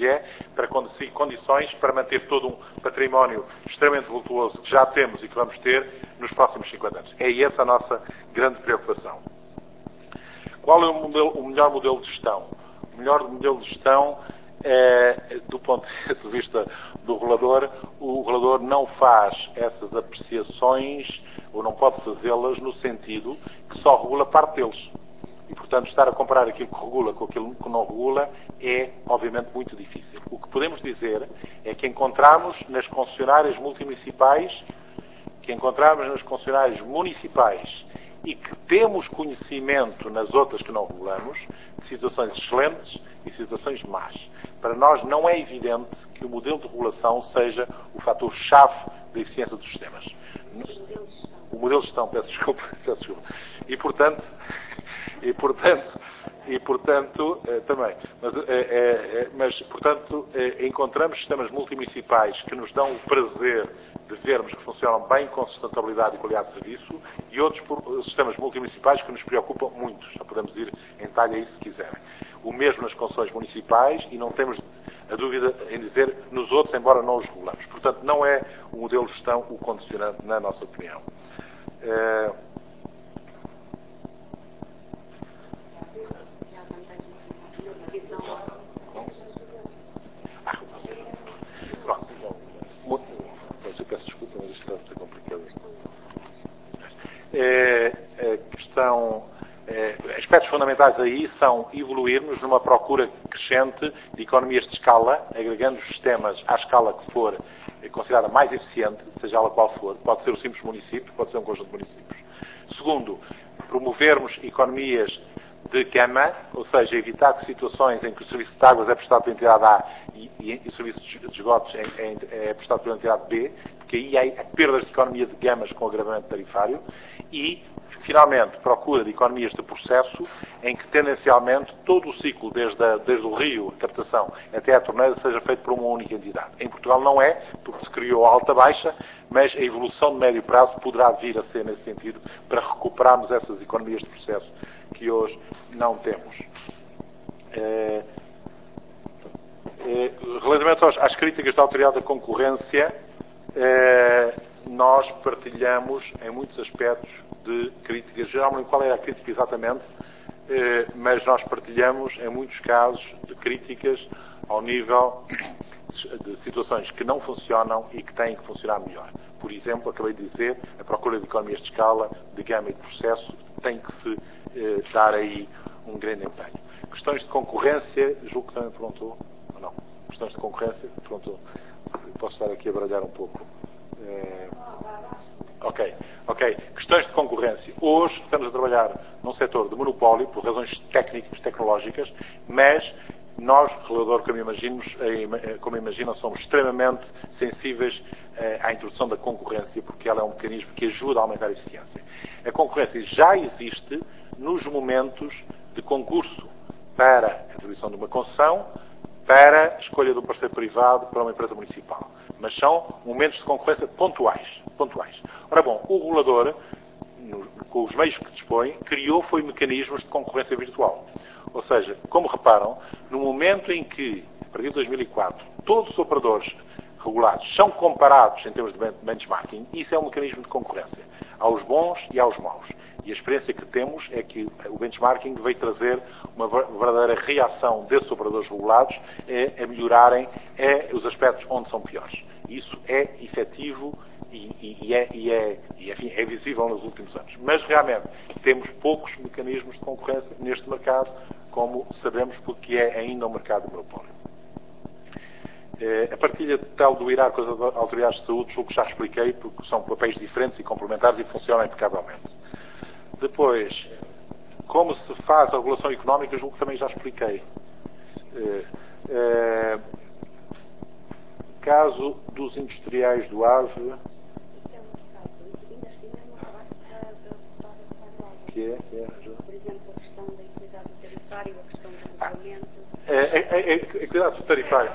para conseguir condições para manter todo um património extremamente voltuoso que já temos e que vamos ter nos próximos cinquenta anos. É essa a nossa grande preocupação. Qual é o, modelo, o melhor modelo de gestão? O melhor modelo de gestão é, do ponto de vista do regulador, o regulador não faz essas apreciações, ou não pode fazê-las, no sentido que só regula parte deles. E, portanto, estar a comparar aquilo que regula com aquilo que não regula é, obviamente, muito difícil. O que podemos dizer é que encontramos nas concessionárias multimunicipais, que encontramos nas concessionárias municipais e que temos conhecimento nas outras que não regulamos, de situações excelentes e situações más. Para nós não é evidente que o modelo de regulação seja o fator-chave da eficiência dos sistemas. O modelo de gestão, peço desculpa, peço desculpa. E, portanto, e, portanto, e, portanto eh, também, mas, eh, eh, mas portanto, eh, encontramos sistemas multimunicipais que nos dão o prazer de vermos que funcionam bem com sustentabilidade e qualidade de serviço, e outros por, sistemas multimunicipais que nos preocupam muito. Já podemos ir em detalhe a isso se quiserem. O mesmo nas concessões municipais, e não temos a dúvida em dizer nos outros, embora não os regulamos. Portanto, não é o modelo de gestão o condicionante, na nossa opinião. Eh, Ah, pronto, então, eu peço desculpa, mas isto está a ser complicado. É, a questão, é, aspectos fundamentais aí são evoluirmos numa procura crescente de economias de escala, agregando os sistemas à escala que for considerada mais eficiente, seja ela qual for. Pode ser o simples município, pode ser um conjunto de municípios. Segundo, promovermos economias de gama, ou seja, evitar que situações em que o serviço de águas é prestado pela entidade A e, e, e o serviço de esgotos é, é, é prestado pela entidade B, porque aí há perdas de economia de gamas com agravamento tarifário. E, finalmente, procura de economias de processo em que, tendencialmente, todo o ciclo, desde, a, desde o rio, a captação, até a torneira, seja feito por uma única entidade. Em Portugal não é, porque se criou a alta-baixa, mas a evolução de médio prazo poderá vir a ser nesse sentido para recuperarmos essas economias de processo que hoje não temos. É, é, relativamente às críticas da Autoridade da Concorrência, é, nós partilhamos em muitos aspectos de críticas. Geralmente, qual era a crítica exatamente? É, mas nós partilhamos em muitos casos de críticas ao nível de situações que não funcionam e que têm que funcionar melhor. Por exemplo, acabei de dizer, a procura de economias de escala, de gama e de processo tem que se eh, dar aí um grande empenho. Questões de concorrência, julgo que também perguntou, ou não? Questões de concorrência, perguntou. Posso estar aqui a baralhar um pouco. Eh, ok, ok. Questões de concorrência. Hoje estamos a trabalhar num setor de monopólio, por razões técnicas, tecnológicas, mas nós, regulador, como imaginamos, como imaginam, somos extremamente sensíveis à introdução da concorrência, porque ela é um mecanismo que ajuda a aumentar a eficiência. A concorrência já existe nos momentos de concurso para a atribuição de uma concessão, para a escolha de um parceiro privado para uma empresa municipal. Mas são momentos de concorrência pontuais. pontuais. Ora bom, o regulador, no, com os meios que dispõe, criou foi mecanismos de concorrência virtual. Ou seja, como reparam, no momento em que, a partir de dois mil e quatro, todos os operadores regulados são comparados em termos de benchmarking, isso é um mecanismo de concorrência, aos bons e aos maus. E a experiência que temos é que o benchmarking veio trazer uma verdadeira reação desses operadores regulados a, a melhorarem a, os aspectos onde são piores. Isso é efetivo e, e, e, é, e, é, e enfim, é visível nos últimos anos. Mas, realmente, temos poucos mecanismos de concorrência neste mercado, como sabemos, porque é ainda um mercado de monopólio. A partilha total do I R A R com as autoridades de saúde, julgo que já expliquei, porque são papéis diferentes e complementares e funcionam impecavelmente. Depois, como se faz a regulação económica, julgo que também já expliquei. É, é, caso dos industriais do AVE. Isso é outro caso. Isso ainda ainda não acabaste da Que é? Que é? Por exemplo, a questão da equidade do tarifário, a questão do regulamento. É, é, é, é, equidade do tarifário.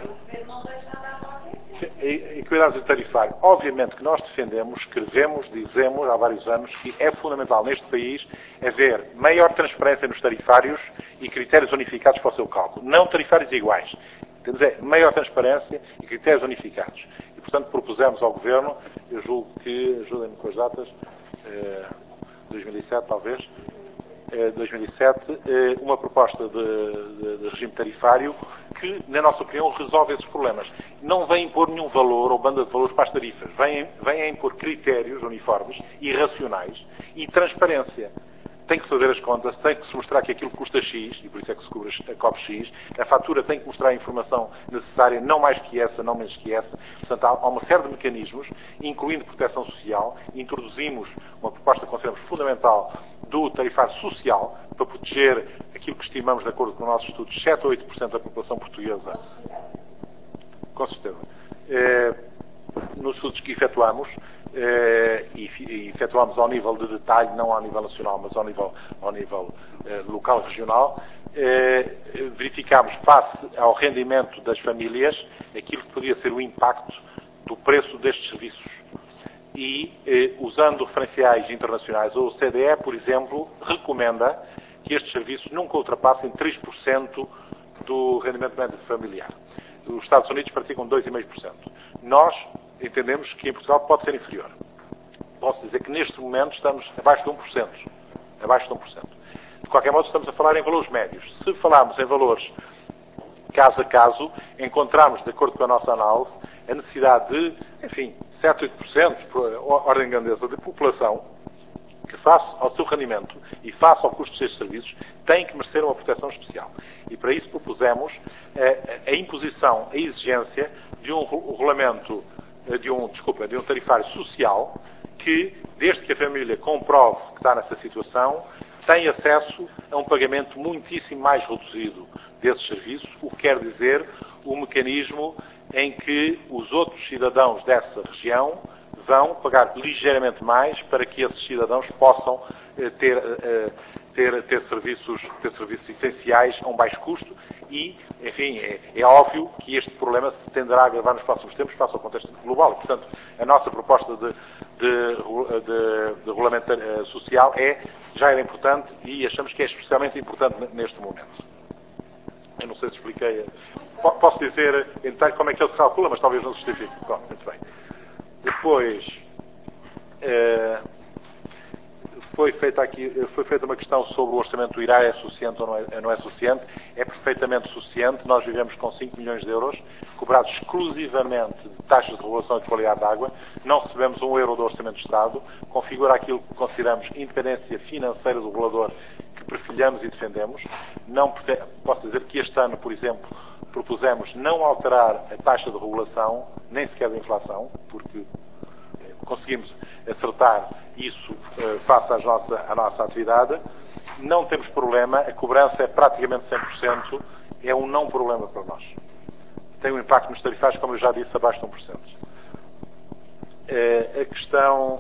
Equidade do tarifário. Obviamente que nós defendemos, escrevemos, dizemos há vários anos que é fundamental neste país haver maior transparência nos tarifários e critérios unificados para o seu cálculo. Não tarifários iguais. Temos é maior transparência e critérios unificados. E, portanto, propusemos ao Governo, eu julgo que, ajudem-me com as datas, eh, dois mil e sete talvez, eh, dois mil e sete, eh, uma proposta de, de, de regime tarifário que, na nossa opinião, resolve esses problemas. Não vem impor nenhum valor ou banda de valores para as tarifas. Vem, vem a impor critérios uniformes e racionais e transparência. Tem que se fazer as contas, tem que se mostrar que aquilo custa X, e por isso é que se cobra a C O P X. A fatura tem que mostrar a informação necessária, não mais que essa, não menos que essa. Portanto, há, há uma série de mecanismos, incluindo proteção social. Introduzimos uma proposta que consideramos fundamental do tarifário social, para proteger aquilo que estimamos, de acordo com os nossos estudos, sete a oito por cento da população portuguesa. Com certeza. Eh, nos estudos que efetuamos, eh, e, e efetuamos ao nível de detalhe, não ao nível nacional, mas ao nível, ao nível eh, local e regional, eh, verificámos, face ao rendimento das famílias, aquilo que podia ser o impacto do preço destes serviços. E, eh, usando referenciais internacionais, a O C D E, por exemplo, recomenda que estes serviços nunca ultrapassem três por cento do rendimento médio familiar. Os Estados Unidos praticam dois vírgula cinco por cento. Nós entendemos que em Portugal pode ser inferior. Posso dizer que neste momento estamos abaixo de um por cento. Abaixo de um por cento. De qualquer modo, estamos a falar em valores médios. Se falarmos em valores caso a caso, encontramos, de acordo com a nossa análise, a necessidade de, enfim, sete a oito por cento, por ordem de grandeza, de população que, face ao seu rendimento e face ao custo destes serviços, tem que merecer uma proteção especial. E para isso propusemos a, a imposição, a exigência de um regulamento, de um, desculpa, de um tarifário social que, desde que a família comprove que está nessa situação, tem acesso a um pagamento muitíssimo mais reduzido desses serviços, o que quer dizer o mecanismo em que os outros cidadãos dessa região vão pagar ligeiramente mais para que esses cidadãos possam eh, ter, eh, ter, ter, serviços, ter serviços essenciais a um baixo custo e, enfim, é, é óbvio que este problema se tenderá a agravar nos próximos tempos face ao contexto global. E, portanto, a nossa proposta de, de, de, de regulamento social é, já era importante e achamos que é especialmente importante neste momento. Eu não sei se expliquei. Posso dizer em detalhe como é que ele se calcula, mas talvez não se justifique. Bom, muito bem. Depois, eh, foi, feita aqui, foi feita uma questão sobre o orçamento do I R A, é suficiente ou não é, não é suficiente. É perfeitamente suficiente. Nós vivemos com cinco milhões de euros, cobrados exclusivamente de taxas de regulação e de qualidade de água. Não recebemos um euro do orçamento do Estado. Configura aquilo que consideramos independência financeira do regulador, que perfilhamos e defendemos. Não, posso dizer que este ano, por exemplo, propusemos não alterar a taxa de regulação, nem sequer da inflação, porque conseguimos acertar isso uh, face à nossa, à nossa atividade. Não temos problema, a cobrança é praticamente cem por cento, é um não problema para nós. Tem um impacto nos tarifários, como eu já disse, abaixo de um por cento. Uh, a questão,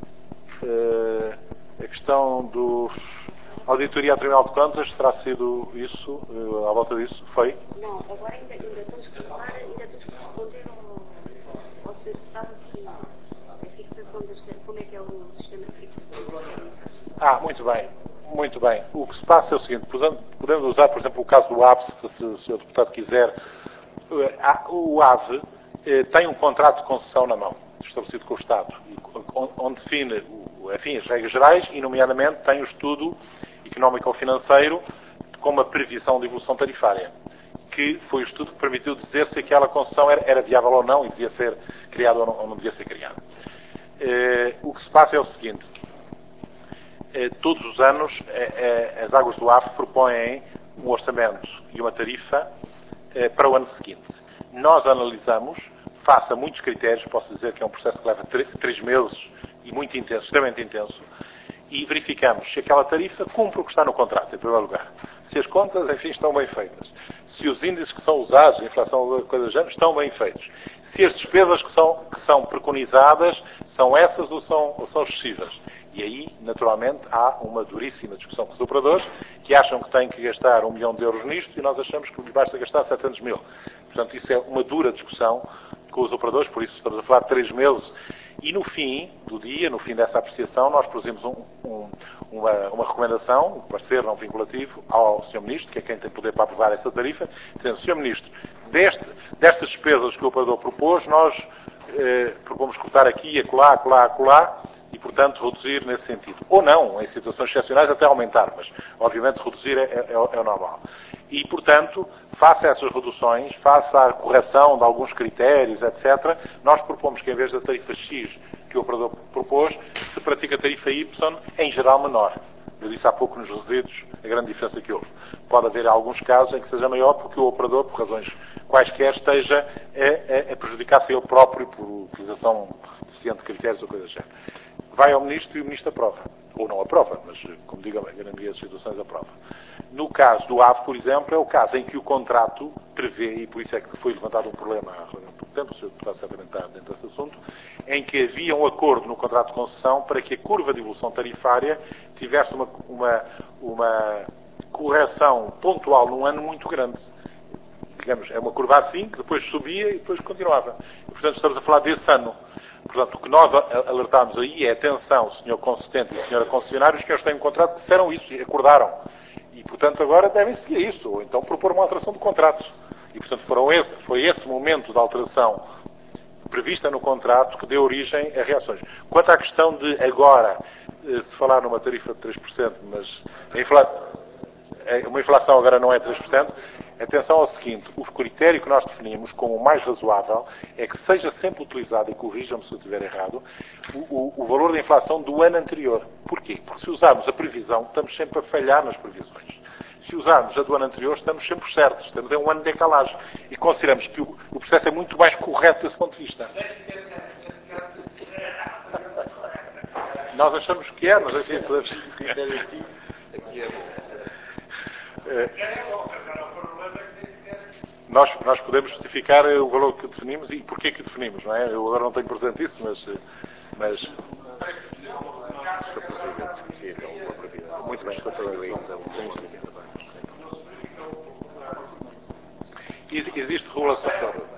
uh, a questão do auditoria ao Tribunal de Contas, terá sido isso, uh, à volta disso, foi? Não, agora ainda, ainda temos que falar, ainda temos que responder ao, ao senhor Deputado que a fixação das, como é que é o sistema de fixação. Ah, muito bem, muito bem. O que se passa é o seguinte, podemos usar, por exemplo, o caso do A V E, se, se o senhor Deputado quiser. O A V E tem um contrato de concessão na mão, estabelecido com o Estado, onde define, enfim, as regras gerais e, nomeadamente, tem o estudo económico-financeiro com uma previsão de evolução tarifária, que foi o estudo que permitiu dizer se aquela concessão era, era viável ou não e devia ser criada ou não, ou não devia ser criada. Eh, o que se passa é o seguinte, eh, todos os anos eh, eh, as águas do A V E propõem um orçamento e uma tarifa eh, para o ano seguinte. Nós analisamos, face a muitos critérios, posso dizer que é um processo que leva três meses e muito intenso, extremamente intenso, e verificamos se aquela tarifa cumpre o que está no contrato, em primeiro lugar. Se as contas, enfim, estão bem feitas. Se os índices que são usados, a inflação, coisas do género, estão bem feitos. Se as despesas que são, que são preconizadas são essas ou são, ou são excessivas. E aí, naturalmente, há uma duríssima discussão com os operadores, que acham que têm que gastar um milhão de euros nisto e nós achamos que lhes basta gastar setecentos mil. Portanto, isso é uma dura discussão com os operadores, por isso estamos a falar de três meses. E no fim do dia, no fim dessa apreciação, nós produzimos um, um, uma, uma recomendação, um parecer não vinculativo, ao senhor Ministro, que é quem tem poder para aprovar essa tarifa, dizendo, senhor Ministro, deste, destas despesas que o operador propôs, nós eh, propomos cortar aqui, acolá, acolá, acolá, e, portanto, reduzir nesse sentido. Ou não, em situações excepcionais, até aumentar, mas, obviamente, reduzir é, é, é o normal. E, portanto, face a essas reduções, face à correção de alguns critérios, etcétera, nós propomos que, em vez da tarifa X que o operador propôs, se pratica a tarifa Y, em geral, menor. Eu disse há pouco nos resíduos a grande diferença que houve. Pode haver alguns casos em que seja maior porque o operador, por razões quaisquer, esteja a, a, a prejudicar-se ele próprio por utilização deficiente de critérios ou coisa do género. Vai ao Ministro e o Ministro aprova. Ou não aprova, mas, como digo, a grande maioria das situações aprova. No caso do A V, por exemplo, é o caso em que o contrato prevê, e por isso é que foi levantado um problema há pouco tempo, o senhor Deputado certamente está dentro desse assunto, em que havia um acordo no contrato de concessão para que a curva de evolução tarifária tivesse uma, uma, uma correção pontual num ano muito grande. Digamos, é uma curva assim, que depois subia e depois continuava. E, portanto, estamos a falar desse ano. Portanto, o que nós alertámos aí é, atenção, senhor consistente e senhora concessionária, os senhores têm um contrato que disseram isso e acordaram. E, portanto, agora devem seguir isso, ou então propor uma alteração do contrato. E, portanto, foram esse, foi esse momento de alteração prevista no contrato que deu origem a reações. Quanto à questão de agora, se falar numa tarifa de três por cento, mas a infla... uma inflação agora não é três por cento, atenção ao seguinte, o critério que nós definimos como o mais razoável é que seja sempre utilizado, e corrijam-me se eu estiver errado, o, o, o valor da inflação do ano anterior. Porquê? Porque se usarmos a previsão, estamos sempre a falhar nas previsões. Se usarmos a do ano anterior, estamos sempre certos. Estamos em um ano de decalagem. E consideramos que o, o processo é muito mais correto desse ponto de vista. Nós achamos que é, mas assim, podemos... Nós, nós podemos justificar o valor que definimos e porquê que definimos, não é? Eu agora não tenho presente isso, mas... mas... Muito bem, existe regulação.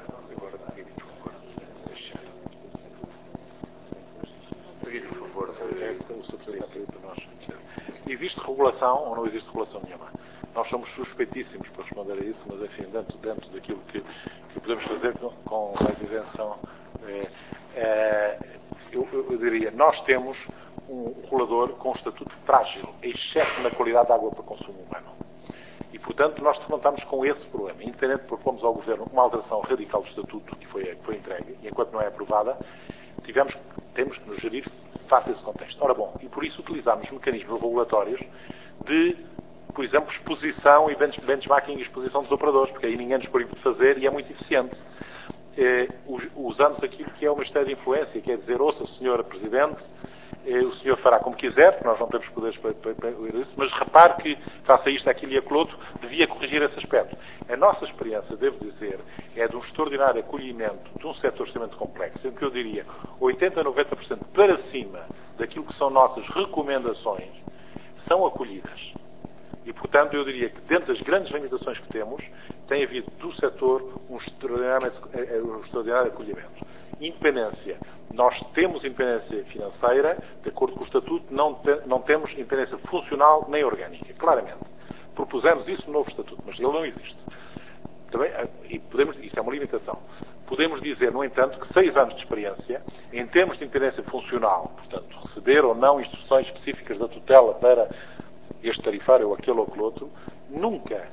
Existe regulação ou não existe regulação nenhuma? Nós somos suspeitíssimos para responder a isso, mas enfim, dentro, dentro daquilo que, que podemos fazer com, com mais isenção, é, é, eu, eu diria, nós temos um regulador com um estatuto frágil, exceto na qualidade de água para consumo humano. E, portanto, nós defrontamos com esse problema. Independente de propormos ao Governo uma alteração radical do estatuto, que foi, que foi entregue, e enquanto não é aprovada, tivemos, temos que nos gerir face a esse contexto. Ora bom, e por isso utilizámos mecanismos regulatórios de, por exemplo, exposição e benchmarking e exposição dos operadores, porque aí ninguém nos proíbe de fazer e é muito eficiente. Eh, usamos aquilo que é uma história de influência, quer dizer, ouça, senhora Presidente, eh, o senhor fará como quiser, porque nós não temos poderes para, para, para isso, mas repare que, faça isto, aquilo e aquilo outro, devia corrigir esse aspecto. A nossa experiência, devo dizer, é de um extraordinário acolhimento de um setor extremamente complexo, em que eu diria oitenta a noventa por cento para cima daquilo que são nossas recomendações são acolhidas. E, portanto, eu diria que dentro das grandes limitações que temos, tem havido do setor um extraordinário, um extraordinário acolhimento. Independência. Nós temos independência financeira, de acordo com o Estatuto, não, te, não temos independência funcional nem orgânica, claramente. Propusemos isso no novo Estatuto, mas ele não existe. Também, e podemos, isto é uma limitação. Podemos dizer, no entanto, que seis anos de experiência, em termos de independência funcional, portanto, receber ou não instruções específicas da tutela para este tarifário ou aquele ou aquele outro, nunca,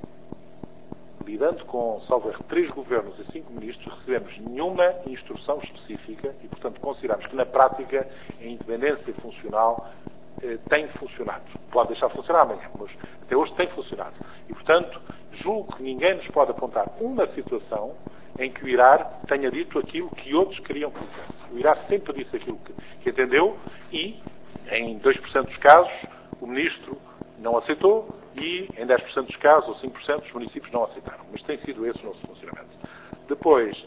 lidando com, salvo erro, três governos e cinco ministros, recebemos nenhuma instrução específica e, portanto, consideramos que, na prática, a independência funcional eh, tem funcionado. Pode deixar de funcionar amanhã, mas até hoje tem funcionado. E, portanto, julgo que ninguém nos pode apontar uma situação em que o IRAR tenha dito aquilo que outros queriam que dissesse. O IRAR sempre disse aquilo que, que entendeu e, em dois por cento dos casos, o ministro não aceitou e, em dez por cento dos casos, ou cinco por cento, os municípios não aceitaram. Mas tem sido esse o nosso funcionamento. Depois,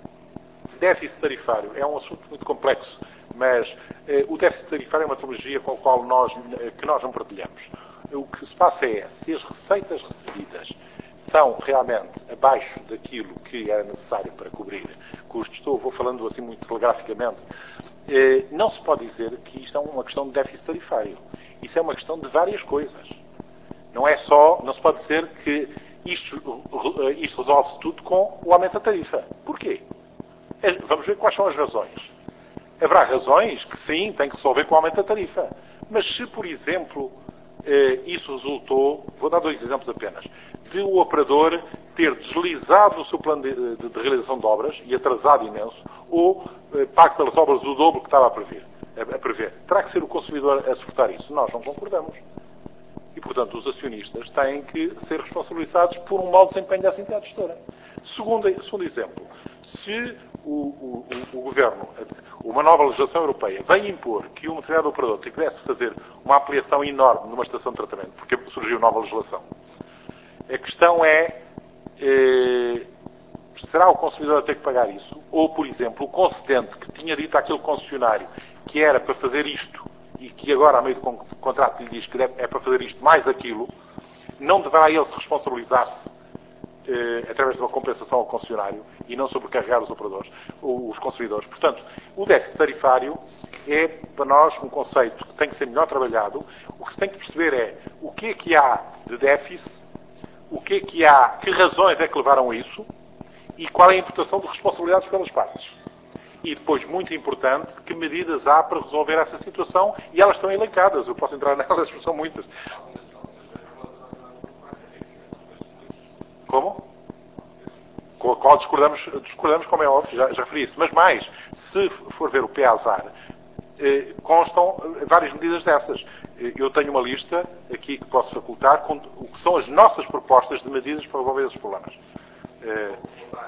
déficit tarifário é um assunto muito complexo, mas eh, o déficit tarifário é uma terminologia com a qual nós, eh, que nós não partilhamos. O que se passa é, se as receitas recebidas são realmente abaixo daquilo que era necessário para cobrir custos, estou, vou falando assim muito telegraficamente, eh, não se pode dizer que isto é uma questão de déficit tarifário. Isso é uma questão de várias coisas. Não é só, não se pode dizer que isto, isto resolve-se tudo com o aumento da tarifa. Porquê? Vamos ver quais são as razões. Haverá razões que sim, tem que resolver com o aumento da tarifa. Mas se, por exemplo, isso resultou, vou dar dois exemplos apenas, de o operador ter deslizado no seu plano de, de, de realização de obras e atrasado imenso, ou eh, pago pelas obras o dobro que estava a prever, a, a prever. Terá que ser o consumidor a suportar isso? Nós não concordamos. E, portanto, os acionistas têm que ser responsabilizados por um mau desempenho dessa entidade gestora. Segundo, segundo exemplo, se o, o, o, o Governo, uma nova legislação europeia, vem impor que um determinado operador tivesse de fazer uma ampliação enorme numa estação de tratamento, porque surgiu nova legislação, a questão é, eh, será o consumidor a ter que pagar isso? Ou, por exemplo, o concedente que tinha dito àquele concessionário que era para fazer isto e que agora, a meio do contrato, lhe diz que é para fazer isto mais aquilo, não deverá ele se responsabilizar-se eh, através de uma compensação ao concessionário e não sobrecarregar os operadores, os consumidores. Portanto, o déficit tarifário é, para nós, um conceito que tem que ser melhor trabalhado. O que se tem que perceber é o que é que há de déficit, o que é que há, que razões é que levaram a isso e qual é a imputação de responsabilidades pelas partes. E depois, muito importante, que medidas há para resolver essa situação, e elas estão elencadas, eu posso entrar nelas, são muitas. Como? Com a qual discordamos, discordamos como é óbvio, já, já referi isso. Mas mais, se for ver o P A S A R, eh, constam várias medidas dessas. Eu tenho uma lista aqui que posso facultar com o que são as nossas propostas de medidas para resolver esses problemas. Eh,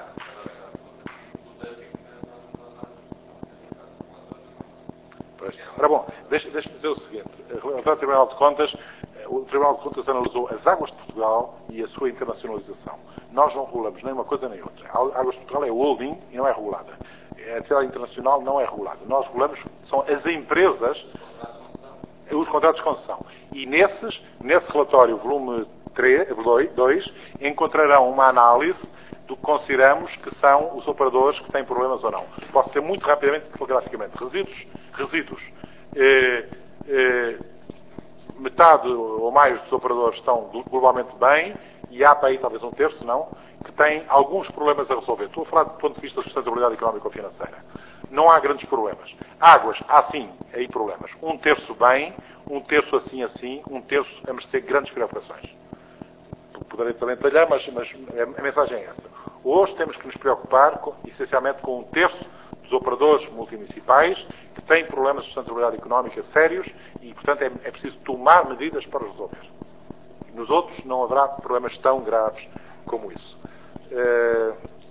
Pois. Ora bom, deixa-me deixa dizer o seguinte. Relatório do Tribunal de Contas, o Tribunal de Contas analisou as águas de Portugal e a sua internacionalização. Nós não regulamos nem uma coisa nem outra. A Águas de Portugal é holding e não é regulada. A atividade internacional não é regulada. Nós regulamos, são as empresas, os contratos de concessão. E nesses, nesse relatório, volume três, dois, encontrarão uma análise do que consideramos que são os operadores que têm problemas ou não. Posso ser muito rapidamente, telegraficamente. Resíduos, resíduos. Eh, eh, metade ou mais dos operadores estão globalmente bem e há para aí talvez um terço, não, que têm alguns problemas a resolver. Estou a falar do ponto de vista da sustentabilidade económica ou financeira. Não há grandes problemas. Águas, há sim aí problemas. Um terço bem, um terço assim assim, um terço a merecer grandes preocupações. Poderei também detalhar, mas, mas a mensagem é essa. Hoje temos que nos preocupar, com, essencialmente, com um terço dos operadores multimunicipais que têm problemas de sustentabilidade económica sérios e, portanto, é, é preciso tomar medidas para os resolver. Nos outros não haverá problemas tão graves como isso. Uh,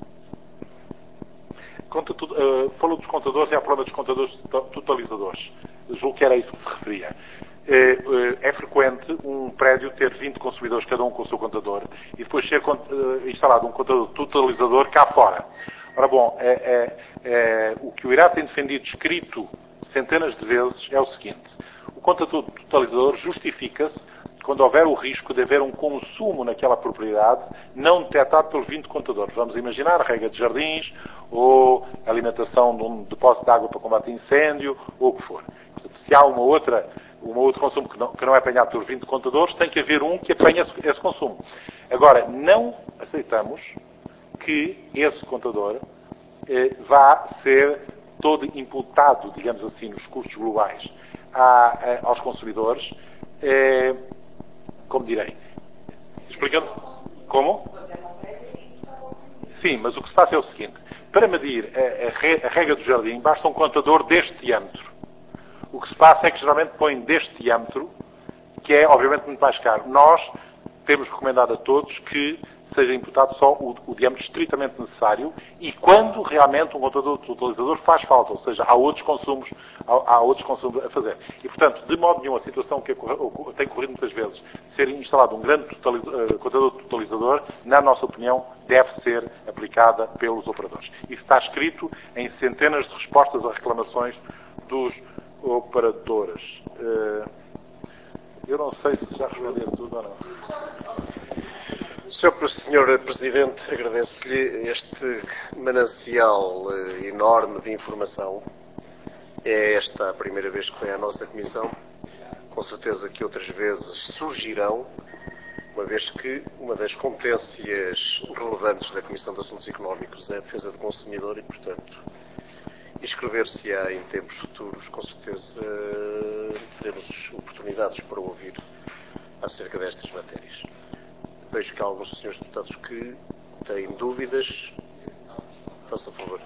conta, uh, falou dos contadores e há problema dos contadores totalizadores. Julgo que era isso que se referia. É frequente um prédio ter vinte consumidores, cada um com o seu contador, e depois ser instalado um contador totalizador cá fora. Ora bom, é, é, é, o que o I R A tem defendido escrito centenas de vezes é o seguinte: o contador totalizador justifica-se quando houver o risco de haver um consumo naquela propriedade não detectado pelos vinte contadores. Vamos imaginar a rega de jardins, ou a alimentação de um depósito de água para combate a incêndio, ou o que for. Portanto, se há uma outra, um outro consumo que não, que não é apanhado pelos vinte contadores, tem que haver um que apanhe esse, esse consumo. Agora, não aceitamos que esse contador eh, vá ser todo imputado, digamos assim, nos custos globais a, a, aos consumidores, eh, como direi, explicando como? Sim, mas o que se faz é o seguinte: para medir a, a, re, a rega do jardim basta um contador deste diâmetro. O que se passa é que geralmente põe deste diâmetro, que é obviamente muito mais caro. Nós temos recomendado a todos que seja imputado só o, o diâmetro estritamente necessário e quando realmente um contador totalizador faz falta, ou seja, há outros consumos, há, há outros consumos a fazer. E, portanto, de modo nenhum, a situação que tem corrido muitas vezes, ser instalado um grande totaliz, uh, contador totalizador, na nossa opinião, deve ser aplicada pelos operadores. Isso está escrito em centenas de respostas a reclamações dos operadores. Uh, eu não sei se já respondi a tudo ou não. senhor Presidente, agradeço-lhe este manancial eh, enorme de informação. É esta a primeira vez que vem à nossa Comissão. Com certeza que outras vezes surgirão uma vez que uma das competências relevantes da Comissão de Assuntos Económicos é a defesa do consumidor e, portanto, inscrever-se-á em tempos futuros, com certeza teremos oportunidades para ouvir acerca destas matérias. Vejo que há alguns senhores deputados que têm dúvidas. Faça favor.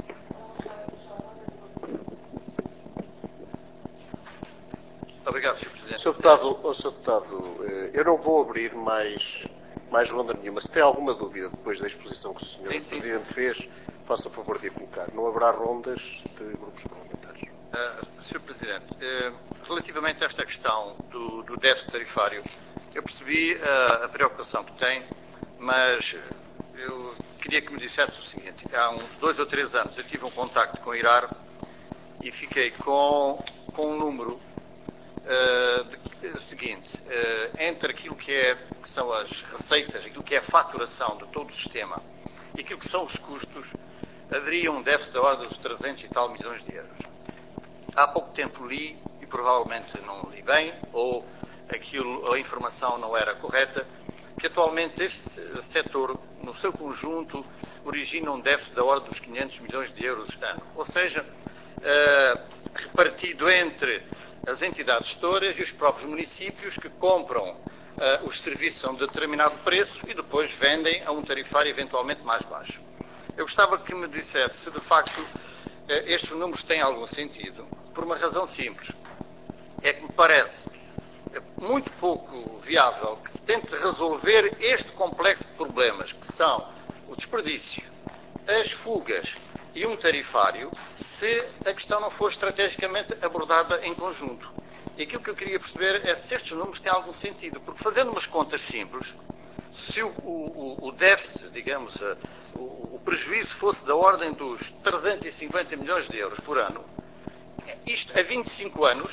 Obrigado, senhor Presidente. senhor Deputado, oh, senhor Deputado, eu não vou abrir mais, mais ronda nenhuma. Se tem alguma dúvida depois da exposição que o senhor sim, sim. Presidente fez, faça o favor de a colocar. Não haverá rondas de grupos parlamentares. Uh, senhor Presidente, uh, relativamente a esta questão do, do déficit tarifário, eu percebi uh, a preocupação que tem, mas eu queria que me dissesse o seguinte. Há uns dois ou três anos eu tive um contacto com o IRAR e fiquei com, com um número uh, de, uh, seguinte, uh, entre aquilo que, é, que são as receitas, aquilo que é a faturação de todo o sistema e aquilo que são os custos, haveria um déficit da ordem dos trezentos e tal milhões de euros. Há pouco tempo li, e provavelmente não li bem, ou aquilo, a informação não era correta, que atualmente este setor, no seu conjunto, origina um déficit da ordem dos quinhentos milhões de euros ano. Ou seja, uh, repartido entre as entidades gestoras e os próprios municípios que compram uh, os serviços a um determinado preço e depois vendem a um tarifário eventualmente mais baixo. Eu gostava que me dissesse se, de facto, estes números têm algum sentido, por uma razão simples. É que me parece muito pouco viável que se tente resolver este complexo de problemas, que são o desperdício, as fugas e um tarifário, se a questão não for estrategicamente abordada em conjunto. E aquilo que eu queria perceber é se estes números têm algum sentido, porque fazendo umas contas simples, se o, o, o déficit, digamos, o, o prejuízo fosse da ordem dos trezentos e cinquenta milhões de euros por ano, isto a vinte e cinco anos,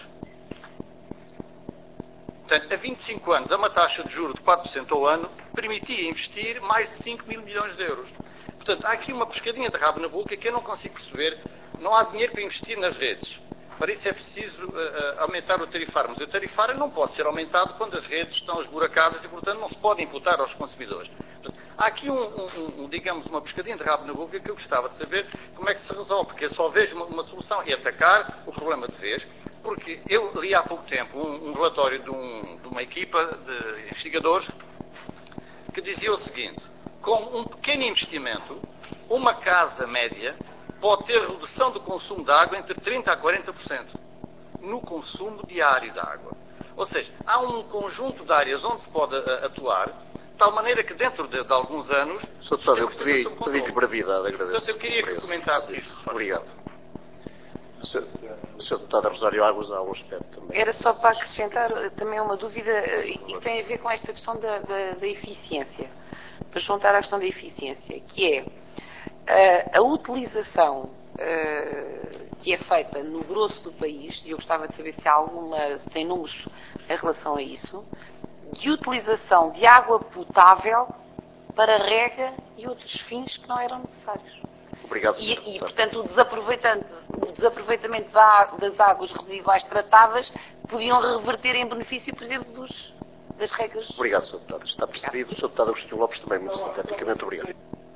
portanto, a vinte e cinco anos, a uma taxa de juros de quatro por cento ao ano, permitia investir mais de cinco mil milhões de euros. Portanto, há aqui uma pescadinha de rabo na boca que eu não consigo perceber. Não há dinheiro para investir nas redes. Para isso é preciso uh, uh, aumentar o tarifário. Mas o tarifário não pode ser aumentado quando as redes estão esburacadas e, portanto, não se pode imputar aos consumidores. Portanto, há aqui, um, um, um, digamos, uma pescadinha de rabo na boca que eu gostava de saber como é que se resolve, porque eu só vejo uma, uma solução e atacar o problema de vez, porque eu li há pouco tempo um, um relatório de, um, de uma equipa de investigadores que dizia o seguinte: com um pequeno investimento, uma casa média pode ter redução do consumo de água entre trinta por cento a quarenta por cento no consumo diário de água. Ou seja, há um conjunto de áreas onde se pode uh, atuar, de tal maneira que dentro de, de alguns anos... senhor Deputado, eu pedi, pedi-lhe brevidade, agradeço. Portanto, eu queria que comentasse isto. Obrigado. senhor Deputado Rosário Águas, há um aspecto também. Era só para acrescentar também uma dúvida e que tem a ver com esta questão da, da, da eficiência. Para juntar à questão da eficiência, que é a, a utilização uh, que é feita no grosso do país, e eu gostava de saber se há alguma, se tem números em relação a isso, de utilização de água potável para rega e outros fins que não eram necessários. Obrigado, e, e, portanto, o desaproveitamento, o desaproveitamento das águas residuais tratadas podiam reverter em benefício, por exemplo, dos, das regas. Obrigado, senhor Deputado. Está percebido. O senhor Deputado Agostinho Lopes também, muito sinteticamente. Obrigado.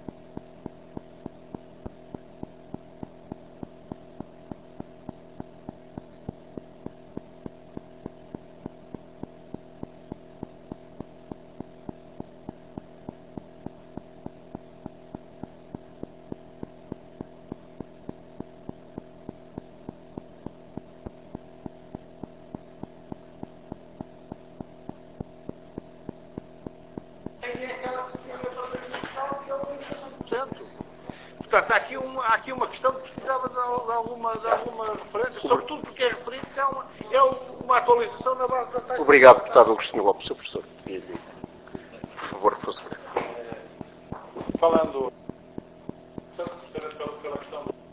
Portanto, há aqui, uma, há aqui uma questão que precisava de, de, alguma, de alguma referência, sobretudo porque é referido que é uma, é uma atualização na base da taxa. Obrigado, deputado Agostinho Lopes. Senhor professor, pedia-lhe, por favor, que fosse breve. Falando pela questão dos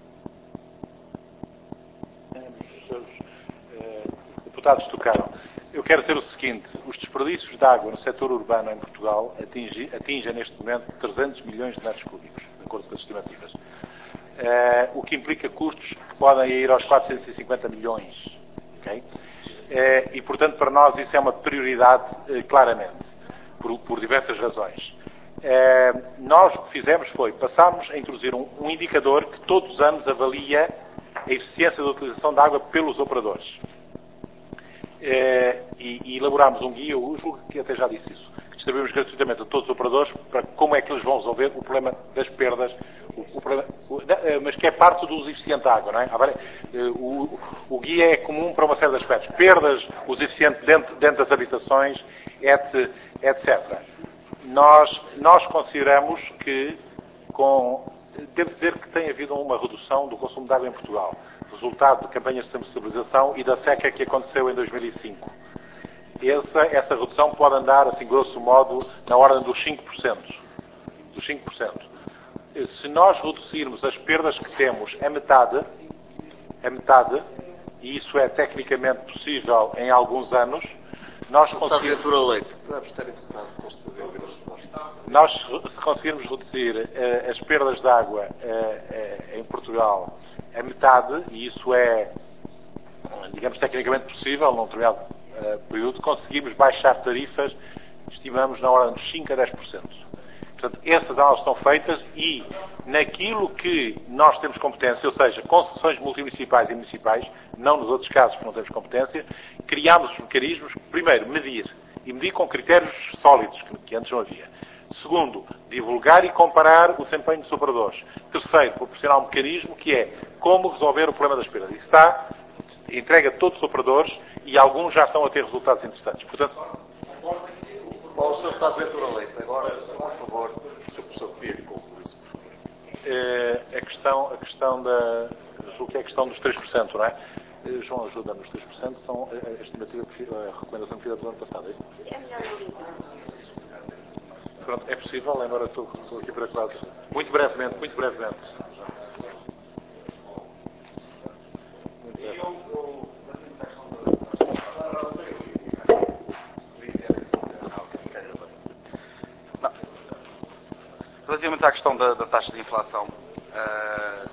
seus eh, deputados tocaram, eu quero dizer o seguinte: os desperdícios de água no setor urbano em Portugal atingem, atingem neste momento trezentos milhões de metros cúbicos, de acordo com as estimativas. Eh, o que implica custos que podem ir aos quatrocentos e cinquenta milhões. Okay? Eh, e, portanto, para nós isso é uma prioridade, eh, claramente. por, por diversas razões. Uh, nós o que fizemos foi, passámos a introduzir um, um indicador que todos os anos avalia a eficiência da utilização da água pelos operadores. Uh, e, e elaborámos um guia, eu julgo que até já disse isso, que distribuímos gratuitamente a todos os operadores para como é que eles vão resolver o problema das perdas, o, o problema, o, uh, mas que é parte do uso eficiente da água, não é? Uh, o, o guia é comum para uma série de aspectos. Perdas, uso eficiente dentro, dentro das habitações, et, etcétera. Nós, nós consideramos que, com, devo dizer que tem havido uma redução do consumo de água em Portugal, resultado de campanhas de sensibilização e da seca que aconteceu em dois mil e cinco. Essa, essa redução pode andar, assim, grosso modo, na ordem dos cinco por cento. Dos cinco por cento. Se nós reduzirmos as perdas que temos a metade, a metade, e isso é tecnicamente possível em alguns anos, nós conseguimos... Nós, se conseguirmos reduzir uh, as perdas de água uh, uh, em Portugal a metade, e isso é, digamos, tecnicamente possível, num determinado uh, período, conseguimos baixar tarifas, estimamos, na ordem dos cinco a dez por cento. Portanto, essas análises estão feitas e, naquilo que nós temos competência, ou seja, concessões multimunicipais e municipais, não nos outros casos que não temos competência, criámos os mecanismos, primeiro, medir. E medir com critérios sólidos, que, que antes não havia. Segundo, divulgar e comparar o desempenho dos operadores. Terceiro, proporcionar um mecanismo que é como resolver o problema das perdas. Isso está entregue a todos os operadores e alguns já estão a ter resultados interessantes. Portanto, o senhor Deputado Ventura Leite, agora, por favor, o senhor Professor pedir e concluir isso, por favor. A questão, a questão da... julgo que é a questão dos três por cento, não é? João, ajuda nos três por cento, são a estimativa, a recomendação que fiz do ano passado, é isso? É melhor analisar. Pronto, é possível, embora estou, estou aqui preocupado. Muito brevemente, muito brevemente. Muito brevemente. Relativamente à questão da, da taxa de inflação, uh,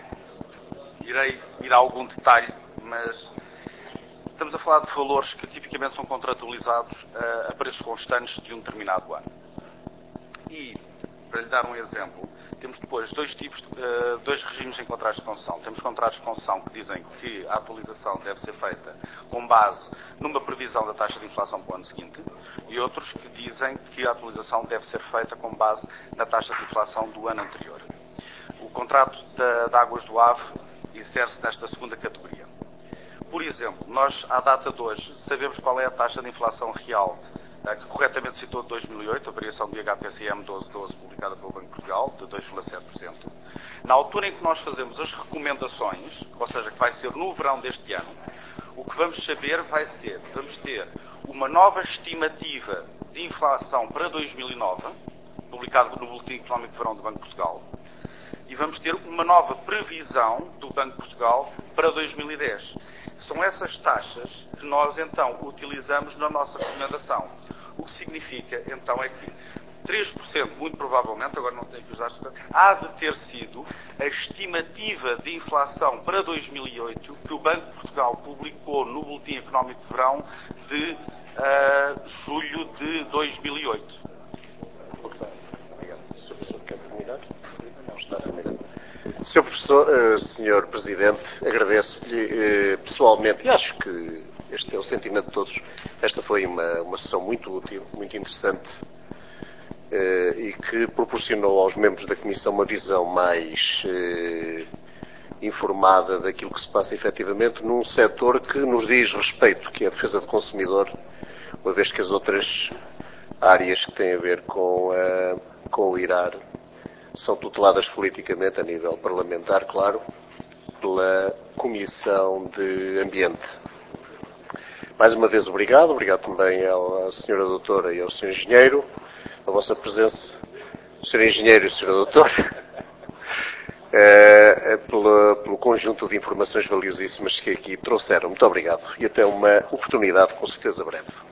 irei ir a algum detalhe, mas estamos a falar de valores que tipicamente são contratualizados uh, a preços constantes de um determinado ano. E, para lhe dar um exemplo, temos depois dois tipos, de, uh, dois regimes em contratos de concessão. Temos contratos de concessão que dizem que a atualização deve ser feita com base numa previsão da taxa de inflação para o ano seguinte, e outros que dizem que a atualização deve ser feita com base na taxa de inflação do ano anterior. O contrato da, da Águas do Ave insere-se nesta segunda categoria. Por exemplo, nós, à data de hoje, sabemos qual é a taxa de inflação real que corretamente citou de dois mil e oito, a variação do I H P C M doze doze, publicada pelo Banco de Portugal, de dois vírgula sete por cento. Na altura em que nós fazemos as recomendações, ou seja, que vai ser no verão deste ano, o que vamos saber vai ser, vamos ter uma nova estimativa de inflação para dois mil e nove, publicada no Boletim Económico de Verão do Banco de Portugal, e vamos ter uma nova previsão do Banco de Portugal para dois mil e dez. São essas taxas que nós, então, utilizamos na nossa recomendação. O que significa, então, é que três por cento, muito provavelmente, agora não tenho que usar, há de ter sido a estimativa de inflação para dois mil e oito que o Banco de Portugal publicou no Boletim Económico de Verão de uh, julho de dois mil e oito. Obrigado. O senhor Professor quer terminar? Não, está terminado. senhor Professor, uh, senhor Presidente, agradeço-lhe uh, pessoalmente, e acho que este é o sentimento de todos, esta foi uma, uma sessão muito útil, muito interessante, uh, e que proporcionou aos membros da Comissão uma visão mais uh, informada daquilo que se passa efetivamente num setor que nos diz respeito, que é a defesa do consumidor, uma vez que as outras áreas que têm a ver com, uh, com o IRAR são tuteladas politicamente a nível parlamentar, claro, pela Comissão de Ambiente. Mais uma vez, obrigado. Obrigado também à senhora Doutora e ao senhor Engenheiro, a vossa presença, senhor Engenheiro e senhora Doutora, é, é pela, pelo conjunto de informações valiosíssimas que aqui trouxeram. Muito obrigado e até uma oportunidade, com certeza, breve.